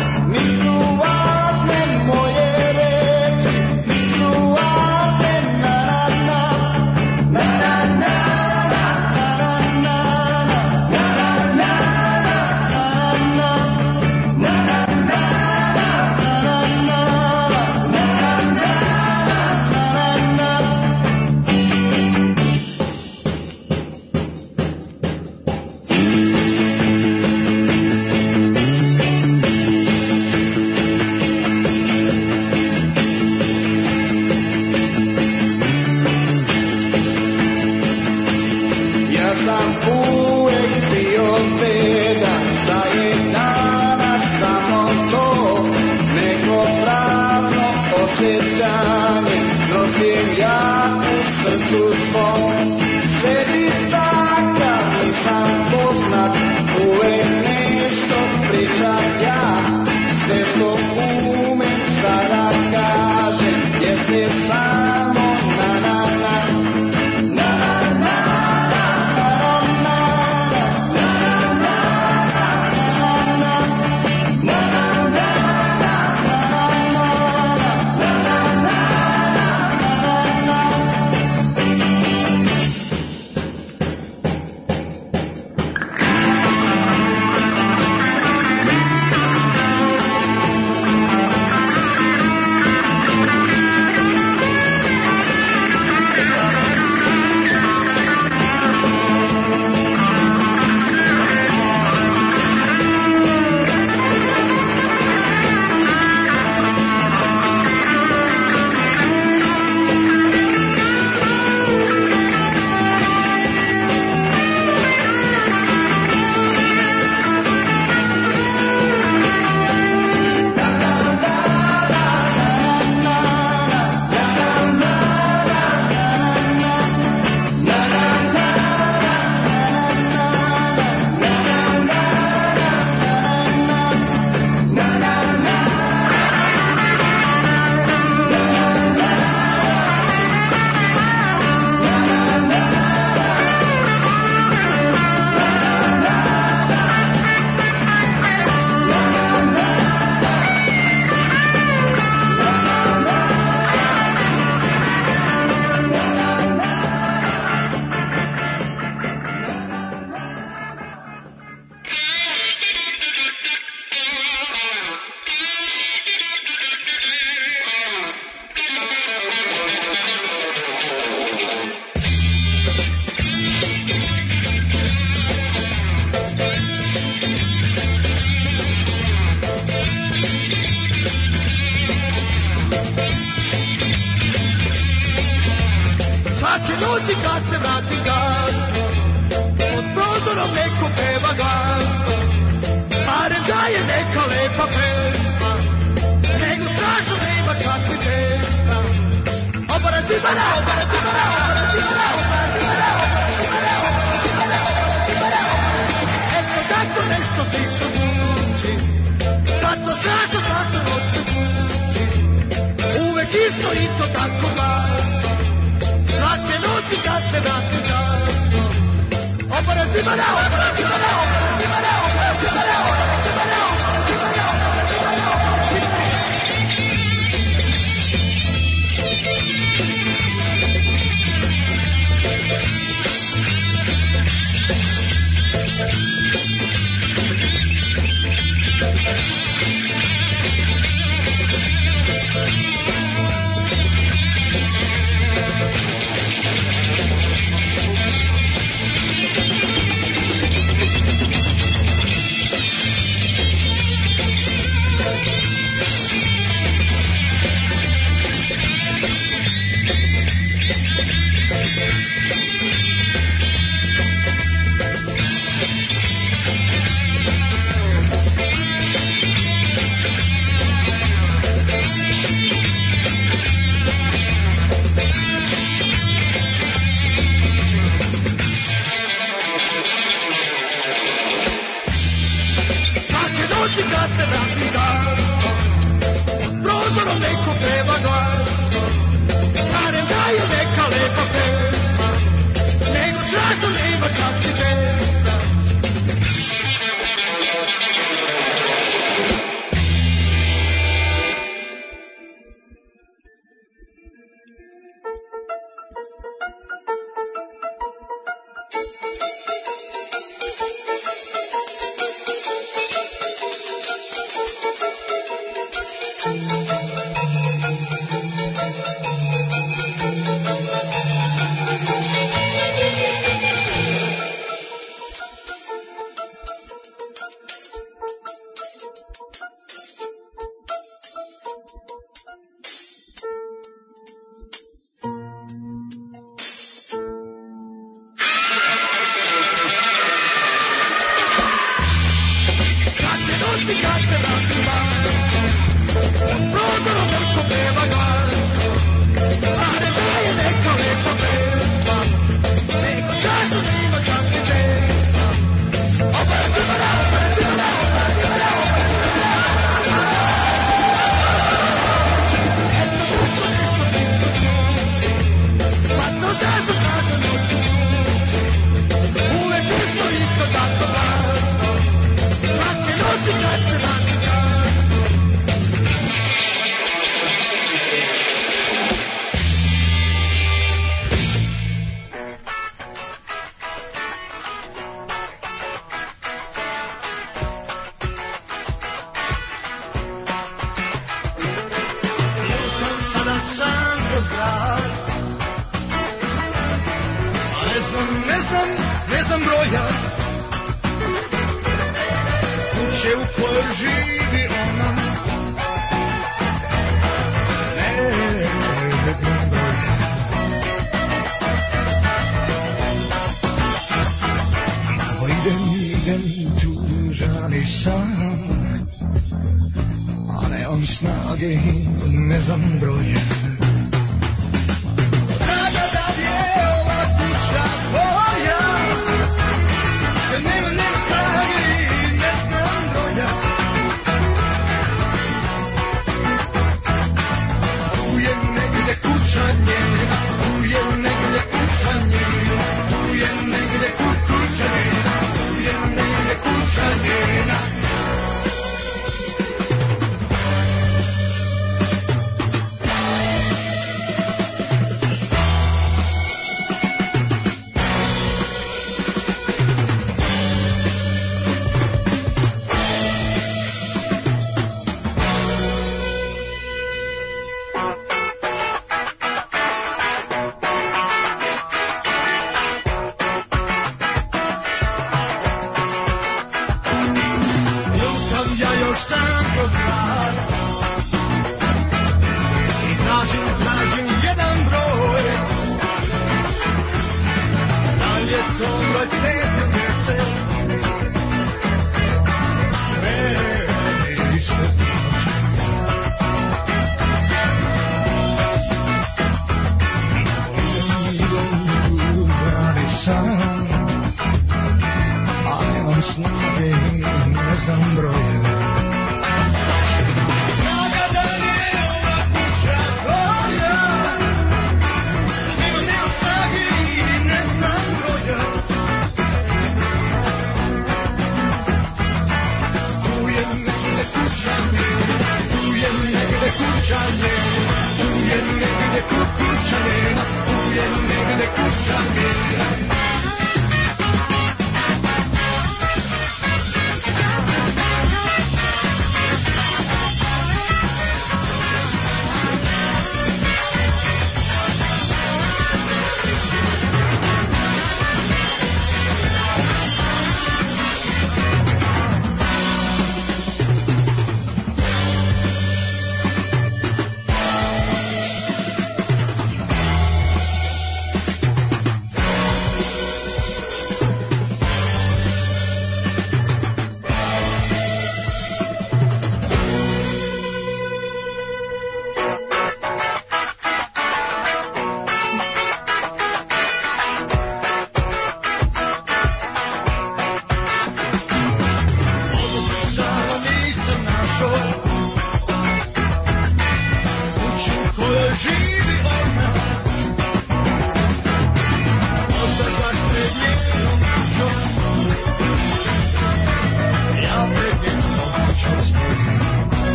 [SPEAKER 4] lepa pesma, nego strašno nema čak ni testa. Operativana, operativana, operativana, operativana, operativana, operativana, operativana. Eto tako nešto slično zvuči, kad to strašno, strašno noću kući. Uvek isto i to tako glasno, svake noći kad se vratim kasno. Operativana, operativana, operativana, operativana, operativana, operativana, operativana, operativana.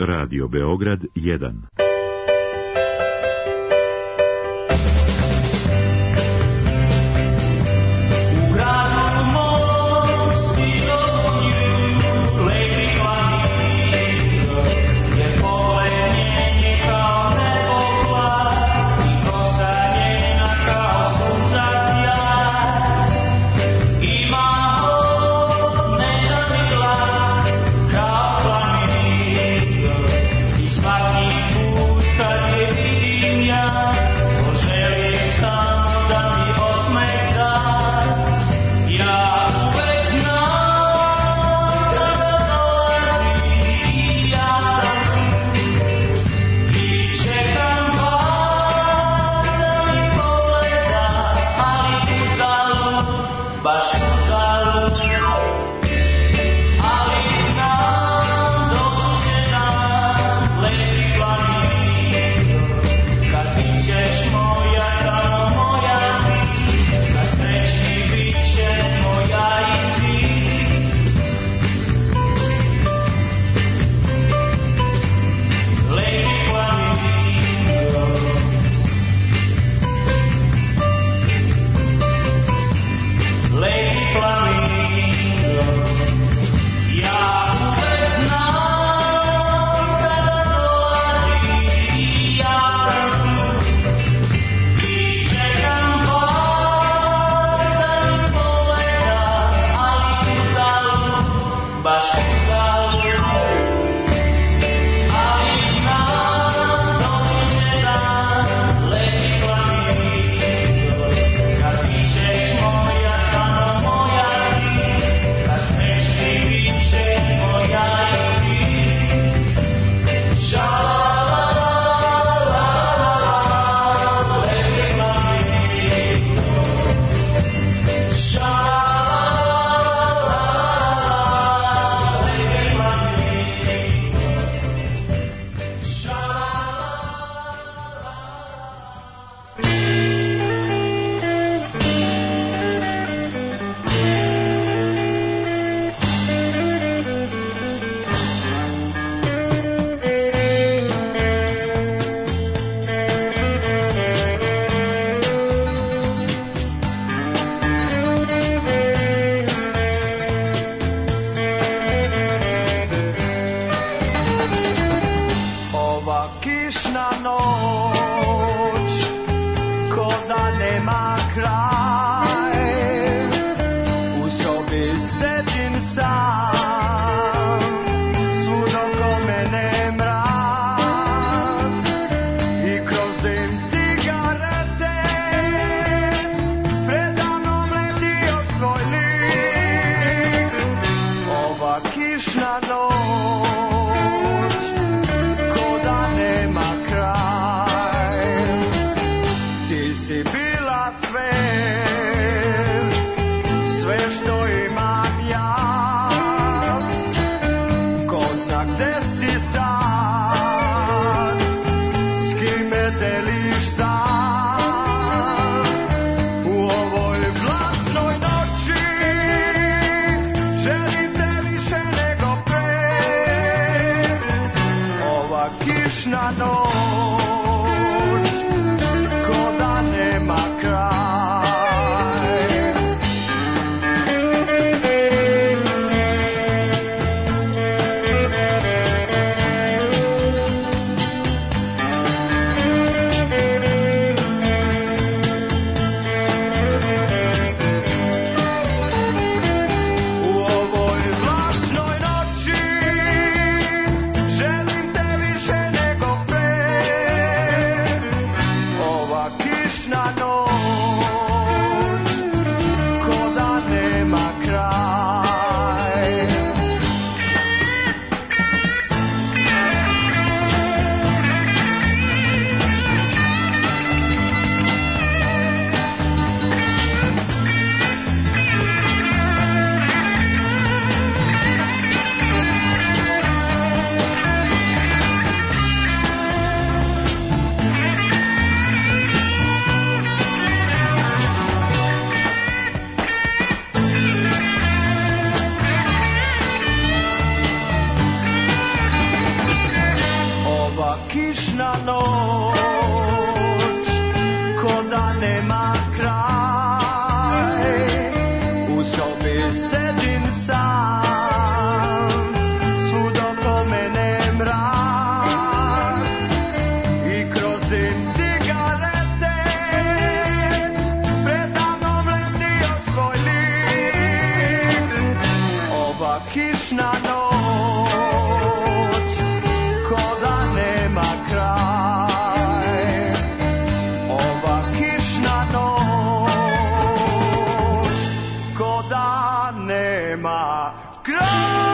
[SPEAKER 1] Radio Beograd jedan.
[SPEAKER 11] Želim te više nego pre.
[SPEAKER 4] ova kišna noć, ko da nema kraj. Ova kišna noć, ko da nema kraj.